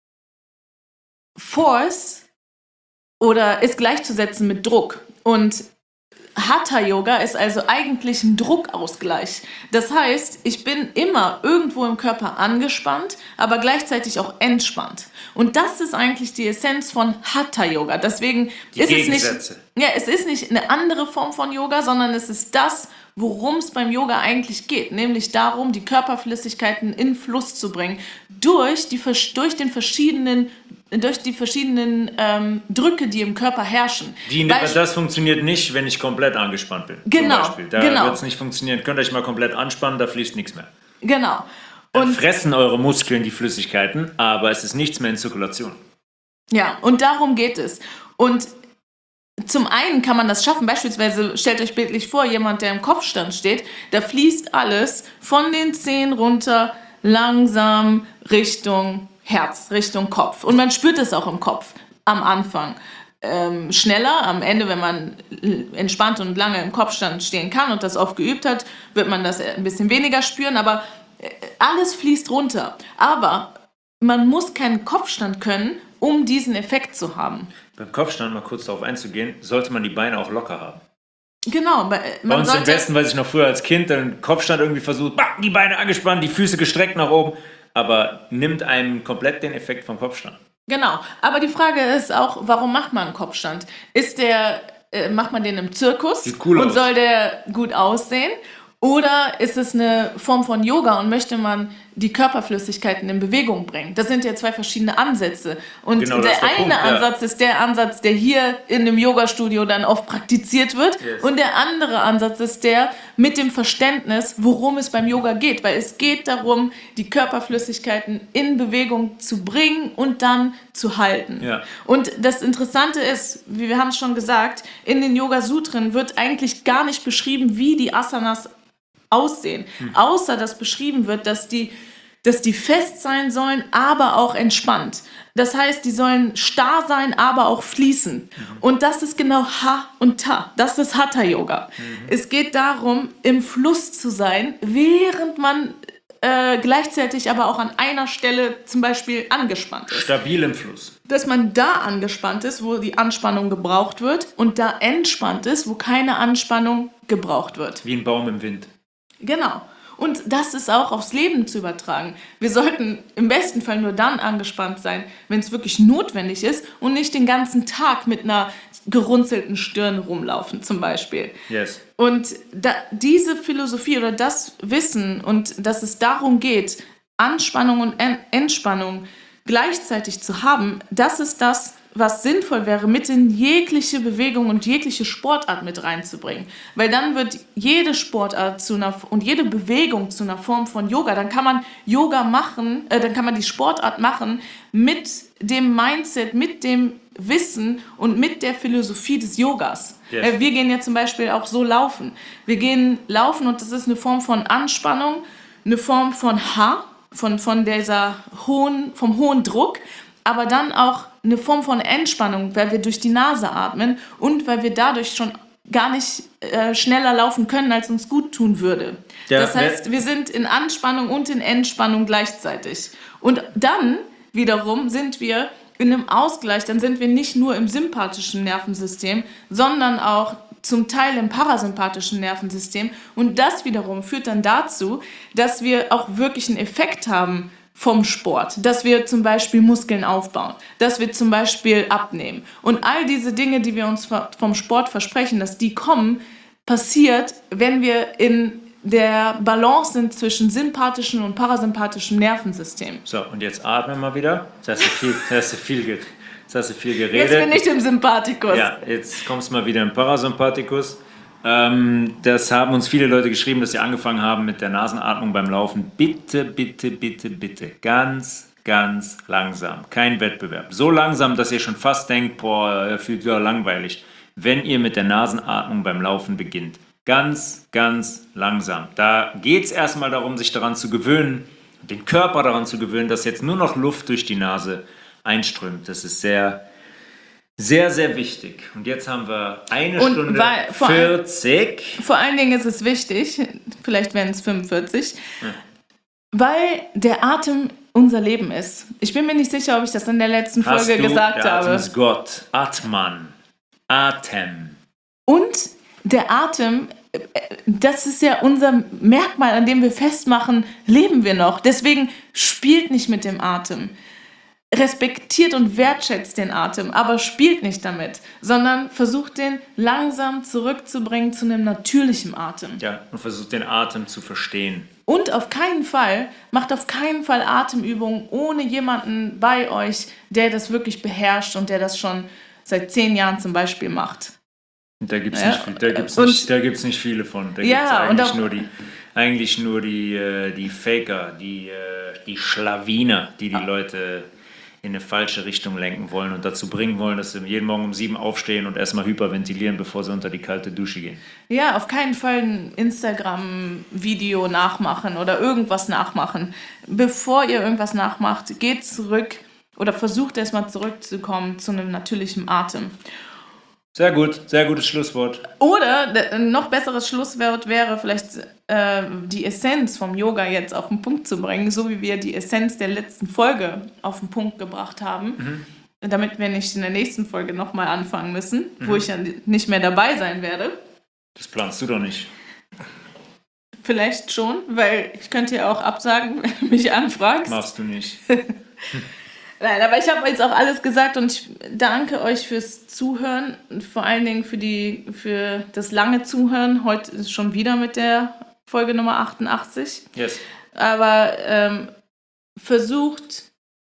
Force oder ist gleichzusetzen mit Druck. Und Hatha-Yoga ist also eigentlich ein Druckausgleich. Das heißt, ich bin immer irgendwo im Körper angespannt, aber gleichzeitig auch entspannt. Und das ist eigentlich die Essenz von Hatha-Yoga. Deswegen die ist Gegensätze. es nicht, ja, es ist nicht eine andere Form von Yoga, sondern es ist das, worum es beim Yoga eigentlich geht. Nämlich darum, die Körperflüssigkeiten in Fluss zu bringen durch, die, durch den verschiedenen durch die verschiedenen ähm, Drücke, die im Körper herrschen. Die, Beisp- das funktioniert nicht, wenn ich komplett angespannt bin. Genau, Zum Beispiel. Da genau. wird es nicht funktionieren. Könnt ihr euch mal komplett anspannen, da fließt nichts mehr. Genau. Dann Und fressen eure Muskeln die Flüssigkeiten, aber es ist nichts mehr in Zirkulation. ja, und darum geht es. Und zum einen kann man das schaffen, beispielsweise stellt euch bildlich vor, jemand, der im Kopfstand steht, da fließt alles von den Zehen runter langsam Richtung Herz, Richtung Kopf. Und man spürt es auch im Kopf am Anfang. Ähm, schneller, am Ende, wenn man entspannt und lange im Kopfstand stehen kann und das oft geübt hat, wird man das ein bisschen weniger spüren, aber alles fließt runter. Aber man muss keinen Kopfstand können, um diesen Effekt zu haben. Beim Kopfstand, mal kurz darauf einzugehen, sollte man die Beine auch locker haben. Genau. Man Bei uns sollte, im Westen, weiß ich noch früher als Kind, dann Kopfstand irgendwie versucht, bah, die Beine angespannt, die Füße gestreckt nach oben, aber nimmt einem komplett den Effekt vom Kopfstand. Genau, aber die Frage ist auch, warum macht man einen Kopfstand? Ist der, äh, macht man den im Zirkus Sieht cool und aus. soll der gut aussehen? Oder ist es eine Form von Yoga und möchte man die Körperflüssigkeiten in Bewegung bringen? Das sind ja zwei verschiedene Ansätze. Und Genau, das der ist der eine Punkt, ja. Ansatz ist der Ansatz, der hier in dem Yoga-Studio dann oft praktiziert wird. Yes. Und der andere Ansatz ist der mit dem Verständnis, worum es beim Yoga geht. Weil es geht darum, die Körperflüssigkeiten in Bewegung zu bringen und dann zu halten. Ja. Und das Interessante ist, wie wir haben es schon gesagt, in den Yoga-Sutren wird eigentlich gar nicht beschrieben, wie die Asanas aussehen. Hm. Außer dass beschrieben wird, dass die, dass die fest sein sollen, aber auch entspannt. Das heißt, die sollen starr sein, aber auch fließen. Mhm. Und das ist genau Ha und Ta. Das ist Hatha-Yoga. Mhm. Es geht darum, im Fluss zu sein, während man äh, gleichzeitig aber auch an einer Stelle zum Beispiel angespannt ist. Stabil im Fluss. Dass man da angespannt ist, wo die Anspannung gebraucht wird, und da entspannt ist, wo keine Anspannung gebraucht wird. Wie ein Baum im Wind. Genau. Und das ist auch aufs Leben zu übertragen. Wir sollten im besten Fall nur dann angespannt sein, wenn es wirklich notwendig ist und nicht den ganzen Tag mit einer gerunzelten Stirn rumlaufen zum Beispiel. Yes. Und da, diese Philosophie oder das Wissen und dass es darum geht, Anspannung und en- Entspannung gleichzeitig zu haben, das ist das, was sinnvoll wäre, mit in jegliche Bewegung und jegliche Sportart mit reinzubringen. Weil dann wird jede Sportart zu einer, und jede Bewegung zu einer Form von Yoga. Dann kann man Yoga machen, äh, dann kann man die Sportart machen mit dem Mindset, mit dem Wissen und mit der Philosophie des Yogas. Yes. Äh, wir gehen ja zum Beispiel auch so laufen. Wir gehen laufen und das ist eine Form von Anspannung, eine Form von Ha, von, von dieser hohen, vom hohen Druck, aber dann auch eine Form von Entspannung, weil wir durch die Nase atmen und weil wir dadurch schon gar nicht äh, schneller laufen können, als uns gut tun würde. Ja, das heißt, wir sind in Anspannung und in Entspannung gleichzeitig. Und dann wiederum sind wir in einem Ausgleich, dann sind wir nicht nur im sympathischen Nervensystem, sondern auch zum Teil im parasympathischen Nervensystem. Und das wiederum führt dann dazu, dass wir auch wirklich einen Effekt haben vom Sport, dass wir zum Beispiel Muskeln aufbauen, dass wir zum Beispiel abnehmen. Und all diese Dinge, die wir uns vom Sport versprechen, dass die kommen, passiert, wenn wir in der Balance sind zwischen sympathischem und parasympathischem Nervensystem. So, und jetzt atme mal wieder. Jetzt hast du viel, jetzt hast du viel, ge- jetzt hast du viel geredet. Jetzt bin ich im Sympathikus. Ja, jetzt kommst du mal wieder im Parasympathikus. Ähm, das haben uns viele Leute geschrieben, dass sie angefangen haben mit der Nasenatmung beim Laufen. Bitte, bitte, bitte, bitte. Ganz, ganz langsam. Kein Wettbewerb. So langsam, dass ihr schon fast denkt, boah, fühlt sich ja langweilig. Wenn ihr mit der Nasenatmung beim Laufen beginnt. Ganz, ganz langsam. Da geht es erstmal darum, sich daran zu gewöhnen, den Körper daran zu gewöhnen, dass jetzt nur noch Luft durch die Nase einströmt. Das ist sehr... Sehr, sehr wichtig. Und jetzt haben wir eine Und Stunde weil- vor vierzig. Vor allen Dingen ist es wichtig, vielleicht wären es fünfundvierzig, weil der Atem unser Leben ist. Ich bin mir nicht sicher, ob ich das in der letzten Hast Folge du, gesagt der Atem habe. ist Gott. Atman. Atem. Und der Atem, äh, das ist ja unser Merkmal, an dem wir festmachen, leben wir noch. Deswegen spielt nicht mit dem Atem. Respektiert und wertschätzt den Atem, aber spielt nicht damit, sondern versucht den langsam zurückzubringen zu einem natürlichen Atem. Ja, und versucht den Atem zu verstehen. Und auf keinen Fall, macht auf keinen Fall Atemübungen ohne jemanden bei euch, der das wirklich beherrscht und der das schon seit zehn Jahren zum Beispiel macht. Und da gibt es Ja, nicht, viel- da gibt's und- nicht, da gibt's nicht viele von. Da Ja, gibt es und eigentlich auch- nur die, eigentlich nur die, äh, die Faker, die, äh, die Schlawiner, die die ah. Leute in eine falsche Richtung lenken wollen und dazu bringen wollen, dass sie jeden Morgen um sieben aufstehen und erstmal hyperventilieren, bevor sie unter die kalte Dusche gehen. Ja, auf keinen Fall ein Instagram-Video nachmachen oder irgendwas nachmachen. Bevor ihr irgendwas nachmacht, geht zurück oder versucht erstmal zurückzukommen zu einem natürlichen Atem. Sehr gut, sehr gutes Schlusswort. Oder ein noch besseres Schlusswort wäre vielleicht äh, die Essenz vom Yoga jetzt auf den Punkt zu bringen, so wie wir die Essenz der letzten Folge auf den Punkt gebracht haben, mhm. damit wir nicht in der nächsten Folge nochmal anfangen müssen, mhm. wo ich ja nicht mehr dabei sein werde. Das planst du doch nicht. Vielleicht schon, weil ich könnte ja auch absagen, wenn du mich anfragst. Machst du nicht. Nein, aber ich habe jetzt auch alles gesagt und ich danke euch fürs Zuhören und vor allen Dingen für, die, für das lange Zuhören. Heute ist schon wieder mit der Folge Nummer achtundachtzig. Yes. Aber ähm, versucht,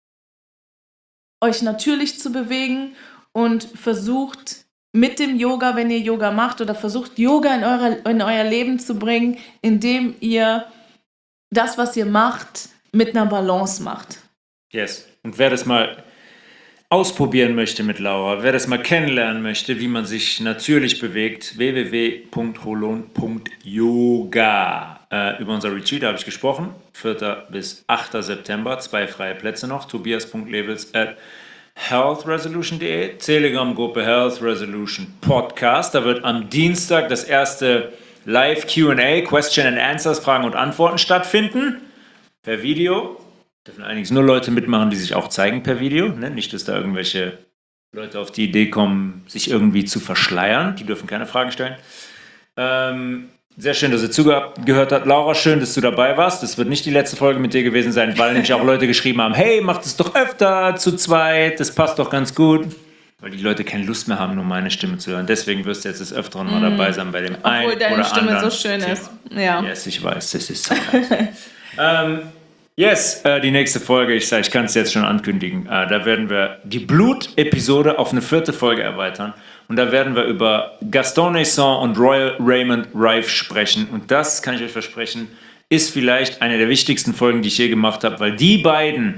euch natürlich zu bewegen und versucht mit dem Yoga, wenn ihr Yoga macht, oder versucht Yoga in, eurer, in euer Leben zu bringen, indem ihr das, was ihr macht, mit einer Balance macht. Yes. Und wer das mal ausprobieren möchte mit Laura, wer das mal kennenlernen möchte, wie man sich natürlich bewegt, w w w punkt holon punkt yoga. Äh, über unser Retreat habe ich gesprochen, vierter bis achter September, zwei freie Plätze noch, tobias punkt levels at health resolution punkt de, Telegram-Gruppe Health Resolution Podcast. Da wird am Dienstag das erste Live-Q and A, Question and Answers, Fragen und Antworten stattfinden, per Video. Dürfen allerdings nur Leute mitmachen, die sich auch zeigen per Video. Ne? Nicht, dass da irgendwelche Leute auf die Idee kommen, sich irgendwie zu verschleiern. Die dürfen keine Fragen stellen. Ähm, sehr schön, dass ihr zugehört habt. Laura, schön, dass du dabei warst. Das wird nicht die letzte Folge mit dir gewesen sein, weil nämlich auch Leute geschrieben haben, hey, macht es doch öfter zu zweit, das passt doch ganz gut. Weil die Leute keine Lust mehr haben, nur meine Stimme zu hören. Deswegen wirst du jetzt des Öfteren mal dabei sein bei dem Obwohl einen oder deine Stimme anderen so schön Thema. ist. Ja. Yes, ich weiß, das ist so. ähm, Yes, äh, die nächste Folge, ich, ich kann es jetzt schon ankündigen, äh, da werden wir die Blut-Episode auf eine vierte Folge erweitern und da werden wir über Gaston Naison und Royal Raymond Rife sprechen und das, kann ich euch versprechen, ist vielleicht eine der wichtigsten Folgen, die ich je gemacht habe, weil die beiden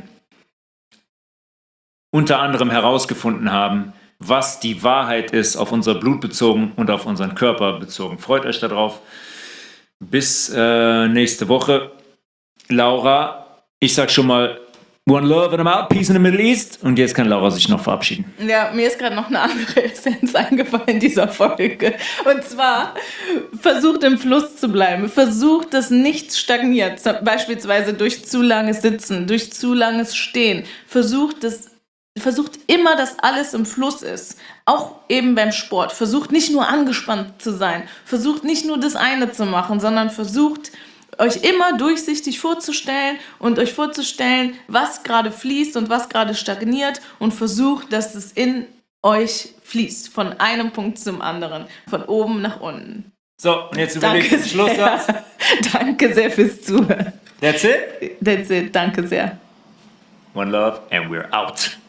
unter anderem herausgefunden haben, was die Wahrheit ist, auf unser Blut bezogen und auf unseren Körper bezogen. Freut euch darauf. Bis äh, nächste Woche. Laura, ich sag schon mal One Love and I'm out, Peace in the Middle East. Und jetzt kann Laura sich noch verabschieden. Ja, mir ist gerade noch eine andere Essenz eingefallen in dieser Folge. Und zwar, versucht im Fluss zu bleiben. Versucht, dass nichts stagniert. Beispielsweise durch zu langes Sitzen, durch zu langes Stehen. Versucht, dass, versucht immer, dass alles im Fluss ist. Auch eben beim Sport. Versucht nicht nur angespannt zu sein. Versucht nicht nur das eine zu machen, sondern versucht, euch immer durchsichtig vorzustellen und euch vorzustellen, was gerade fließt und was gerade stagniert und versucht, dass es in euch fließt, von einem Punkt zum anderen, von oben nach unten. So, und jetzt überlegt den Schlusssatz. Danke sehr fürs Zuhören. That's it? That's it, danke sehr. One love and we're out.